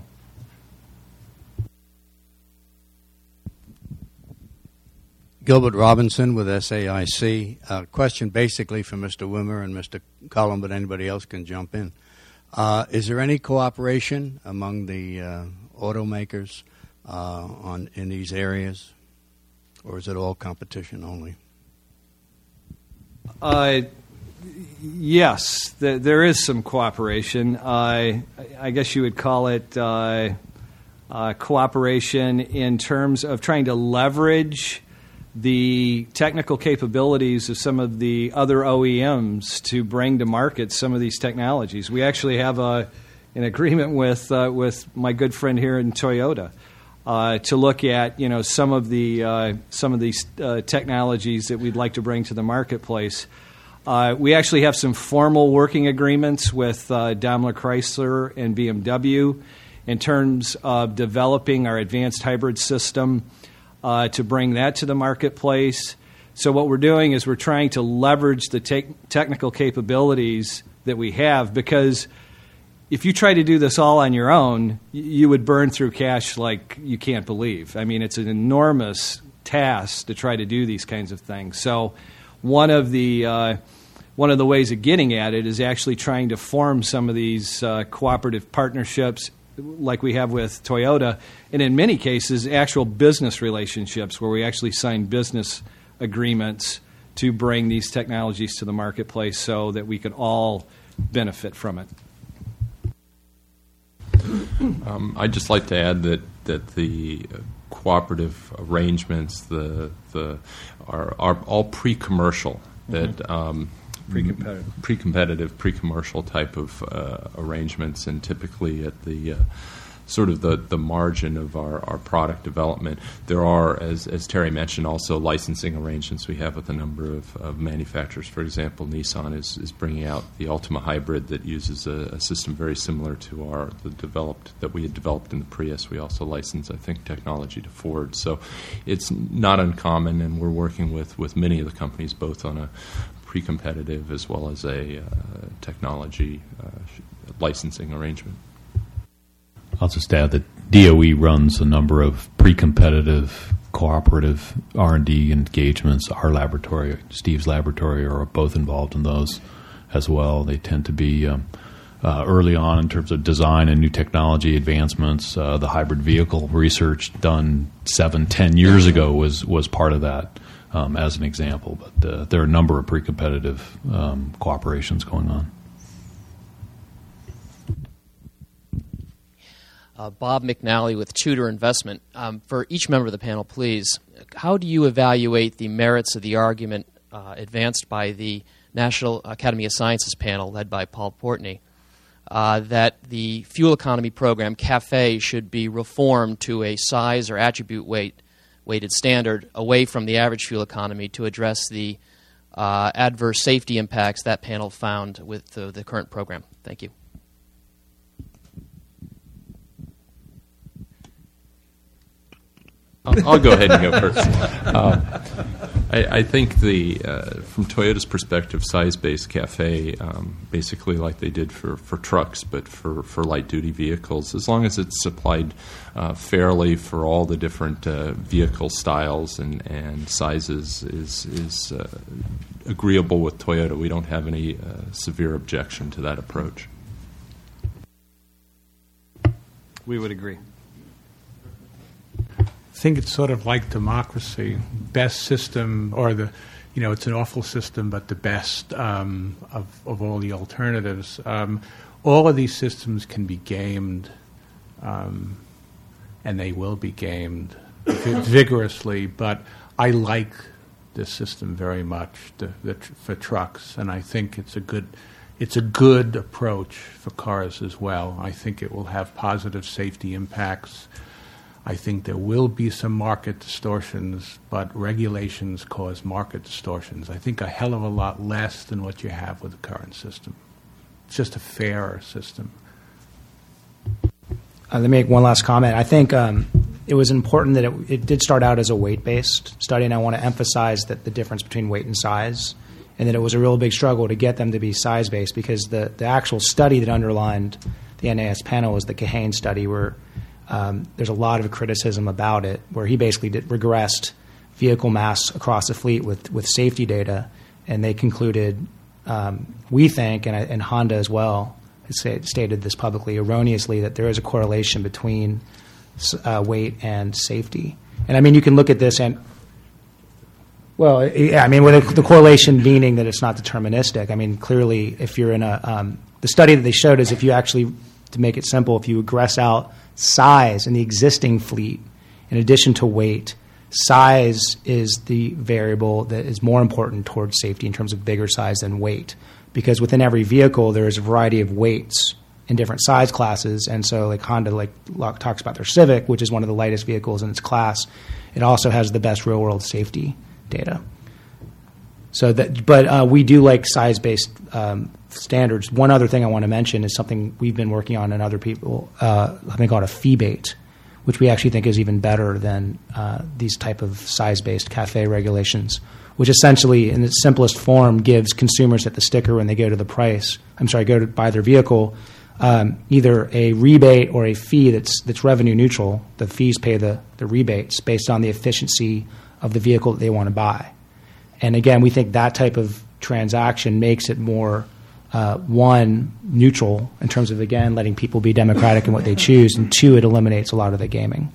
Gilbert Robinson with SAIC. Question basically for Mr. Wimmer and Mr. Cullum, but anybody else can jump in. Is there any cooperation among the automakers in these areas, or is it all competition only? Yes, there is some cooperation. I guess you would call it cooperation in terms of trying to leverage the technical capabilities of some of the other OEMs to bring to market some of these technologies. We actually have an agreement with my good friend here in Toyota to look at some of these technologies that we'd like to bring to the marketplace. We actually have some formal working agreements with Daimler Chrysler and BMW in terms of developing our advanced hybrid system to bring that to the marketplace. So what we're doing is we're trying to leverage the technical capabilities that we have, because if you try to do this all on your own, you would burn through cash like you can't believe. I mean, it's an enormous task to try to do these kinds of things. So one of the ways of getting at it is actually trying to form some of these cooperative partnerships like we have with Toyota, and in many cases, actual business relationships where we actually sign business agreements to bring these technologies to the marketplace so that we could all benefit from it. I'd just like to add that the cooperative arrangements are all pre-commercial. That pre-competitive, pre-commercial type of arrangements, and typically at the sort of the margin of our product development. There are, as Terry mentioned, also licensing arrangements we have with a number of manufacturers. For example, Nissan is bringing out the Ultima Hybrid that uses a system very similar to that we had developed in the Prius. We also license, I think, technology to Ford. So it's not uncommon, and we're working with many of the companies both on a pre-competitive as well as a technology licensing arrangement. I'll just add that DOE runs a number of pre-competitive, cooperative R&D engagements. Our laboratory, Steve's laboratory, are both involved in those as well. They tend to be early on in terms of design and new technology advancements. The hybrid vehicle research done 7-10 years ago was part of that. As an example, but there are a number of pre-competitive cooperations going on. Bob McNally with Tudor Investment. For each member of the panel, please, how do you evaluate the merits of the argument advanced by the National Academy of Sciences panel led by Paul Portney that the fuel economy program, CAFE, should be reformed to a size or attribute weighted standard away from the average fuel economy to address the adverse safety impacts that panel found with the current program? Thank you. I'll go ahead and go first. I think from Toyota's perspective, size-based CAFE, basically like they did for trucks, but for light-duty vehicles, as long as it's supplied fairly for all the different vehicle styles and sizes, is agreeable with Toyota. We don't have any severe objection to that approach. We would agree. I think it's sort of like democracy. Best system, or it's an awful system, but the best of all the alternatives. All of these systems can be gamed, and they will be gamed vigorously. But I like this system very much for trucks, and I think it's a good approach for cars as well. I think it will have positive safety impacts. I think there will be some market distortions, but regulations cause market distortions. I think a hell of a lot less than what you have with the current system. It's just a fairer system. Let me make one last comment. I think it was important that it did start out as a weight-based study, and I want to emphasize that the difference between weight and size, and that it was a real big struggle to get them to be size-based, because the actual study that underlined the NAS panel was the Kahane study, where there's a lot of criticism about it, where he basically regressed vehicle mass across the fleet with safety data, and they concluded, we think, and Honda as well has stated this publicly erroneously, that there is a correlation between weight and safety. And I mean, you can look at this and, well, yeah, I mean, with the correlation meaning that it's not deterministic. I mean, clearly, if you're in the study that they showed is if you actually, to make it simple, if you regress out size in the existing fleet, in addition to weight, size is the variable that is more important towards safety in terms of bigger size than weight. Because within every vehicle, there is a variety of weights in different size classes. And so like Honda talks about their Civic, which is one of the lightest vehicles in its class. It also has the best real-world safety data. So but we do like size-based standards. One other thing I want to mention is something we've been working on and other people something called a fee-bait, which we actually think is even better than these type of size-based CAFE regulations, which essentially, in its simplest form, gives consumers at the sticker when they go to buy their vehicle, either a rebate or a fee that's revenue neutral. The fees pay the rebates based on the efficiency of the vehicle that they want to buy. And again, we think that type of transaction makes it more, one, neutral in terms of, again, letting people be democratic in what they choose, and two, it eliminates a lot of the gaming.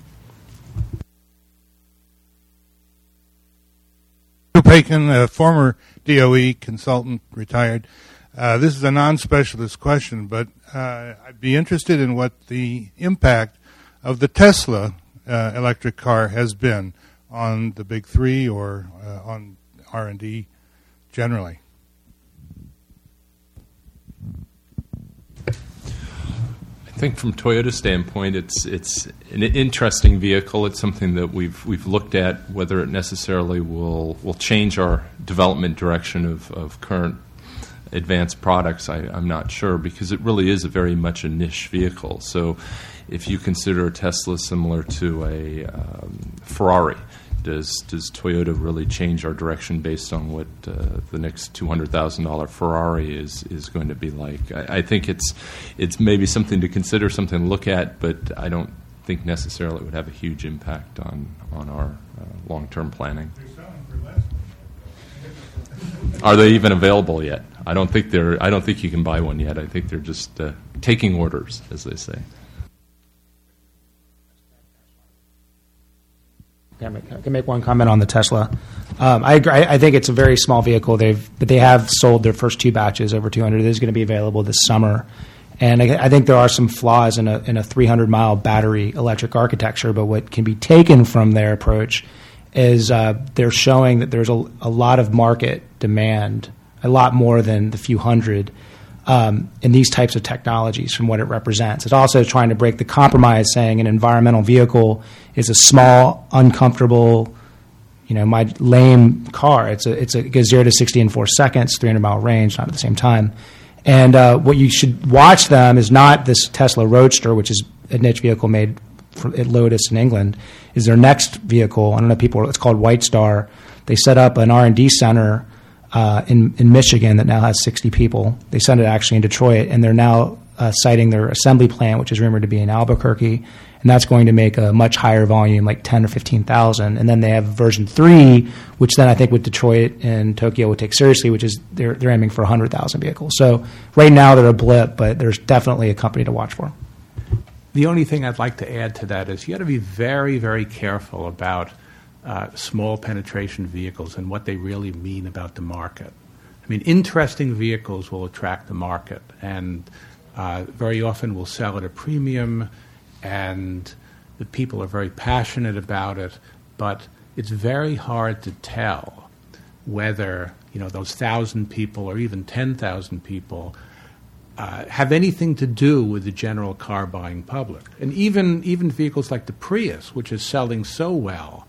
Bacon, a former DOE consultant, retired. This is a non-specialist question, but I'd be interested in what the impact of the Tesla electric car has been on the big three or on R&D generally. I think from Toyota's standpoint, it's an interesting vehicle. It's something that we've looked at. Whether it necessarily will change our development direction of current advanced products, I'm not sure, because it really is very much a niche vehicle. So if you consider a Tesla similar to a Ferrari, does Toyota really change our direction based on what the next $200,000 Ferrari is going to be like? I think it's maybe something to consider, something to look at, but I don't think necessarily it would have a huge impact on our long-term planning. Are they even available yet? I don't think you can buy one yet. I think they're just taking orders, as they say. I can make one comment on the Tesla. I agree. I think it's a very small vehicle. But they have sold their first 2 batches, over 200. It is going to be available this summer. And I think there are some flaws in a 300-mile battery electric architecture. But what can be taken from their approach is they're showing that there's a lot of market demand, a lot more than the few hundred, in these types of technologies from what it represents. It's also trying to break the compromise, saying an environmental vehicle is a small, uncomfortable, my lame car. It goes 0 to 60 in 4 seconds, 300-mile range, not at the same time. And what you should watch them is not this Tesla Roadster, which is a niche vehicle made at Lotus in England, is their next vehicle. I don't know people. It's called White Star. They set up an R&D center in Michigan that now has 60 people. They sent it actually in Detroit, and they're now siting their assembly plant, which is rumored to be in Albuquerque, and that's going to make a much higher volume, like 10 or 15,000. And then they have version 3, which then I think with Detroit and Tokyo would take seriously, which is they're aiming for 100,000 vehicles. So right now they're a blip, but there's definitely a company to watch for. The only thing I'd like to add to that is you got to be very, very careful about small penetration vehicles and what they really mean about the market. I mean, interesting vehicles will attract the market, and very often will sell at a premium, and the people are very passionate about it, but it's very hard to tell whether those 1,000 people or even 10,000 people have anything to do with the general car buying public. And even vehicles like the Prius, which is selling so well,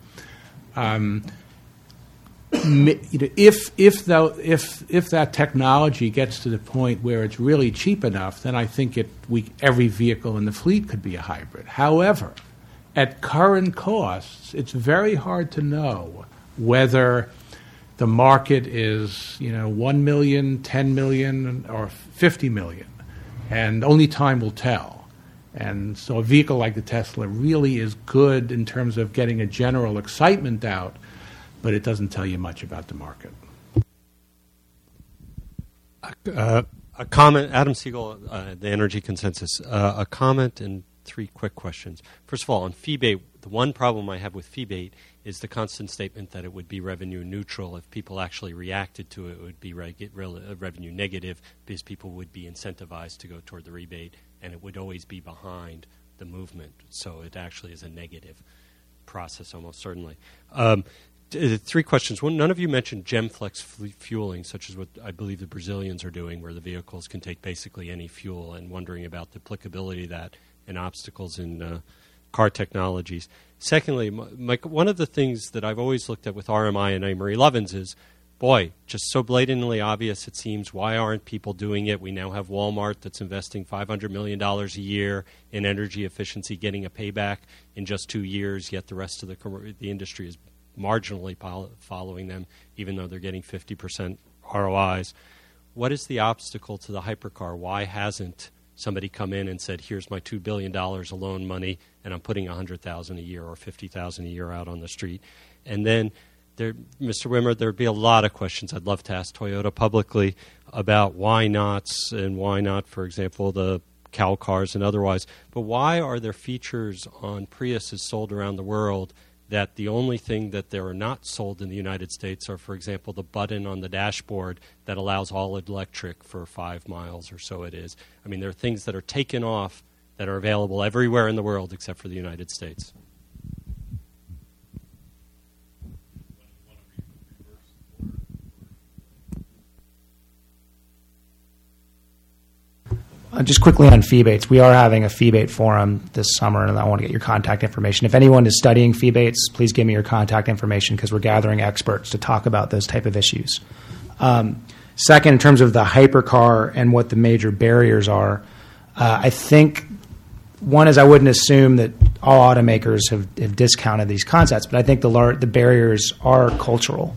if that technology gets to the point where it's really cheap enough, then I think every vehicle in the fleet could be a hybrid. However, at current costs, it's very hard to know whether the market is 1 million, 10 million, or 50 million, and only time will tell. And so a vehicle like the Tesla really is good in terms of getting a general excitement out, but it doesn't tell you much about the market. A comment, Adam Siegel, the Energy Consensus. A comment and 3 quick questions. First of all, on fee-bait, the one problem I have with fee-bait is the constant statement that it would be revenue neutral. If people actually reacted to it, it would be revenue negative because people would be incentivized to go toward the rebate, and it would always be behind the movement. So it actually is a negative process, almost certainly. 3 questions. One, none of you mentioned GemFlex fueling, such as what I believe the Brazilians are doing, where the vehicles can take basically any fuel, and wondering about the applicability of that and obstacles in car technologies. Secondly, Mike, one of the things that I've always looked at with RMI and Amory Lovins is, boy, just so blatantly obvious it seems. Why aren't people doing it? We now have Walmart that's investing $500 million a year in energy efficiency, getting a payback in just 2 years, yet the rest of the industry is marginally following them, even though they're getting 50% ROIs. What is the obstacle to the hypercar? Why hasn't somebody come in and said, here's my $2 billion of loan money, and I'm putting $100,000 a year or $50,000 a year out on the street? And then, Mr. Wimmer, there would be a lot of questions I'd love to ask Toyota publicly about why nots and why not, for example, the cow cars and otherwise. But why are there features on Priuses sold around the world that the only thing that there are not sold in the United States are, for example, the button on the dashboard that allows all electric for 5 miles or so it is? I mean, there are things that are taken off that are available everywhere in the world except for the United States. Just quickly on Feebates, we are having a Feebate forum this summer, and I want to get your contact information. If anyone is studying Feebates, please give me your contact information because we're gathering experts to talk about those type of issues. Second, in terms of the hypercar and what the major barriers are, I think one is I wouldn't assume that all automakers have discounted these concepts, but I think the barriers are cultural.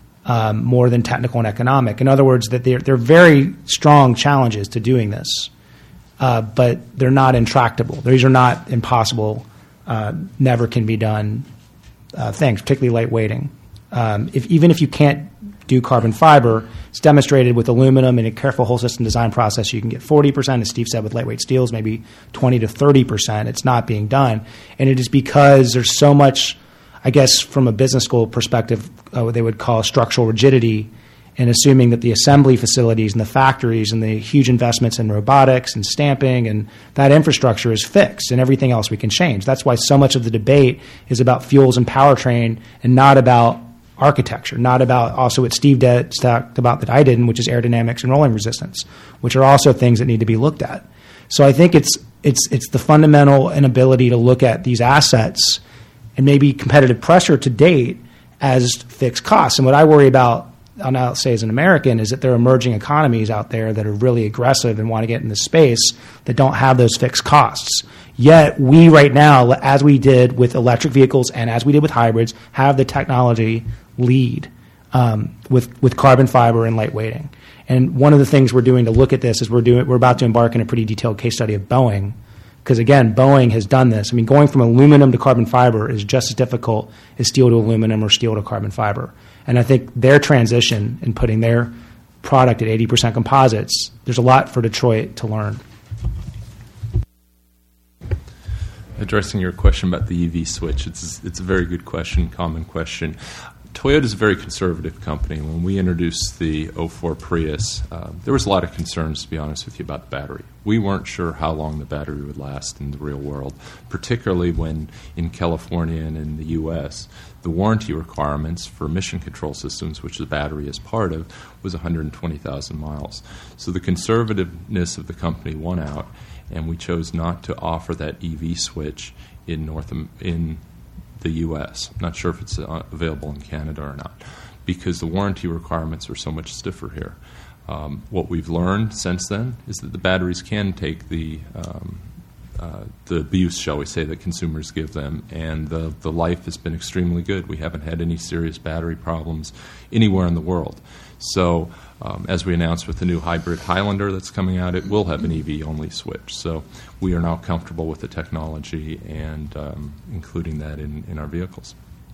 More than technical and economic. In other words, that they're very strong challenges to doing this, but they're not intractable. These are not impossible, never can be done things, particularly lightweighting. Even if you can't do carbon fiber, it's demonstrated with aluminum in a careful whole system design process. You can get 40%, as Steve said, with lightweight steels, maybe 20 to 30%. It's not being done, and it is because there's so much, I guess, from a business school perspective, what they would call structural rigidity, and assuming that the assembly facilities and the factories and the huge investments in robotics and stamping and that infrastructure is fixed and everything else we can change. That's why so much of the debate is about fuels and powertrain and not about architecture, not about also what Steve talked about that I didn't, which is aerodynamics and rolling resistance, which are also things that need to be looked at. So I think it's the fundamental inability to look at these assets and maybe competitive pressure to date as fixed costs. And what I worry about, and I'll say as an American, is that there are emerging economies out there that are really aggressive and want to get in this space that don't have those fixed costs. Yet we right now, as we did with electric vehicles and as we did with hybrids, have the technology lead with carbon fiber and lightweighting. And one of the things we're doing to look at this is we're about to embark in a pretty detailed case study of Boeing. Because, again, Boeing has done this. I mean, going from aluminum to carbon fiber is just as difficult as steel to aluminum or steel to carbon fiber. And I think their transition in putting their product at 80% composites, there's a lot for Detroit to learn. Addressing your question about the EV switch, it's a very good question, common question. Toyota is a very conservative company. When we introduced the 04 Prius, there was a lot of concerns, to be honest with you, about the battery. We weren't sure how long the battery would last in the real world, particularly when in California and in the U.S., the warranty requirements for emission control systems, which the battery is part of, was 120,000 miles. So the conservativeness of the company won out, and we chose not to offer that EV switch in the U.S. I'm not sure if it's available in Canada or not, because the warranty requirements are so much stiffer here. What we've learned since then is that the batteries can take the abuse, shall we say, that consumers give them, and the life has been extremely good. We haven't had any serious battery problems anywhere in the world. So as we announced with the new hybrid Highlander that's coming out, it will have an EV-only switch. So we are now comfortable with the technology and including that in our vehicles.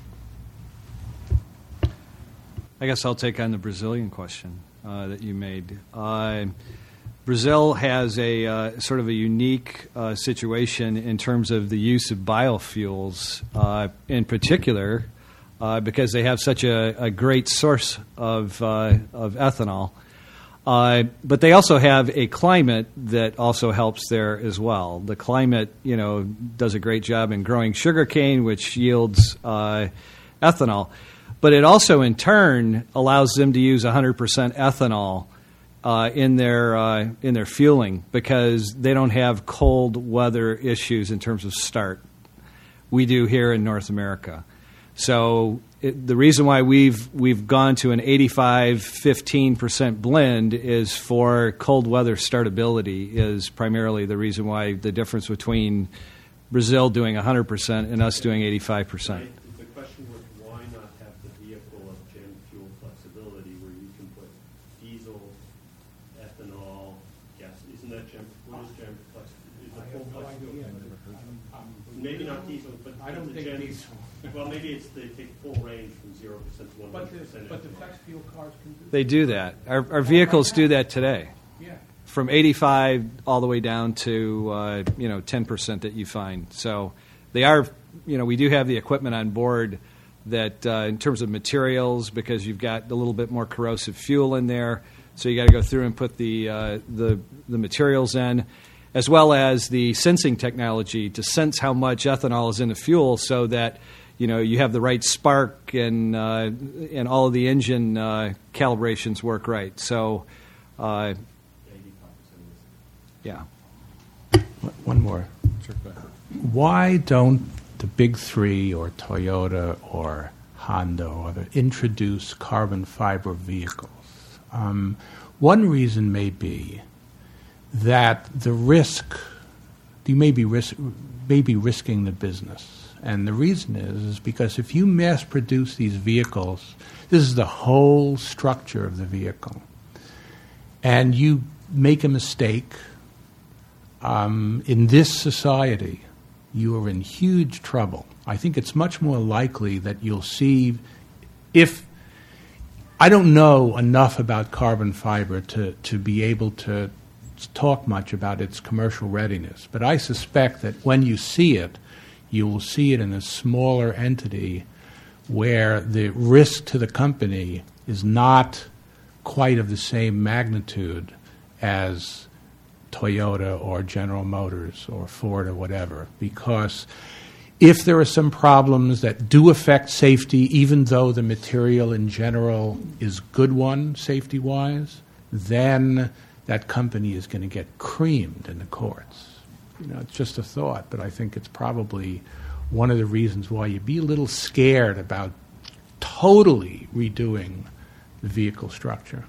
I guess I'll take on the Brazilian question that you made. Brazil has a sort of a unique situation in terms of the use of biofuels, in particular, because they have such a great source of ethanol. But they also have a climate that also helps there as well. The climate, does a great job in growing sugarcane, which yields ethanol. But it also, in turn, allows them to use 100% ethanol in their fueling because they don't have cold weather issues in terms of start. We do here in North America. So the reason why we've gone to an 85-15% blend is for cold weather startability is primarily the reason why the difference between Brazil doing 100% and us doing 85%. The question was why not have the vehicle of GEM fuel flexibility where you can put diesel, ethanol, gas. Isn't that GEM? What is GEM flexibility? Is it full flexibility? Maybe not diesel, but I don't think GEM, diesel. Well, maybe it's they take full range from 0% to 100%. But the flex fuel cars can do that. They do that. Our vehicles do that today. Yeah. From 85 all the way down to 10% that you find. So they are, we do have the equipment on board that in terms of materials, because you've got a little bit more corrosive fuel in there, so you got to go through and put the materials in, as well as the sensing technology to sense how much ethanol is in the fuel, so that you have the right spark and all of the engine calibrations work right. So. Yeah. One more. Sure, go ahead. Why don't the big three or Toyota or Honda or introduce carbon fiber vehicles? One reason may be that the risk, you may be risking the business. And the reason is because if you mass produce these vehicles, this is the whole structure of the vehicle, and you make a mistake, in this society, you are in huge trouble. I think it's much more likely that you'll see, if I don't know enough about carbon fiber to be able to talk much about its commercial readiness, but I suspect that when you see it, you will see it in a smaller entity where the risk to the company is not quite of the same magnitude as Toyota or General Motors or Ford or whatever, because if there are some problems that do affect safety, even though the material in general is good one safety-wise, then that company is going to get creamed in the courts. It's just a thought, but I think it's probably one of the reasons why you'd be a little scared about totally redoing the vehicle structure.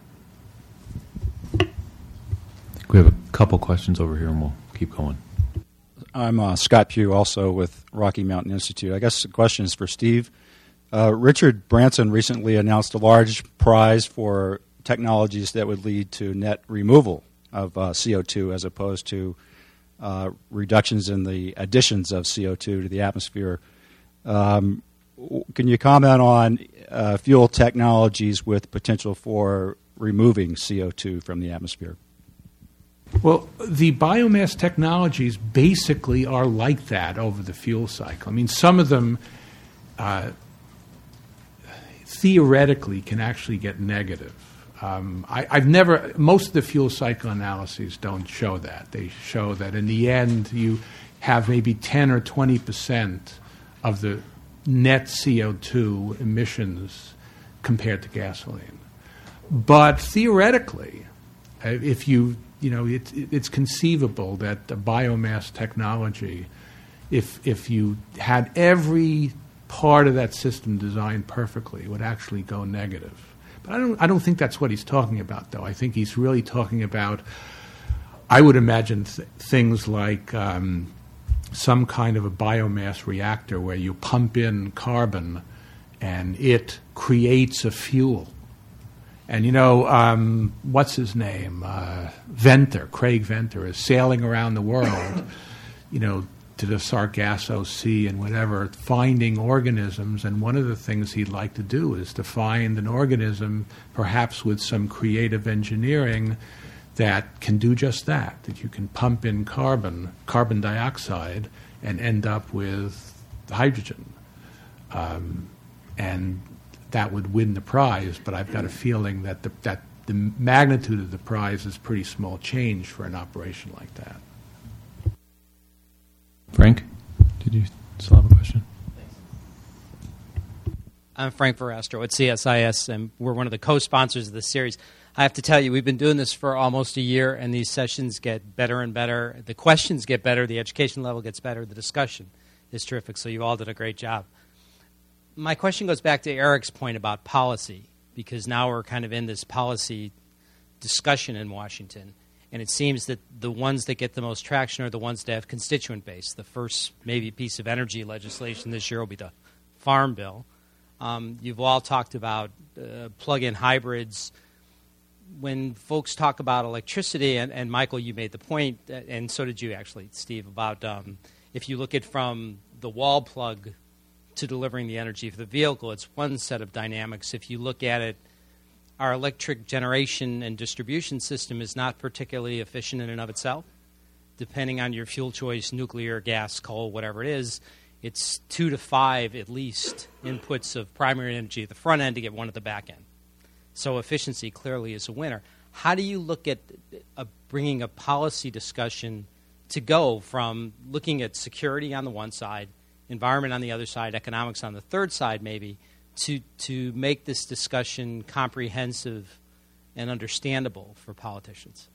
We have a couple questions over here, and we'll keep going. I'm Scott Pugh, also with Rocky Mountain Institute. I guess the question is for Steve. Richard Branson recently announced a large prize for technologies that would lead to net removal of CO2 as opposed to reductions in the additions of CO2 to the atmosphere. Can you comment on fuel technologies with potential for removing CO2 from the atmosphere? Well, the biomass technologies basically are like that over the fuel cycle. I mean, some of them theoretically can actually get negative. Most of the fuel cycle analyses don't show that. They show that in the end you have maybe 10 or 20% of the net CO2 emissions compared to gasoline. But theoretically, if it's conceivable that a biomass technology, if you had every part of that system designed perfectly, would actually go negative. But I don't think that's what he's talking about, though. I think he's really talking about, I would imagine things like some kind of a biomass reactor where you pump in carbon and it creates a fuel. And, what's his name? Craig Venter, is sailing around the world, to the Sargasso Sea and whatever, finding organisms. And one of the things he'd like to do is to find an organism, perhaps with some creative engineering, that can do just that you can pump in carbon dioxide, and end up with hydrogen. And that would win the prize, but I've got a feeling that the magnitude of the prize is pretty small change for an operation like that. Frank, did you still have a question? I'm Frank Verastro at CSIS, and we're one of the co-sponsors of this series. I have to tell you, we've been doing this for almost a year, and these sessions get better and better. The questions get better, the education level gets better, the discussion is terrific, so you all did a great job. My question goes back to Eric's point about policy, because now we're kind of in this policy discussion in Washington, and it seems that the ones that get the most traction are the ones that have constituent base. The first maybe piece of energy legislation this year will be the Farm Bill. You've all talked about plug-in hybrids. When folks talk about electricity, and Michael, you made the point, and so did you actually, Steve, about if you look at from the wall plug to delivering the energy for the vehicle, it's one set of dynamics. If you look at it, our electric generation and distribution system is not particularly efficient in and of itself. Depending on your fuel choice, nuclear, gas, coal, whatever it is, it's 2 to 5 at least inputs of primary energy at the front end to get one at the back end. So efficiency clearly is a winner. How do you look at bringing a policy discussion to go from looking at security on the one side, environment on the other side, economics on the third side maybe, to make this discussion comprehensive and understandable for politicians?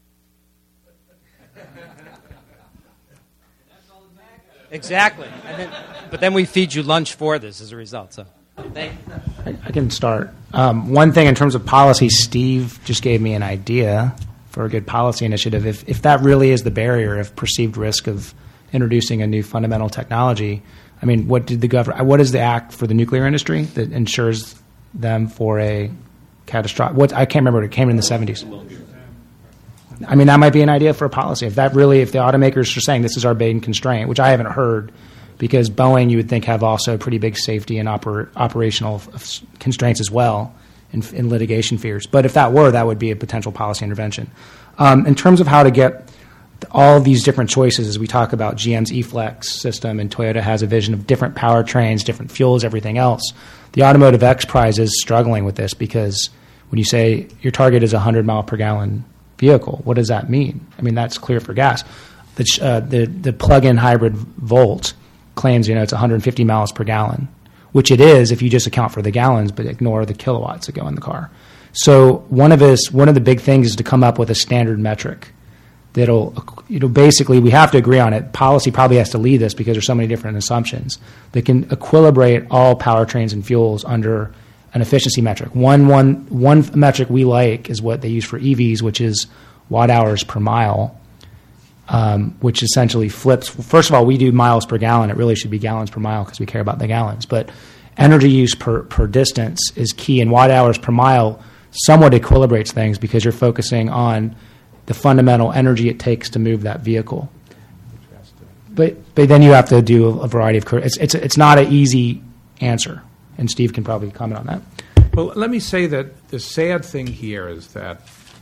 Exactly. But then we feed you lunch for this as a result. So, thank you. I can start. One thing in terms of policy, Steve just gave me an idea for a good policy initiative. If that really is the barrier of perceived risk of introducing a new fundamental technology, I mean, what is the act for the nuclear industry that insures them for a catastrophic? I can't remember. It came in the 70s. I mean, that might be an idea for a policy. If the automakers are saying this is our main constraint, which I haven't heard, because Boeing, you would think, have also pretty big safety and operational constraints as well in litigation fears. But if that would be a potential policy intervention. In terms of how to get all these different choices, as we talk about GM's E-Flex system, and Toyota has a vision of different powertrains, different fuels, everything else, the Automotive X Prize is struggling with this, because when you say your target is a 100 mile per gallon vehicle, what does that mean? I mean, that's clear for gas. The plug-in hybrid Volt claims it's 150 miles per gallon, which it is if you just account for the gallons but ignore the kilowatts that go in the car. So one of the big things is to come up with a standard metric that'll, basically we have to agree on it. Policy probably has to lead this because there's so many different assumptions that can equilibrate all powertrains and fuels under an efficiency metric. One metric we like is what they use for EVs, which is watt hours per mile, which essentially flips. First of all, we do miles per gallon. It really should be gallons per mile because we care about the gallons. But energy use per distance is key, and watt hours per mile somewhat equilibrates things because you're focusing on the fundamental energy it takes to move that vehicle. But then you have to do a variety of. It's not an easy answer. And Steve can probably comment on that. Well, let me say that the sad thing here is that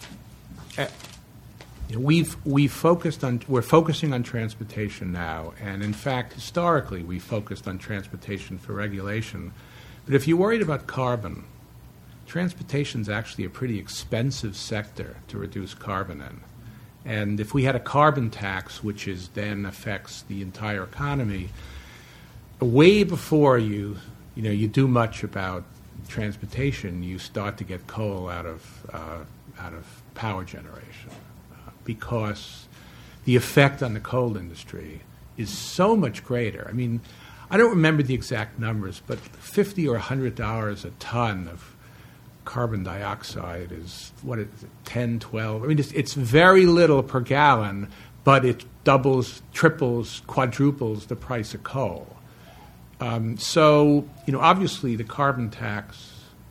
we're focusing on transportation now, and in fact, historically, we focused on transportation for regulation. But if you're worried about carbon, transportation is actually a pretty expensive sector to reduce carbon in. And if we had a carbon tax, which then affects the entire economy, way before you do much about transportation, you start to get coal out of power generation because the effect on the coal industry is so much greater. I mean, I don't remember the exact numbers, but $50 or $100 a ton of carbon dioxide is, 10, 12? I mean, it's very little per gallon, but it doubles, triples, quadruples the price of coal. So, obviously the carbon tax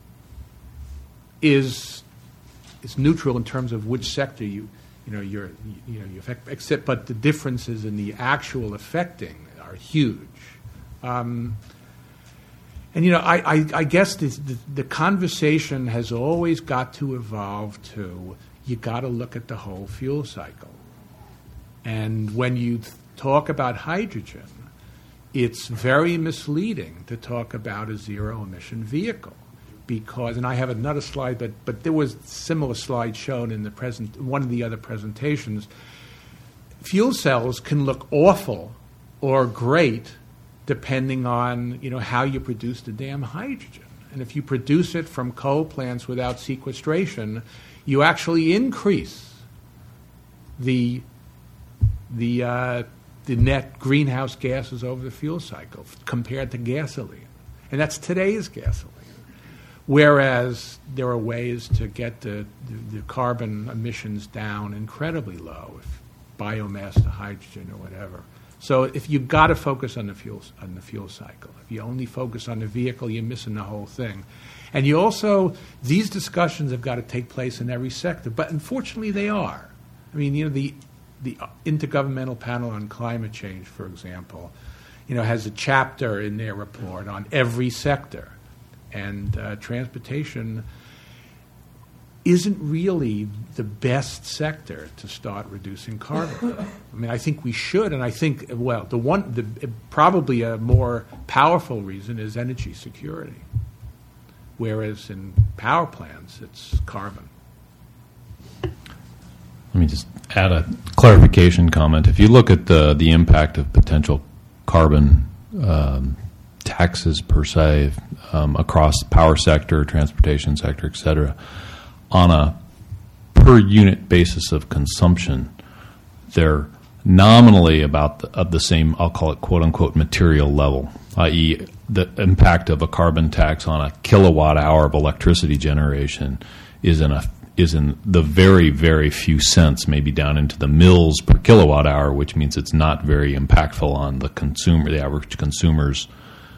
is neutral in terms of which sector you affect, except but the differences in the actual affecting are huge. I guess the conversation has always got to evolve to you got to look at the whole fuel cycle, and when you talk about hydrogen, it's very misleading to talk about a zero-emission vehicle because, and I have another slide, but there was a similar slide shown in one of the other presentations. Fuel cells can look awful or great depending on how you produce the damn hydrogen. And if you produce it from coal plants without sequestration, you actually increase the net greenhouse gases over the fuel cycle compared to gasoline. And that's today's gasoline. Whereas there are ways to get the carbon emissions down incredibly low, if biomass to hydrogen or whatever. So if you've got to focus on the fuel cycle, if you only focus on the vehicle, you're missing the whole thing. And you also, these discussions have got to take place in every sector, but unfortunately they are. I mean, the Intergovernmental Panel on Climate Change, for example, has a chapter in their report on every sector. And transportation isn't really the best sector to start reducing carbon. I mean, I think we should, and I think, well, probably a more powerful reason is energy security, whereas in power plants, it's carbon. Let me just add a clarification comment. If you look at the impact of potential carbon taxes per se across the power sector, transportation sector, et cetera, on a per unit basis of consumption, they're nominally of the same, I'll call it quote unquote material level, i.e. the impact of a carbon tax on a kilowatt hour of electricity generation is in the very, very few cents, maybe down into the mils per kilowatt hour, which means it's not very impactful on the consumer, the average consumer's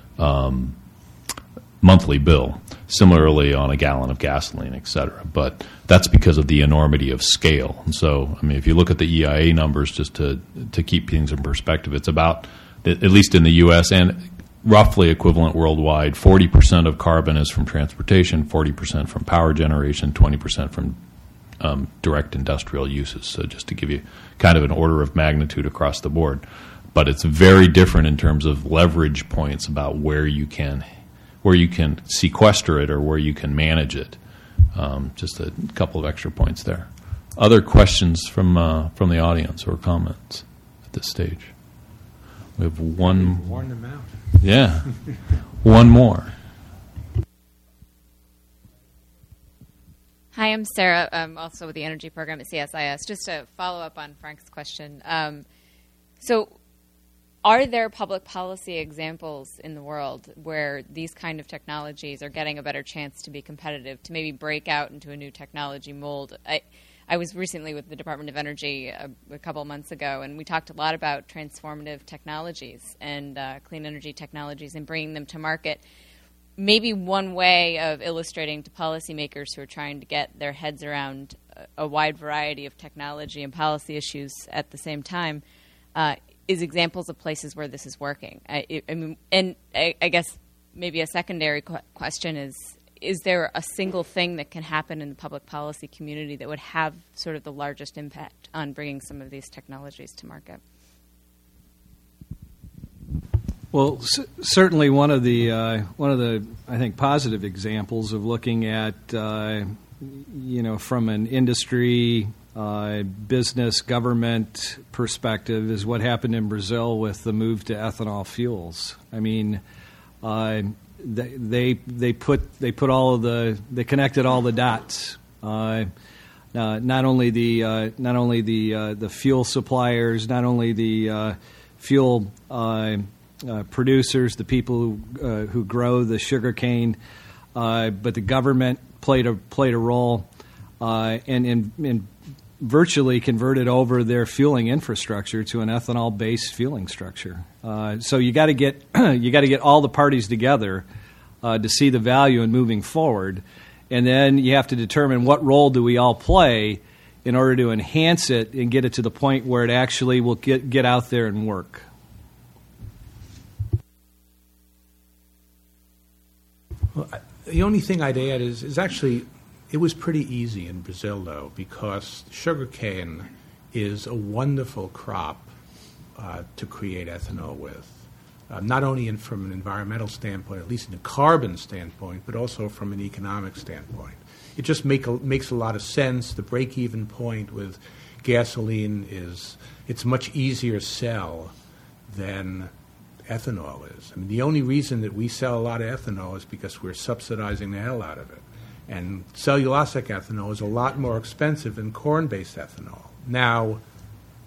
monthly bill. Similarly, on a gallon of gasoline, et cetera. But that's because of the enormity of scale. And so, I mean, if you look at the EIA numbers, just to keep things in perspective, it's about, at least in the U.S. and roughly equivalent worldwide, 40% of carbon is from transportation, 40% from power generation, 20% from direct industrial uses. So just to give you kind of an order of magnitude across the board. But it's very different in terms of leverage points about where you can sequester it or where you can manage it. Just a couple of extra points there. Other questions from the audience or comments at this stage? We have one. Worn them out. Yeah, one more. Hi, I'm Sarah. I'm also with the Energy Program at CSIS. Just to follow up on Frank's question. So are there public policy examples in the world where these kind of technologies are getting a better chance to be competitive, to maybe break out into a new technology mold? I was recently with the Department of Energy a couple of months ago, and we talked a lot about transformative technologies and clean energy technologies and bringing them to market. Maybe one way of illustrating to policymakers who are trying to get their heads around a wide variety of technology and policy issues at the same time is examples of places where this is working. I guess maybe a secondary question is there a single thing that can happen in the public policy community that would have sort of the largest impact on bringing some of these technologies to market? Well, certainly one of the I think positive examples of looking at from an industry, business, government perspective is what happened in Brazil with the move to ethanol fuels. I mean, they connected all the dots. Not only the fuel suppliers, not only the fuel producers, the people who grow the sugarcane, but the government played a role and virtually converted over their fueling infrastructure to an ethanol-based fueling structure. So you got to get all the parties together to see the value in moving forward, and then you have to determine what role do we all play in order to enhance it and get it to the point where it actually will get out there and work. Well, the only thing I'd add is actually it was pretty easy in Brazil, though, because sugarcane is a wonderful crop to create ethanol with, not only from an environmental standpoint, at least in a carbon standpoint, but also from an economic standpoint. It just makes a lot of sense. The break-even point with gasoline it's much easier sell than ethanol is. I mean, the only reason that we sell a lot of ethanol is because we're subsidizing the hell out of it. And cellulosic ethanol is a lot more expensive than corn-based ethanol. Now,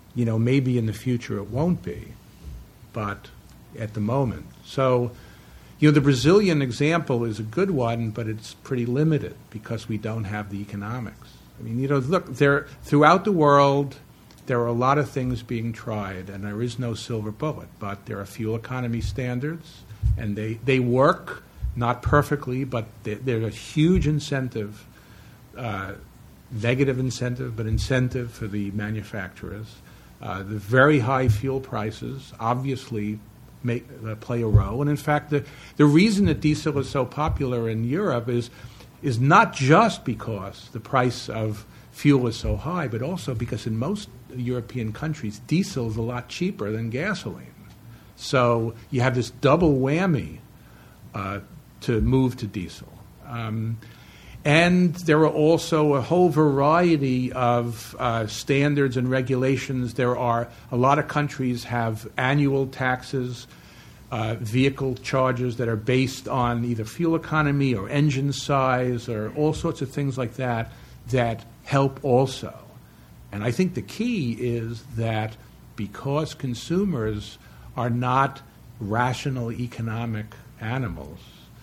maybe in the future it won't be, but at the moment. So, The Brazilian example is a good one, but it's pretty limited because we don't have the economics. I mean, look, throughout the world, there are a lot of things being tried, and there is no silver bullet, but there are fuel economy standards, and they work, not perfectly, but they're a huge incentive, negative incentive, but incentive for the manufacturers. The very high fuel prices obviously play a role, and in fact, the reason that diesel is so popular in Europe is not just because the price of fuel is so high, but also because in most European countries, diesel is a lot cheaper than gasoline. So you have this double whammy to move to diesel. And there are also a whole variety of standards and regulations. There are a lot of countries have annual taxes, vehicle charges that are based on either fuel economy or engine size or all sorts of things like that help also. And I think the key is that because consumers are not rational economic animals,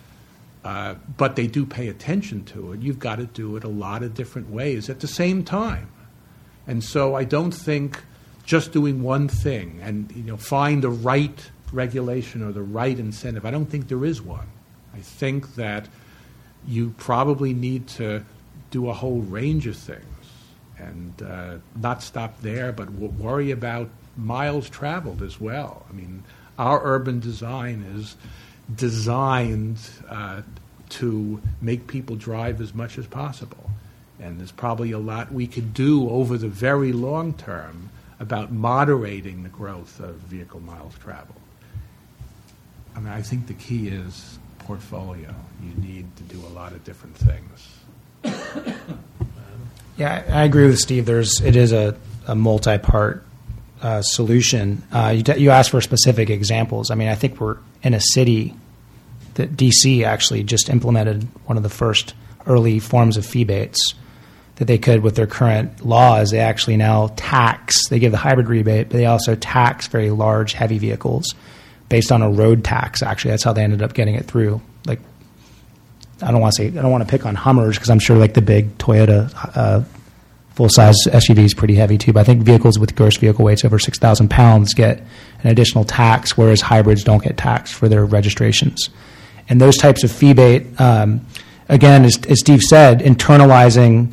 but they do pay attention to it, you've got to do it a lot of different ways at the same time. And so I don't think just doing one thing and find the right regulation or the right incentive, I don't think there is one. I think that you probably need to do a whole range of things and not stop there, but worry about miles traveled as well. I mean, our urban design is designed to make people drive as much as possible. And there's probably a lot we could do over the very long term about moderating the growth of vehicle miles traveled. I mean, I think the key is portfolio. You need to do a lot of different things. Yeah, I agree with Steve. It is a multi-part solution. You asked for specific examples. I mean, I think we're in a city that D.C. actually just implemented one of the first early forms of fee-bates that they could with their current laws. They actually now tax. They give the hybrid rebate, but they also tax very large, heavy vehicles based on a road tax. Actually, that's how they ended up getting it through. Like, I don't want to pick on Hummers because I'm sure like the big Toyota full-size SUV is pretty heavy too. But I think vehicles with gross vehicle weights over 6,000 pounds get an additional tax, whereas hybrids don't get taxed for their registrations. And those types of fee-bait, again, as Steve said, internalizing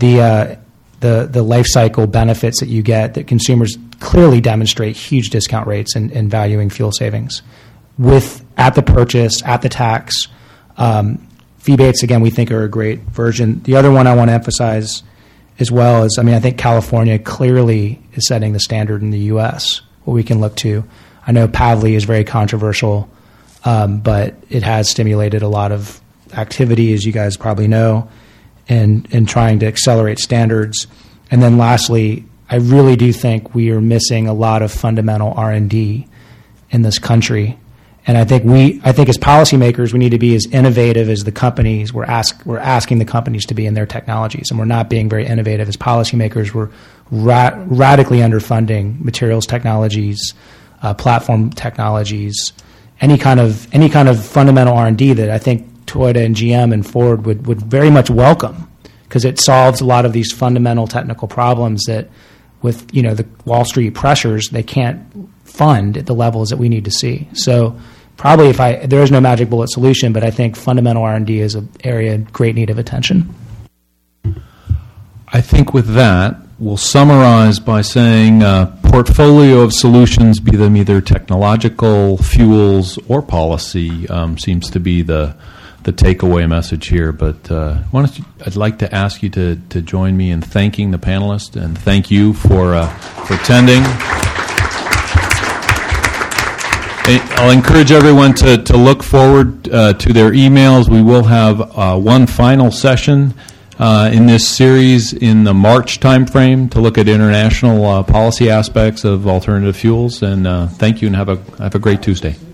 the life cycle benefits that you get, that consumers clearly demonstrate huge discount rates in valuing fuel savings. At the purchase, at the tax, fee-baits, again, we think are a great version. The other one I want to emphasize as well is, I think California clearly is setting the standard in the U.S., what we can look to. I know Pavley is very controversial, but it has stimulated a lot of activity, as you guys probably know, in trying to accelerate standards. And then lastly, I really do think we are missing a lot of fundamental R&D in this country. And I think as policymakers, we need to be as innovative as the companies. We're asking the companies to be in their technologies, and we're not being very innovative as policymakers. We're radically underfunding materials technologies, platform technologies, any kind of fundamental R&D that I think Toyota and GM and Ford would very much welcome, because it solves a lot of these fundamental technical problems that, with the Wall Street pressures, they can't fund at the levels that we need to see. So probably there is no magic bullet solution, but I think fundamental R&D is an area in great need of attention. I think with that, we'll summarize by saying portfolio of solutions, be them either technological, fuels, or policy, seems to be the takeaway message here. But I'd like to ask you to join me in thanking the panelists, and thank you for attending. I'll encourage everyone to look forward to their emails. We will have one final session in this series in the March timeframe to look at international policy aspects of alternative fuels. And thank you, and have a great Tuesday.